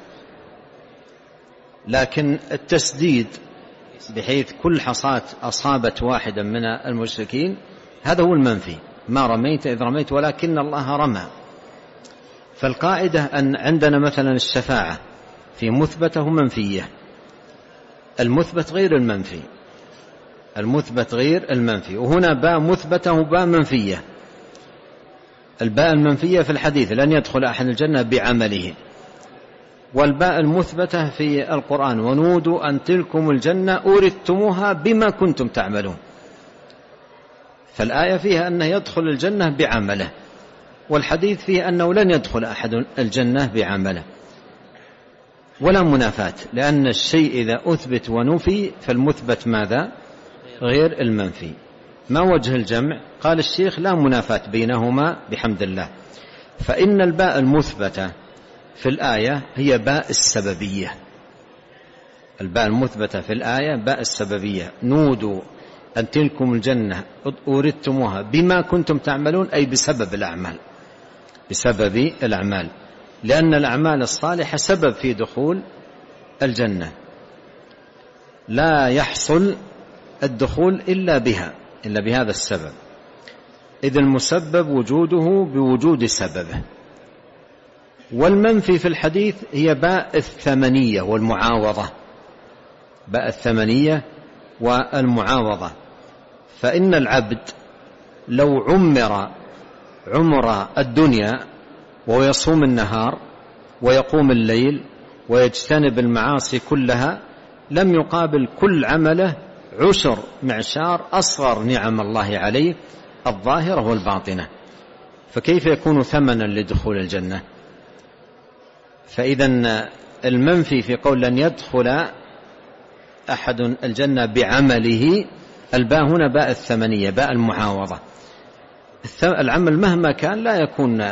لكن التسديد بحيث كل حصاة أصابت واحدا من المشركين هذا هو المنفي. ما رميت إذ رميت ولكن الله رمى. فالقاعدة أن عندنا مثلا الشفاعة في مثبته ومنفية، المثبت غير المنفي، المثبت غير المنفي. وهنا باء مثبته وباء منفية. الباء المنفية في الحديث لن يدخل أحد الجنة بعمله، والباء المثبتة في القرآن ونودوا أن تلكم الجنة أورثتموها بما كنتم تعملون. فالآية فيها أنه يدخل الجنة بعمله، والحديث فيه أنه لن يدخل أحد الجنة بعمله، ولا منافاة، لأن الشيء إذا أثبت ونفي فالمثبت ماذا؟ غير المنفي. ما وجه الجمع؟ قال الشيخ لا منافاة بينهما بحمد الله. فإن الباء المثبتة في الآية هي باء السببية. الباء المثبتة في الآية باء السببية، نودوا أن تلكم الجنة أوردتموها بما كنتم تعملون، أي بسبب الأعمال، بسبب الأعمال، لأن الأعمال الصالحة سبب في دخول الجنة، لا يحصل الدخول إلا بها، إلا بهذا السبب، إذ المسبب وجوده بوجود سببه. والمنفي في الحديث هي باء الثمنية والمعاوضة، باء الثمنية والمعاوضة. فإن العبد لو عمر الدنيا ويصوم النهار ويقوم الليل ويجتنب المعاصي كلها، لم يقابل كل عمله عشر معشار أصغر نعم الله عليه الظاهرة والباطنة، فكيف يكون ثمنا لدخول الجنة؟ فإذا المنفي في قول لن يدخل أحد الجنة بعمله، الباء هنا باء الثمنية، باء المعاوضة. العمل مهما كان لا يكون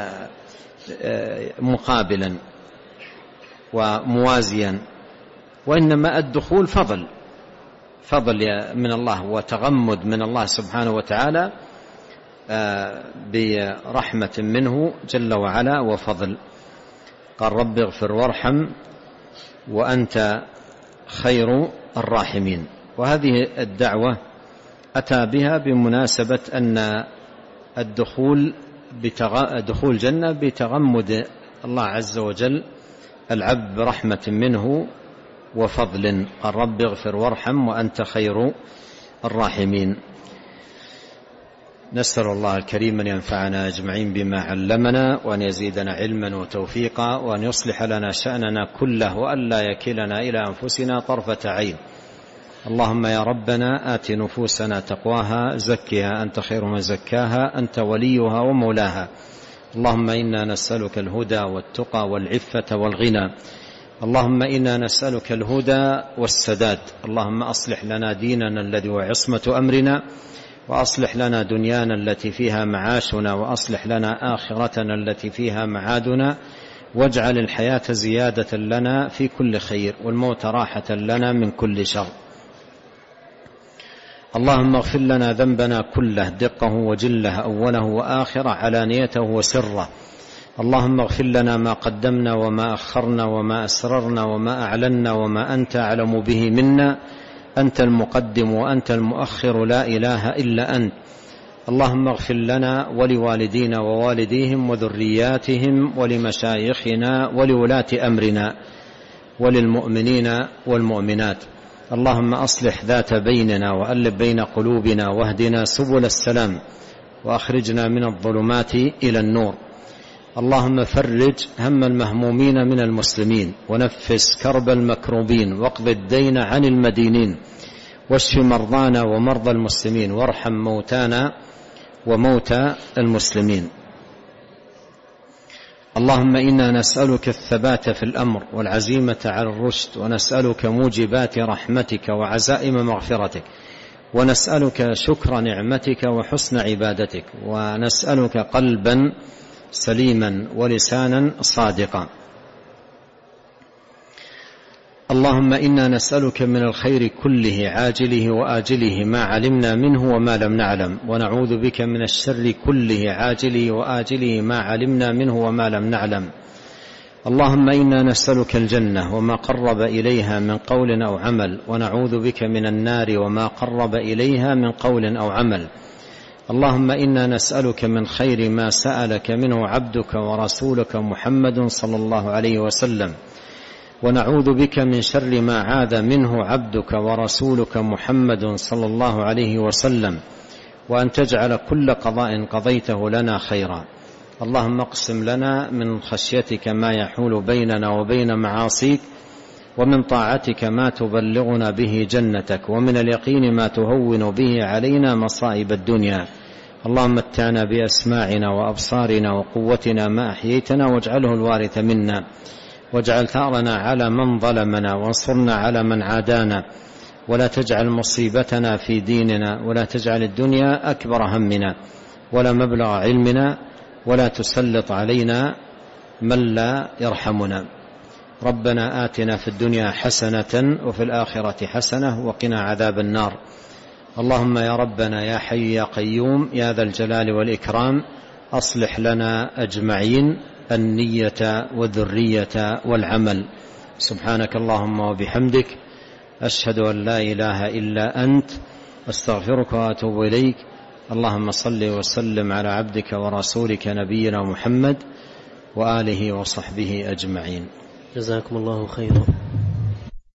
مقابلا وموازيا، وإنما الدخول فضل من الله وتغمد من الله سبحانه وتعالى برحمة منه جل وعلا وفضل. قال رب اغفر وارحم وأنت خير الراحمين. وهذه الدعوة أتى بها بمناسبة أن دخول جنة بتغمد الله عز وجل العبد برحمة منه وفضل. قال رب اغفر وارحم وأنت خير الراحمين. نسأل الله الكريم أن ينفعنا أجمعين بما علمنا، وأن يزيدنا علما وتوفيقا، وأن يصلح لنا شأننا كله، وأن لا يكلنا إلى أنفسنا طرفة عين. اللهم يا ربنا آت نفوسنا تقواها، زكها أنت خير من زكاها، أنت وليها ومولاها. اللهم إنا نسألك الهدى والتقى والعفة والغنى. اللهم إنا نسألك الهدى والسداد. اللهم أصلح لنا ديننا الذي هو عصمة أمرنا، وأصلح لنا دنيانا التي فيها معاشنا، وأصلح لنا آخرتنا التي فيها معادنا، واجعل الحياة زيادة لنا في كل خير، والموت راحة لنا من كل شر. اللهم اغفر لنا ذنبنا كله، دقه وجله، أوله وآخره، علانيته وسره. اللهم اغفر لنا ما قدمنا وما أخرنا وما أسررنا وما أعلنا وما أنت أعلم به منا. أنت المقدم وأنت المؤخر، لا إله إلا أنت. اللهم اغفر لنا ولوالدينا ووالديهم وذرياتهم ولمشايخنا ولولاة أمرنا وللمؤمنين والمؤمنات. اللهم أصلح ذات بيننا وألف بين قلوبنا، واهدنا سبل السلام، وأخرجنا من الظلمات إلى النور. اللهم فرج هم المهمومين من المسلمين، ونفس كرب المكروبين، واقض الدين عن المدينين، واشف مرضانا ومرضى المسلمين، وارحم موتانا وموتى المسلمين. اللهم إنا نسألك الثبات في الأمر والعزيمة على الرشد، ونسألك موجبات رحمتك وعزائم مغفرتك، ونسألك شكر نعمتك وحسن عبادتك، ونسألك قلبا سليما ولسانا صادقا. اللهم إنا نسألك من الخير كله عاجله وآجله ما علمنا منه وما لم نعلم، ونعوذ بك من الشر كله عاجله وآجله ما علمنا منه وما لم نعلم. اللهم إنا نسألك الجنة وما قرب إليها من قول أو عمل، ونعوذ بك من النار وما قرب إليها من قول أو عمل. اللهم إنا نسألك من خير ما سألك منه عبدك ورسولك محمد صلى الله عليه وسلم، ونعوذ بك من شر ما عاذ منه عبدك ورسولك محمد صلى الله عليه وسلم، وأن تجعل كل قضاء قضيته لنا خيرا. اللهم اقسم لنا من خشيتك ما يحول بيننا وبين معاصيك، ومن طاعتك ما تبلغنا به جنتك، ومن اليقين ما تهون به علينا مصائب الدنيا. اللهم متعنا بأسماعنا وأبصارنا وقوتنا ما أحييتنا، واجعله الوارث منا، واجعل ثأرنا على من ظلمنا، وانصرنا على من عادانا، ولا تجعل مصيبتنا في ديننا، ولا تجعل الدنيا أكبر همنا ولا مبلغ علمنا، ولا تسلط علينا من لا يرحمنا. ربنا آتنا في الدنيا حسنة وفي الآخرة حسنة وقنا عذاب النار. اللهم يا ربنا يا حي يا قيوم يا ذا الجلال والإكرام، أصلح لنا أجمعين النية والذرية والعمل. سبحانك اللهم وبحمدك، أشهد أن لا إله إلا أنت، أستغفرك وأتوب إليك. اللهم صل وسلم على عبدك ورسولك نبينا محمد وآله وصحبه أجمعين. جزاكم الله خيرا.